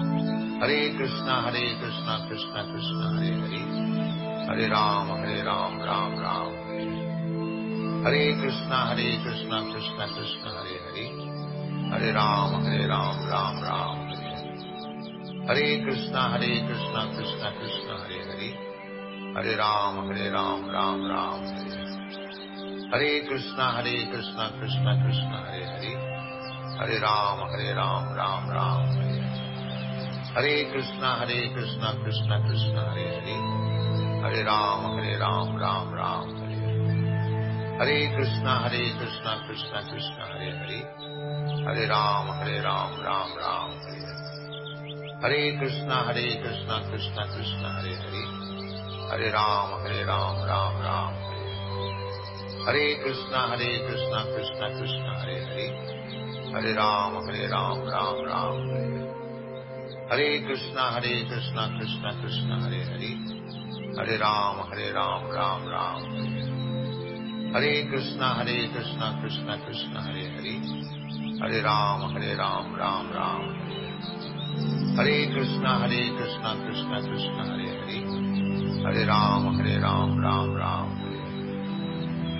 Hare Krishna Hare Krishna Krishna Krishna Hare Hare, Hare Ram Hare Ram Ram Ram Hare Hare, Hare Krishna Hare Krishna Krishna Krishna Hare Hare, Hare Ram Hare Ram Ram Ram Hare Hare, Hare Krishna Hare Krishna Krishna Krishna Hare Hare, Hare Ram Hare Ram Ram Ram Hare Hare, Hare Krishna Hare Krishna Krishna Krishna Hare Hare, Hare Ram Hare Ram Ram Ram Hare Hare, Hare Krishna Hare Krishna Krishna Krishna Hare Hare, Hare Ram Hare Ram Ram Ram Hare Hare, Hare Krishna Hare Krishna Krishna Krishna Hare Hare, Hare Ram Hare Ram Ram Ram Hare Hare, Hare Krishna Hare Krishna Krishna Krishna Hare Hare, Hare Ram Hare Ram Ram Ram Hare Hare, Hare Krishna Hare Krishna Krishna Krishna Hare Hare, Hare Ram Hare Ram Ram Ram Hare Hare, Hare Krishna Hare Krishna Krishna Krishna Hare Hare, Hare Ram Hare Ram Ram Ram Hare Hare, Hare Krishna Hare Krishna Krishna Krishna Hare Hare, Hare Ram Hare Ram Ram Ram Hare Hare, Hare Krishna Hare Krishna Krishna Krishna Hare Hare, Hare Ram Hare Ram Ram Ram Hare Hare,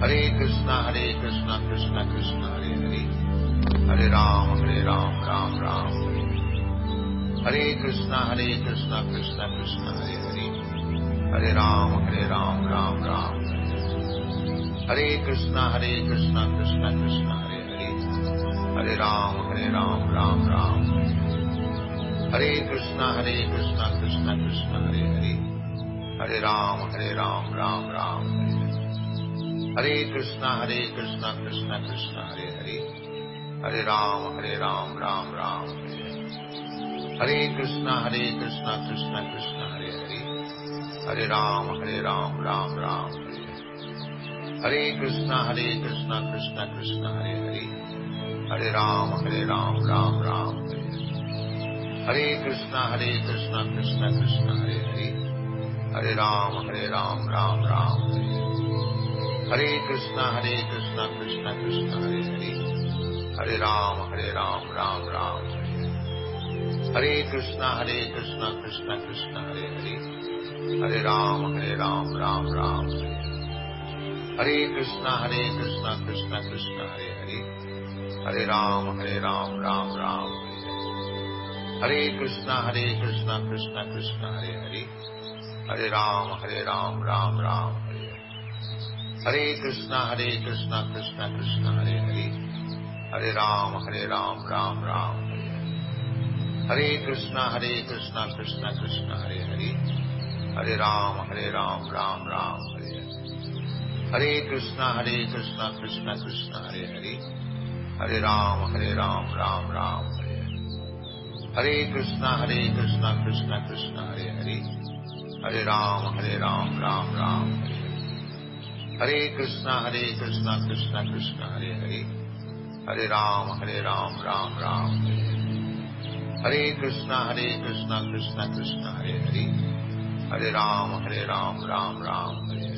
Hare Krishna Hare Krishna Krishna Krishna Hare Hare, Hare Ram Hare Ram Ram Ram Hare Hare, Hare Krishna Hare Krishna Krishna Krishna Hare Hare, Hare Ram Hare Ram Ram Ram Hare Hare, Hare Krishna Hare Krishna Krishna Krishna Hare Hare, Hare Ram Hare Ram Ram Ram Hare Krishna Hare Krishna Krishna Krishna Hare Hare, Hare Ram Hare Ram Ram Ram Hare Krishna Hare Krishna Krishna Krishna Hare Hare, Hare Ram Hare Ram Ram Ram Hare Krishna Hare Krishna Krishna Krishna Hare Hare, Hare Ram Hare Ram Ram Ram Hare Krishna Hare Krishna Krishna Krishna Hare Hare, Hare Ram Hare Ram Ram Ram Hare Krishna Hare Krishna Krishna Krishna Hare Hare, Hare Ram Hare Ram Ram Ram Hare Krishna Hare Krishna Krishna Krishna Hare Hare, Hare Ram Hare Ram Ram Ram Hare Krishna Hare Krishna Krishna Krishna Hare Hare, Hare Ram Hare Ram Ram Ram Hare Krishna Hare Krishna Krishna Krishna Hare Hare, Hare Ram Hare Ram Ram Ram Hare Krishna Hare Krishna Krishna Krishna Hare Hare, Hare Ram Hare Ram Ram Ram Hare Krishna Hare Krishna Krishna Krishna Hare Hare, Hare Ram Hare Ram Ram Ram Hare Krishna Hare Krishna Krishna Krishna Hare Hare, Hare Ram Hare Ram Ram Ram Hare Krishna Hare Krishna Krishna Krishna Hare Hare, Hare Ram Hare Ram Ram Ram Hare Krishna Hare Krishna Krishna Krishna Hare Hare, Hare Ram Hare Ram Ram Ram Hare Krishna Hare Krishna Krishna Krishna Hare Hare, Hare Ram Hare Ram Ram Ram Hare Krishna Hare Krishna Krishna Krishna Hare Hare, Hare Ram Hare Ram Ram Ram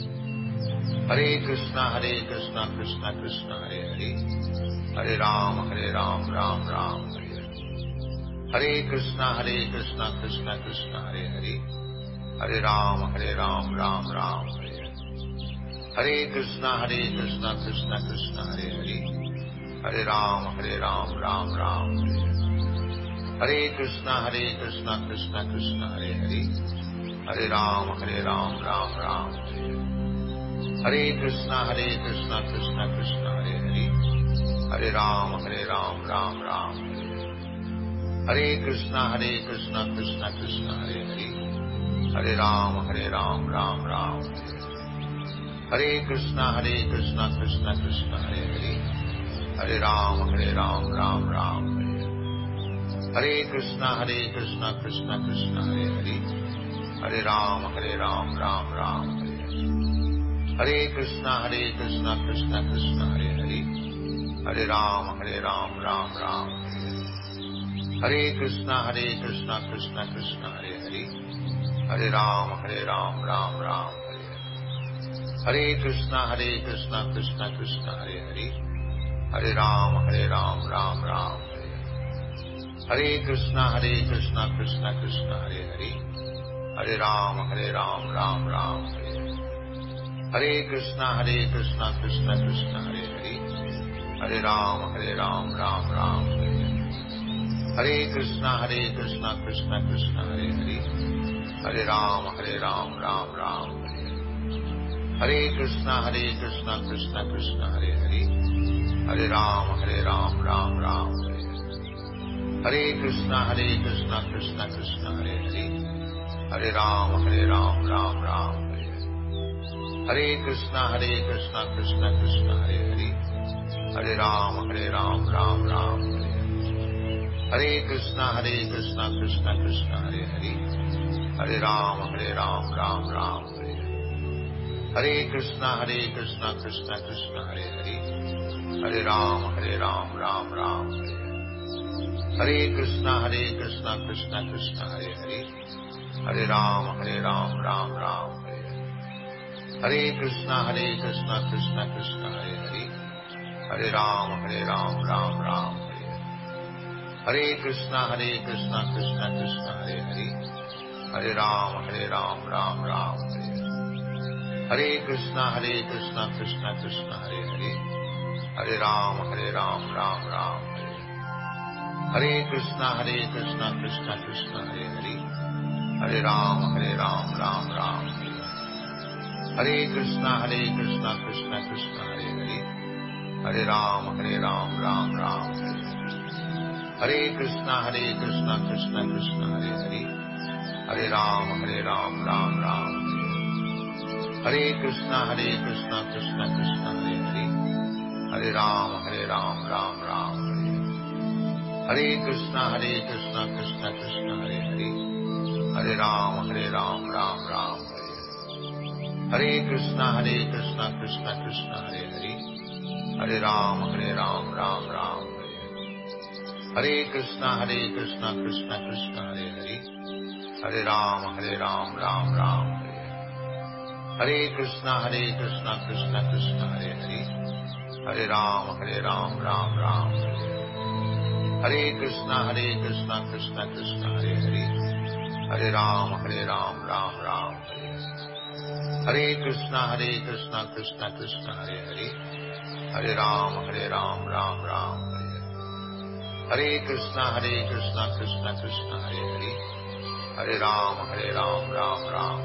Hare Krishna Hare Krishna Krishna Krishna Hare Hare, Hare Ram Hare Ram Ram Ram Hare Krishna Hare Krishna Krishna Krishna Hare Hare, Hare Ram Hare Ram Ram Ram Hare Krishna Hare Krishna Krishna Krishna Hare Hare, Hare Ram Hare Ram Ram Ram Hare Krishna Hare Krishna Krishna Krishna Hare Hare, Hare Ram Hare Ram Ram Ram Hare Krishna Hare Krishna Krishna Krishna Hare Hare, Hare Ram Hare Ram Ram Ram Hare Krishna Hare Krishna Krishna Krishna Hare Hare, Hare Ram Hare Ram Ram Ram Hare Krishna Hare Krishna Krishna Krishna Hare Hare, Hare Ram Hare Ram Ram Ram Hare Krishna Hare Krishna Krishna Krishna Hare Hare, Hare Ram Hare Ram Ram Ram Hare Krishna Hare Krishna Krishna Krishna Hare Hare, Hare Ram Hare Ram Ram Ram Hare Krishna Hare Krishna Krishna Krishna Hare Hare, Hare Ram Hare Ram Ram Ram Hare Krishna Hare Krishna Krishna Krishna Hare Hare, Hare Ram Hare Ram Ram Ram Hare Krishna Hare Krishna Krishna Krishna Hare Hare, Hare Ram Hare Ram Ram Ram Hare Krishna Hare Krishna Krishna Krishna Hare Hare, Hare Ram Hare Ram Ram Ram Hare Krishna Hare Krishna Krishna Krishna Hare Hare, Hare Ram Hare Ram Ram Ram Hare Krishna Hare Krishna Krishna Krishna Hare Hare, Hare Ram Hare Ram Ram Ram Hare Krishna Hare Krishna Krishna Krishna Hare Hare, Hare Ram Hare Ram Ram Ram Hare Krishna Hare Krishna Krishna Krishna Hare Hare, Hare Ram Hare Ram Ram Ram Hare Krishna Hare Krishna Krishna Krishna Hare Hare, Hare Ram Hare Ram Ram Ram Hare Krishna Hare Krishna Krishna Krishna Hare Hare, Hare Ram Hare Ram Ram Ram Hare Krishna Hare Krishna Krishna Krishna Hare Hare, Hare Ram Hare Ram Ram Ram Hare Krishna Hare Krishna Krishna Krishna Hare Hare, Hare Ram Hare Ram Ram Ram Hare Krishna Hare Krishna Krishna Krishna Hare Hare, Hare Ram Hare Ram Ram Ram Hare Krishna Hare Krishna Krishna Krishna Hare Hare, Hare Ram Hare Ram Ram Ram Hare Krishna Hare Krishna Krishna Krishna Hare Hare, Hare Ram Hare Ram Ram Ram Hare Krishna Hare Krishna Krishna Krishna Hare Hare, Hare Ram Hare Ram Ram Ram Hare Hare Krishna Hare Krishna Krishna Krishna Hare Hare, Hare Ram Hare Ram Ram Ram Hare Krishna Hare Krishna Krishna Krishna Hare Hare, Hare Ram Hare Ram Ram Ram Hare Krishna Hare Krishna Krishna Krishna Hare Hare, Hare Ram Hare Ram Ram Ram Hare Krishna Hare Krishna Krishna Krishna Hare Hare, Hare Ram Hare Ram Ram Ram Hare Krishna Hare Krishna Krishna Krishna Hare Hare, Hare Ram Hare Ram Ram Ram Hare Krishna Hare Krishna Krishna Krishna Hare Hare, Hare Ram Hare Ram Ram Ram Hare Krishna Hare Krishna Krishna Krishna Hare Hare, Hare Ram Hare Ram Ram Ram Hare Krishna Hare Krishna Krishna Krishna Hare Hare, Hare Ram Hare Ram Ram Ram Hare Krishna Hare Krishna Krishna Krishna Hare Hare, Hare Ram Hare Ram Ram Ram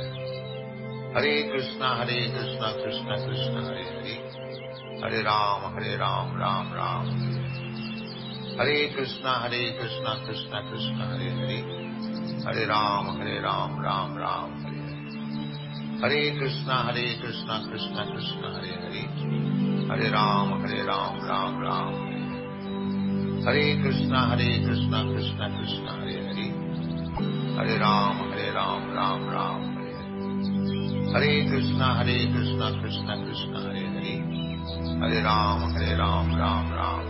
Hare Krishna Hare Krishna Krishna Krishna Hare Hare, Hare Ram Hare Ram Ram Ram Hare Krishna Hare Krishna Krishna Krishna Hare Hare, Hare Ram Hare Ram Ram Ram Hare Krishna Hare Krishna Krishna Krishna Hare Hare, Hare Ram Hare Ram Ram Ram Hare Krishna Hare Krishna Krishna Krishna Hare Hare, Hare Ram Hare Ram Ram Ram Hare Krishna Hare Krishna Krishna Krishna Hare Hare, Hare Ram Hare Ram Ram Ram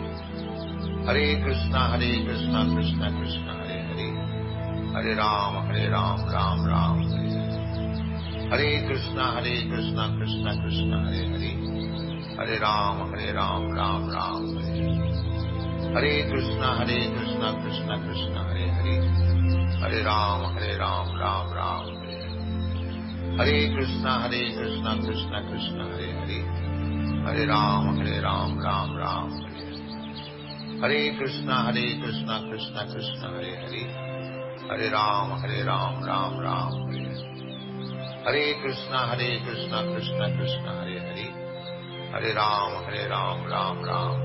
Hare Krishna Hare Krishna Krishna Krishna Hare Hare, Hare Ram Hare Ram Ram Ram Hare Krishna Hare Krishna Krishna Krishna Hare Hare, Hare Ram Hare Ram Ram Ram Hare Krishna Hare Krishna Krishna Krishna Hare Hare, Hare Ram Hare Ram Ram Ram Hare Krishna Hare Krishna Krishna Krishna Hare Hare, Hare Ram Hare Ram Ram Ram Hare Krishna Hare Krishna Krishna Krishna Hare Hare, Hare Ram Hare Ram Ram Ram Hare Krishna Hare Krishna Krishna Krishna Hare Hare, Hare Ram Hare Ram Ram Ram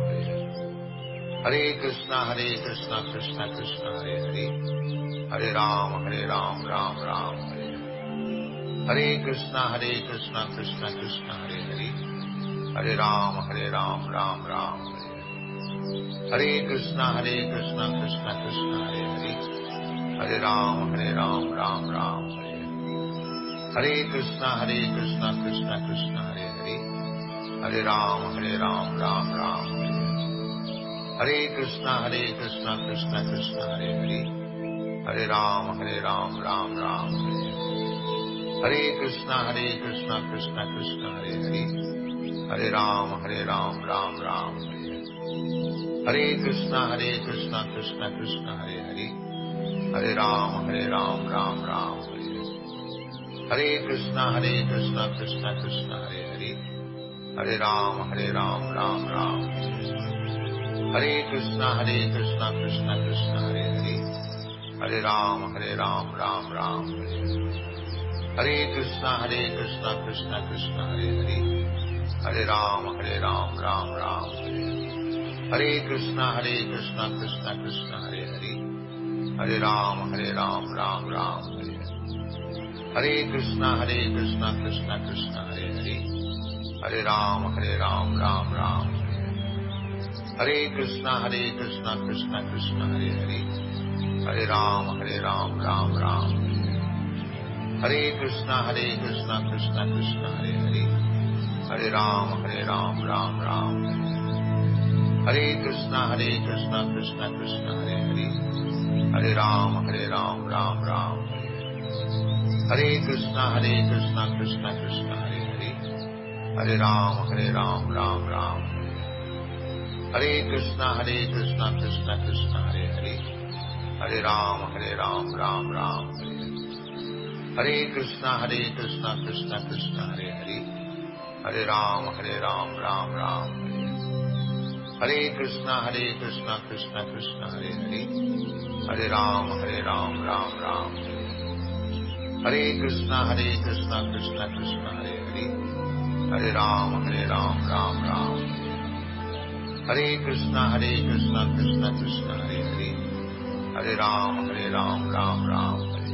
Hare Krishna Hare Krishna Krishna Krishna Hare Hare, Hare Ram Hare Ram Ram Ram Hare Krishna Hare Krishna Krishna Krishna Hare Hare, Hare Ram Hare Ram Ram Ram Hare Krishna Hare Krishna Krishna Krishna Hare Hare, Hare Ram Hare Ram Ram Ram Hare Krishna Hare Krishna Krishna Krishna Hare Hare, Hare Ram Hare Ram Ram Ram Hare Krishna Hare Krishna Krishna Krishna Hare Hare, Hare Ram Hare Ram Ram Ram Hare Krishna Hare Krishna Krishna Krishna Hare Hare, Hare Ram Hare Ram Ram Ram Hare Krishna Hare Krishna Krishna Krishna Hare Hare, Hare Ram Hare Ram Ram Ram Hare Krishna Hare Krishna Krishna Krishna Hare Hare, Hare Ram Hare Ram Ram Ram Hare Krishna Hare Krishna Krishna Krishna Hare Hare, Hare Ram Hare Ram Ram Ram Hare Krishna Hare Krishna Krishna Krishna Hare Hare, Hare Ram Hare Ram Ram Ram Hare Krishna Hare Krishna Krishna Krishna Hare Hare, Hare Ram Hare Ram Ram Ram Hare Krishna Hare Krishna Krishna Krishna Hare Hare, Hare Ram Hare Ram Ram Ram Hare Krishna Hare Krishna Krishna Krishna Hare Hare, Hare Ram Hare Ram Ram Ram Hare Krishna Hare Krishna Krishna Krishna Hare Hare, Hare Ram Hare Ram Ram Ram Hare Krishna Hare Krishna Krishna Krishna Hare Hare, Hare Ram Hare Ram Ram Ram Hare Krishna Hare Krishna Krishna Krishna Hare Hare, Hare Ram Hare Ram Ram Ram Hare Krishna Hare Krishna Krishna Krishna Hare Hare, Hare Ram Hare Ram Ram Ram Hare Krishna Hare Krishna Krishna Krishna Hare Hare, Hare Ram Hare Ram Ram Ram Hare Krishna Hare Krishna Krishna Krishna Hare Hare, Hare Ram Hare Ram Ram Ram Hare Krishna Hare Krishna Krishna Krishna Hare Hare, Hare Ram, Hare Ram, Ram Ram. Hare Krishna, Hare Krishna, Krishna Krishna, Hare Hare. Hare Ram, Hare Ram, Ram Ram.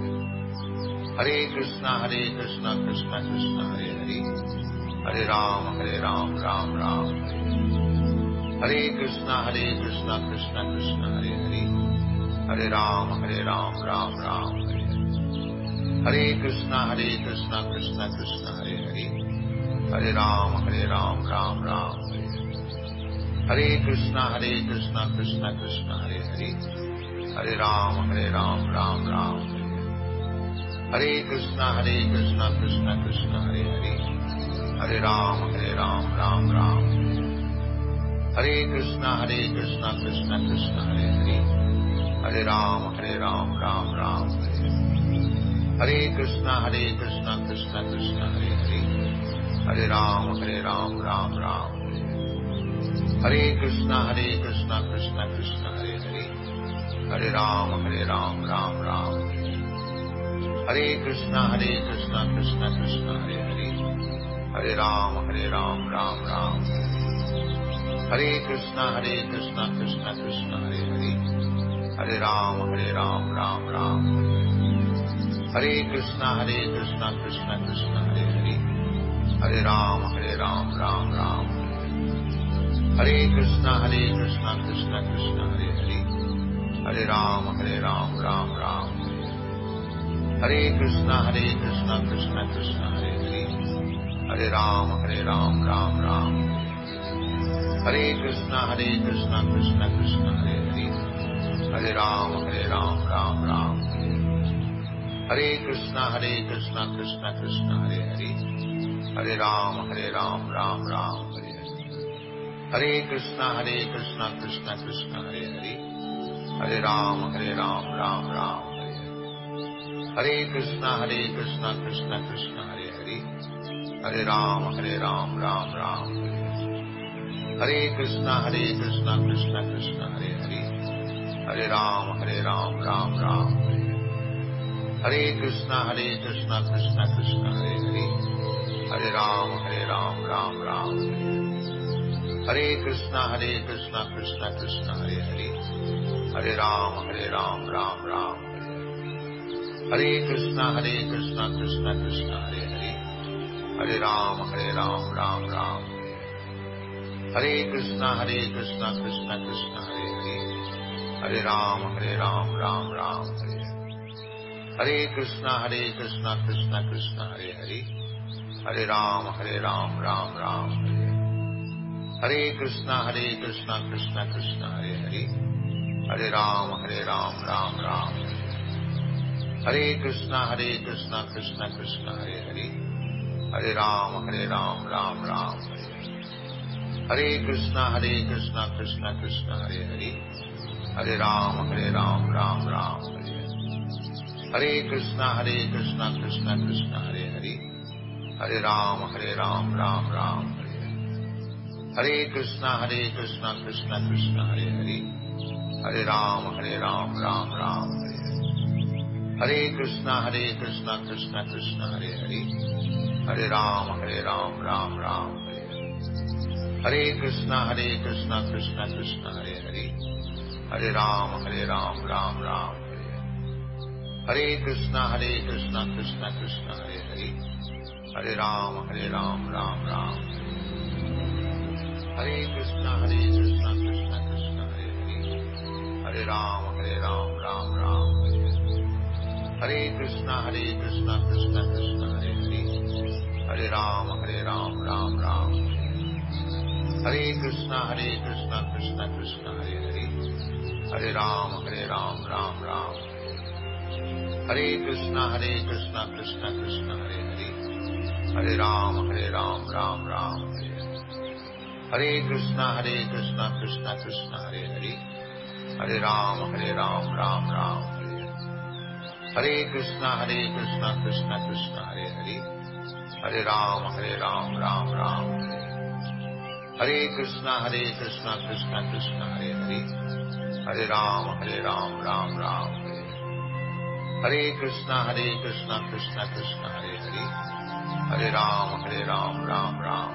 Hare Krishna, Hare Krishna, Krishna Krishna, Hare Hare. Hare Ram, Hare Ram, Ram Ram. Hare Krishna, Hare Krishna, Krishna Krishna, Hare Hare. Hare Ram, Hare Ram, Ram Ram. Hare Krishna, Hare Krishna, Krishna Krishna, Hare Hare. Hare Ram, Hare Ram, Ram Ram. Hare Krishna, Hare Krishna, Krishna Krishna, Hare Hare. Hare Ram, Hare Ram, Ram Ram. Hare Krishna, Hare Krishna, Krishna Krishna, Hare Hare. Hare Ram, Hare Ram, Ram Ram. Hare Krishna, Hare Krishna, Krishna Krishna, Hare Hare. Hare Ram, Hare Ram, Ram Ram. Hare Krishna, Hare Krishna, Krishna Krishna, Hare Hare. Hare Ram, Hare Ram, Ram Ram. Hare Krishna, Hare Krishna, Krishna Krishna, Hare Hare. Hare Ram, Hare Ram, Ram Ram. Hare Krishna, Hare Krishna, Krishna Krishna, Hare Hare. Hare Ram, Hare Ram, Ram Ram. Hare Krishna, Hare Krishna, Krishna Krishna, Hare Hare. Hare Ram, Hare Ram, Ram Ram. Hare Krishna, Hare Krishna, Krishna Krishna, Hare Hare. Hare Ram, Hare Ram, Ram Ram. Hare Krishna, Hare Krishna, Krishna Krishna, Hare Hare. Hare Ram, Hare Ram, Ram Ram. Hare Krishna, Hare Krishna, Krishna Krishna, Hare Hare. Hare Ram, Hare Ram, Ram Ram. Hare Krishna, Hare Krishna, Krishna Krishna, Hare Hare. Hare Ram, Hare Ram, Ram Ram. Hare Krishna, Hare Krishna, Krishna Krishna, Hare Hare. Hare Ram, Hare Ram, Ram Ram. Hare Krishna, Hare Krishna, Krishna Krishna, Hare Hare. Hare Ram, Hare Ram, Ram Ram. Hare Krishna, Hare Krishna, Krishna Krishna, Hare Hare. Hare Ram, Hare Ram, Ram Ram. Hare Krishna, Hare Krishna, Krishna Krishna, Hare Hare. Hare Ram, Hare Ram, Ram Ram. Hare Krishna, Hare Krishna, Krishna Krishna, Hare Hare. Hare Ram, Hare Ram, Ram Ram. Hare Krishna, Hare Krishna, Krishna Krishna, Hare Hare. Hare Ram, Hare Ram, Ram Ram. Hare Krishna, Hare Krishna, Krishna Krishna, Hare Hare. Hare Ram, Hare Ram, Ram Ram. Hare Krishna, Hare Krishna, Krishna Krishna, Hare Hare. Hare Ram, Hare Ram, Ram Ram. Hare Krishna, Hare Krishna, Krishna Krishna, Hare Hare. Hare Ram, Hare Ram, Ram Ram. Hare Krishna, Hare Krishna, Krishna Krishna, Hare Hare. Hare Ram, Hare Ram, Ram Ram. Hare Krishna, Hare Krishna, Krishna Krishna, Hare Hare. Hare Ram, Hare Ram, Ram Ram. Hare Krishna, Hare Krishna, Krishna Krishna, Hare Hare. Hare Ram, Hare Ram, Ram Ram. Hare Krishna, Hare Krishna, Krishna Krishna, Hare Hare. Hare Ram, Hare Ram, Ram Ram. Hare Krishna, Hare Krishna, Krishna Krishna, Hare Hare. Hare Ram, Hare Ram, Ram Ram. Hare Krishna, Hare Krishna, Krishna Krishna, Hare Hare. Hare Ram, Hare Ram, Ram Ram. Hare Krishna, Hare Krishna, Krishna Krishna, Hare Hare. Hare Ram, Hare Ram, Ram Ram. Hare Krishna, Hare Krishna, Krishna Krishna, Hare Hare. Hare Ram, Hare Ram, Ram Ram. Hare Krishna, Hare Krishna, Krishna Krishna, Hare Hare. Hare Ram, Hare Ram, Ram Ram. Hare Krishna, Hare Krishna, Krishna Krishna, Hare Hare. Hare Ram, Hare Ram, Ram Ram. Hare Krishna, Hare Krishna, Krishna Krishna, Hare Hare. Hare Ram, Hare Ram, Ram Ram. Hare Krishna, Hare Krishna, Krishna Krishna, Hare Hare. Hare Ram, Hare Ram, Ram Ram. Hare Krishna, Hare Krishna, Krishna Krishna, Hare Hare. Hare Ram, Hare Ram, Ram Ram. Hare Krishna, Hare Krishna, Krishna Krishna, Hare Hare. Hare Ram, Hare Ram, Ram Ram. Hare Krishna, Hare Krishna, Krishna Krishna, Hare Hare. Hare Ram, Hare Ram, Ram Ram. Hare Krishna, Hare Krishna, Krishna Krishna, Hare Hare. Hare Ram, Hare Ram, Ram Ram.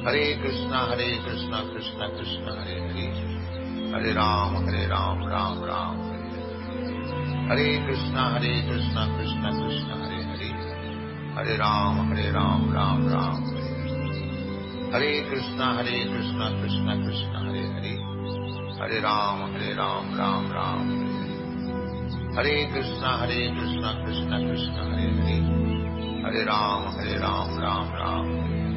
Hare Krishna Hare Krishna Krishna Krishna Hare Hare, Hare Ram Hare Ram Ram Ram Hare Hare. Hare Krishna Hare Krishna Krishna Krishna Hare Hare, Hare Ram Hare Ram Ram Ram Hare Hare, Hare Krishna Hare Krishna Krishna Krishna Hare Hare, Hare Ram Hare Ram Ram Ram Hare Hare, Hare Krishna Hare Krishna Krishna Krishna Hare Hare, Hare Ram Hare Ram Ram Ram Hare Hare,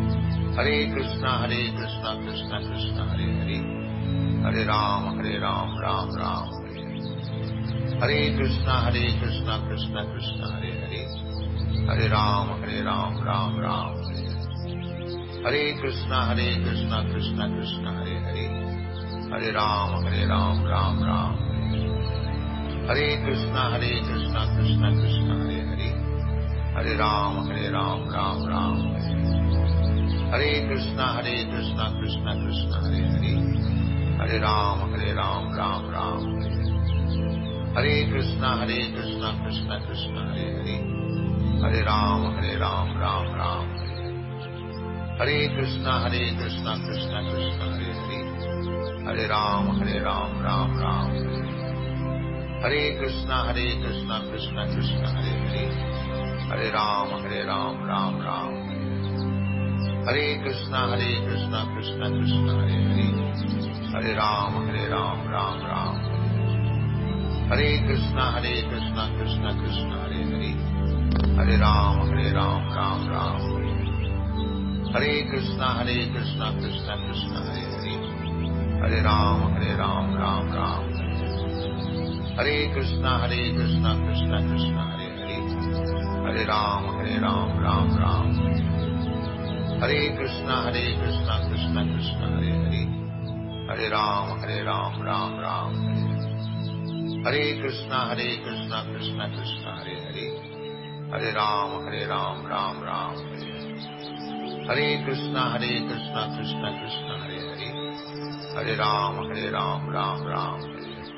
Hare Krishna Hare Krishna Krishna Krishna Hare Hare, Hare Ram Hare Ram Ram Ram Hare Hare, Hare Krishna Hare Krishna Krishna Krishna Hare Hare, Hare Ram Hare Ram Ram Ram Hare Hare, Hare Krishna Hare Krishna Krishna Krishna Hare Hare, Hare Ram Hare Ram Ram Ram Hare Hare, Hare Krishna Hare Krishna Krishna Krishna Hare Hare, Hare Ram Hare Ram Ram Ram Hare Hare, Hare Krishna Hare Krishna Krishna Krishna Hare Hare, Hare Ram Hare Ram Ram Ram Hare Hare, Hare Krishna Hare Krishna Krishna Krishna Hare Hare, Hare Ram Hare Ram Ram Ram Hare Hare, Hare Krishna Hare Krishna Krishna Krishna Hare Hare, Hare Ram Hare Ram Ram Ram Hare Hare, Hare Krishna Hare Krishna Krishna Krishna Hare Hare, Hare Ram Hare Ram Ram Ram Hare Hare, Hare Krishna Hare Krishna Krishna Krishna Hare Hare, Hare Ram Hare Ram Ram Ram Hare Hare, Hare Krishna Hare Krishna Krishna Krishna Hare Hare, Hare Ram Hare Ram Ram Ram Hare Hare, Hare Krishna Hare Krishna Krishna Krishna Hare Hare, Hare Ram Hare Ram Ram Ram Hare Hare, Hare Krishna Hare Krishna Krishna Krishna Hare Hare, Hare Ram Hare Ram Ram Ram Hare Hare, Hare Krishna Hare Krishna Krishna Krishna Hare Hare, Hare Ram Hare Ram Ram Ram Hare Hare, Hare Krishna Hare Krishna Krishna Krishna Hare Hare, Hare Ram Hare Ram Ram Ram Hare Hare, Hare Krishna Hare Krishna Krishna Krishna Hare Hare, Hare Ram Hare Ram Ram Ram Hare Hare,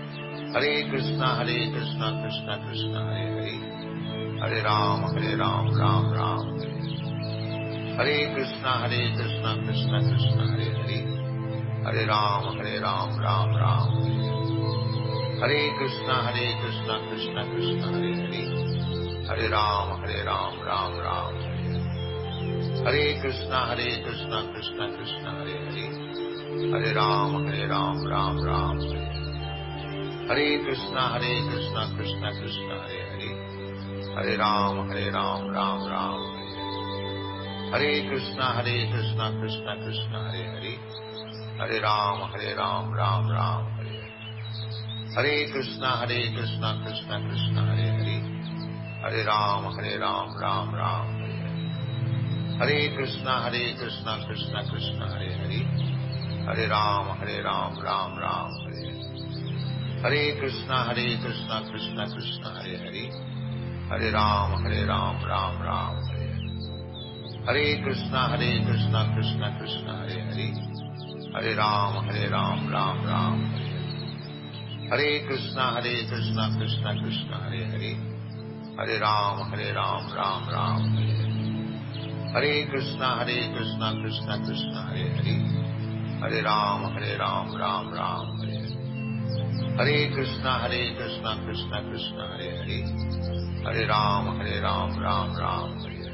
Hare Krishna Hare Krishna Krishna Krishna Hare Hare, Hare Ram Hare Ram Ram Ram Hare Hare, Hare Krishna Hare Krishna Krishna Krishna Hare Hare, Hare Ram Hare Ram Ram Ram Hare Hare, Hare Krishna Hare Krishna Krishna Krishna Hare Hare, Hare Ram Hare Ram Ram Ram Hare Hare, Hare Krishna Hare Krishna Krishna Krishna Hare Hare, Hare Ram Hare Ram Ram Ram Hare Hare, Hare Krishna Hare Krishna Krishna Krishna Hare Hare, Hare Ram Hare Ram Ram Ram Hare Hare, Hare Krishna Hare Krishna Krishna Krishna Hare Hare, Hare Ram Hare Ram Ram Ram Hare Hare, Hare Krishna Hare Krishna Krishna Krishna Hare Hare, Hare Ram Hare Ram Ram Ram Hare Hare, Hare Krishna Hare Krishna Krishna Krishna Hare Hare, Hare Ram Hare Ram Ram Ram Hare Hare, Hare Krishna Hare Krishna Krishna Krishna Hare Hare, Hare Ram Hare Ram Ram Ram Hare Hare, Hare Krishna Hare Krishna Krishna Krishna Hare Hare, Hare Ram Hare Ram Ram Ram Hare Hare, Hare Krishna Hare Krishna Krishna Krishna Hare Hare, Hare Ram Hare Ram Ram Ram Hare Hare, Hare Krishna Hare Krishna Krishna Krishna Hare Hare, Hare Ram Hare Ram Ram Ram Hare Hare, Hare Krishna Hare Krishna Krishna Krishna Hare Hare, Hare Ram Hare Ram Ram Ram Hare Hare,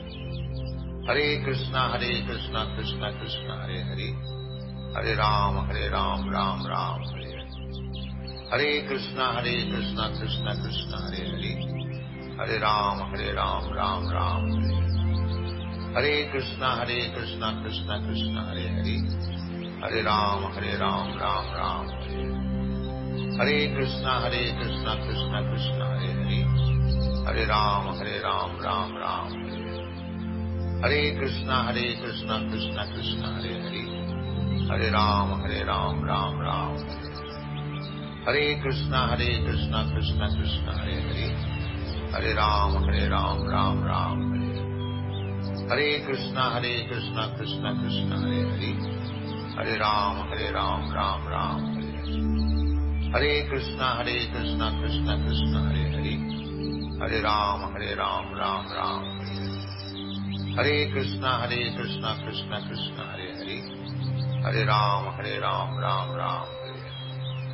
Hare Krishna Hare Krishna Krishna Krishna Hare Hare, Hare Ram Hare Ram Ram Ram Hare Hare, Hare Krishna Hare Krishna Krishna Krishna Hare Hare, Hare Ram Hare Ram Ram Ram Hare Hare, Hare Krishna Hare Krishna Krishna Krishna Hare Hare, Hare Ram Hare Ram Ram Ram Hare Hare, Hare Krishna Hare Krishna Krishna Krishna Hare Hare, Hare Ram Hare Ram Ram Ram Hare Hare, Hare Krishna Hare Krishna Krishna Krishna Hare Hare, Hare Ram Hare Ram Ram Ram Hare Hare, Hare Krishna Hare Krishna Krishna Krishna Hare Hare, Hare Ram Hare Ram Ram Ram Hare Hare, Hare Krishna Hare Krishna Krishna Krishna Hare Hare, Hare Ram Hare Ram Ram Ram Hare Hare, Hare Krishna Hare Krishna Krishna Krishna Hare Hare, Hare Ram Hare Ram Ram Ram Hare Hare, Hare Krishna Hare Krishna Krishna Krishna Hare Hare, Hare Ram Hare Ram Ram Ram Hare Hare,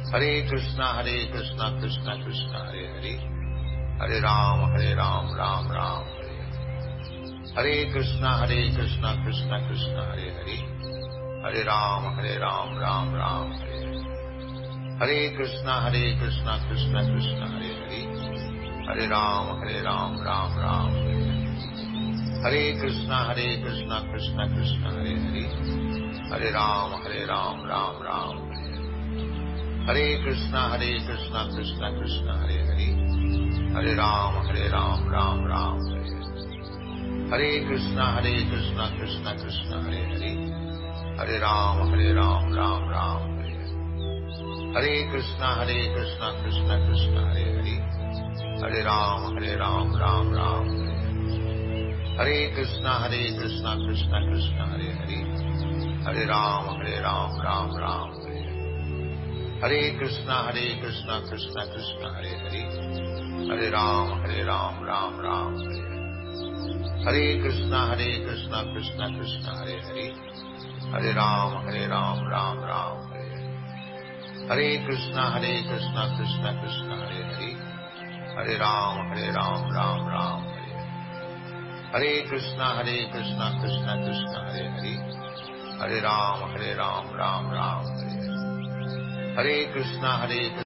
Hare Krishna Hare Krishna Krishna Krishna Hare Hare, Hare Ram Hare Ram Ram Ram Hare Hare, Hare Krishna Hare Krishna Krishna Krishna Hare Hare, Hare Ram Hare Ram Ram Ram Hare Hare, Hare Krishna Hare Krishna Krishna Krishna Hare Hare, Hare Ram Hare Ram Ram Ram Hare Hare, Hare Krishna Hare Krishna Krishna Krishna Hare Hare, Hare Ram Hare Ram Ram Ram Hare Hare, Hare Krishna Hare Krishna Krishna Krishna Hare Hare, Hare Ram Hare Ram Ram Ram Hare Hare, Hare Krishna Hare Krishna Krishna Krishna Hare Hare, Hare Ram Hare Ram Ram Ram Hare Hare, Hare Krishna Hare Krishna Krishna Krishna Hare Hare, Hare Ram Hare Ram Ram Ram Hare Hare, Hare Krishna Hare Krishna Krishna Krishna Hare Hare, Hare Ram Hare Ram Ram Ram Hare Hare, Hare Krishna Hare Krishna Krishna Krishna Hare Hare, Hare Ram Hare Ram Ram Ram Hare Hare, Hare Krishna Hare Krishna Krishna Krishna Hare Hare, Hare Ram Hare Ram Ram Ram Hare Hare, Hare Krishna Hare Krishna Krishna Krishna Hare Hare, Hare Ram Hare Ram Ram Ram Hare Hare, Hare Krishna Hare Krishna Krishna Krishna Hare Hare, Hare Ram Hare Ram Ram Ram Hare Hare, Hare Krishna Hare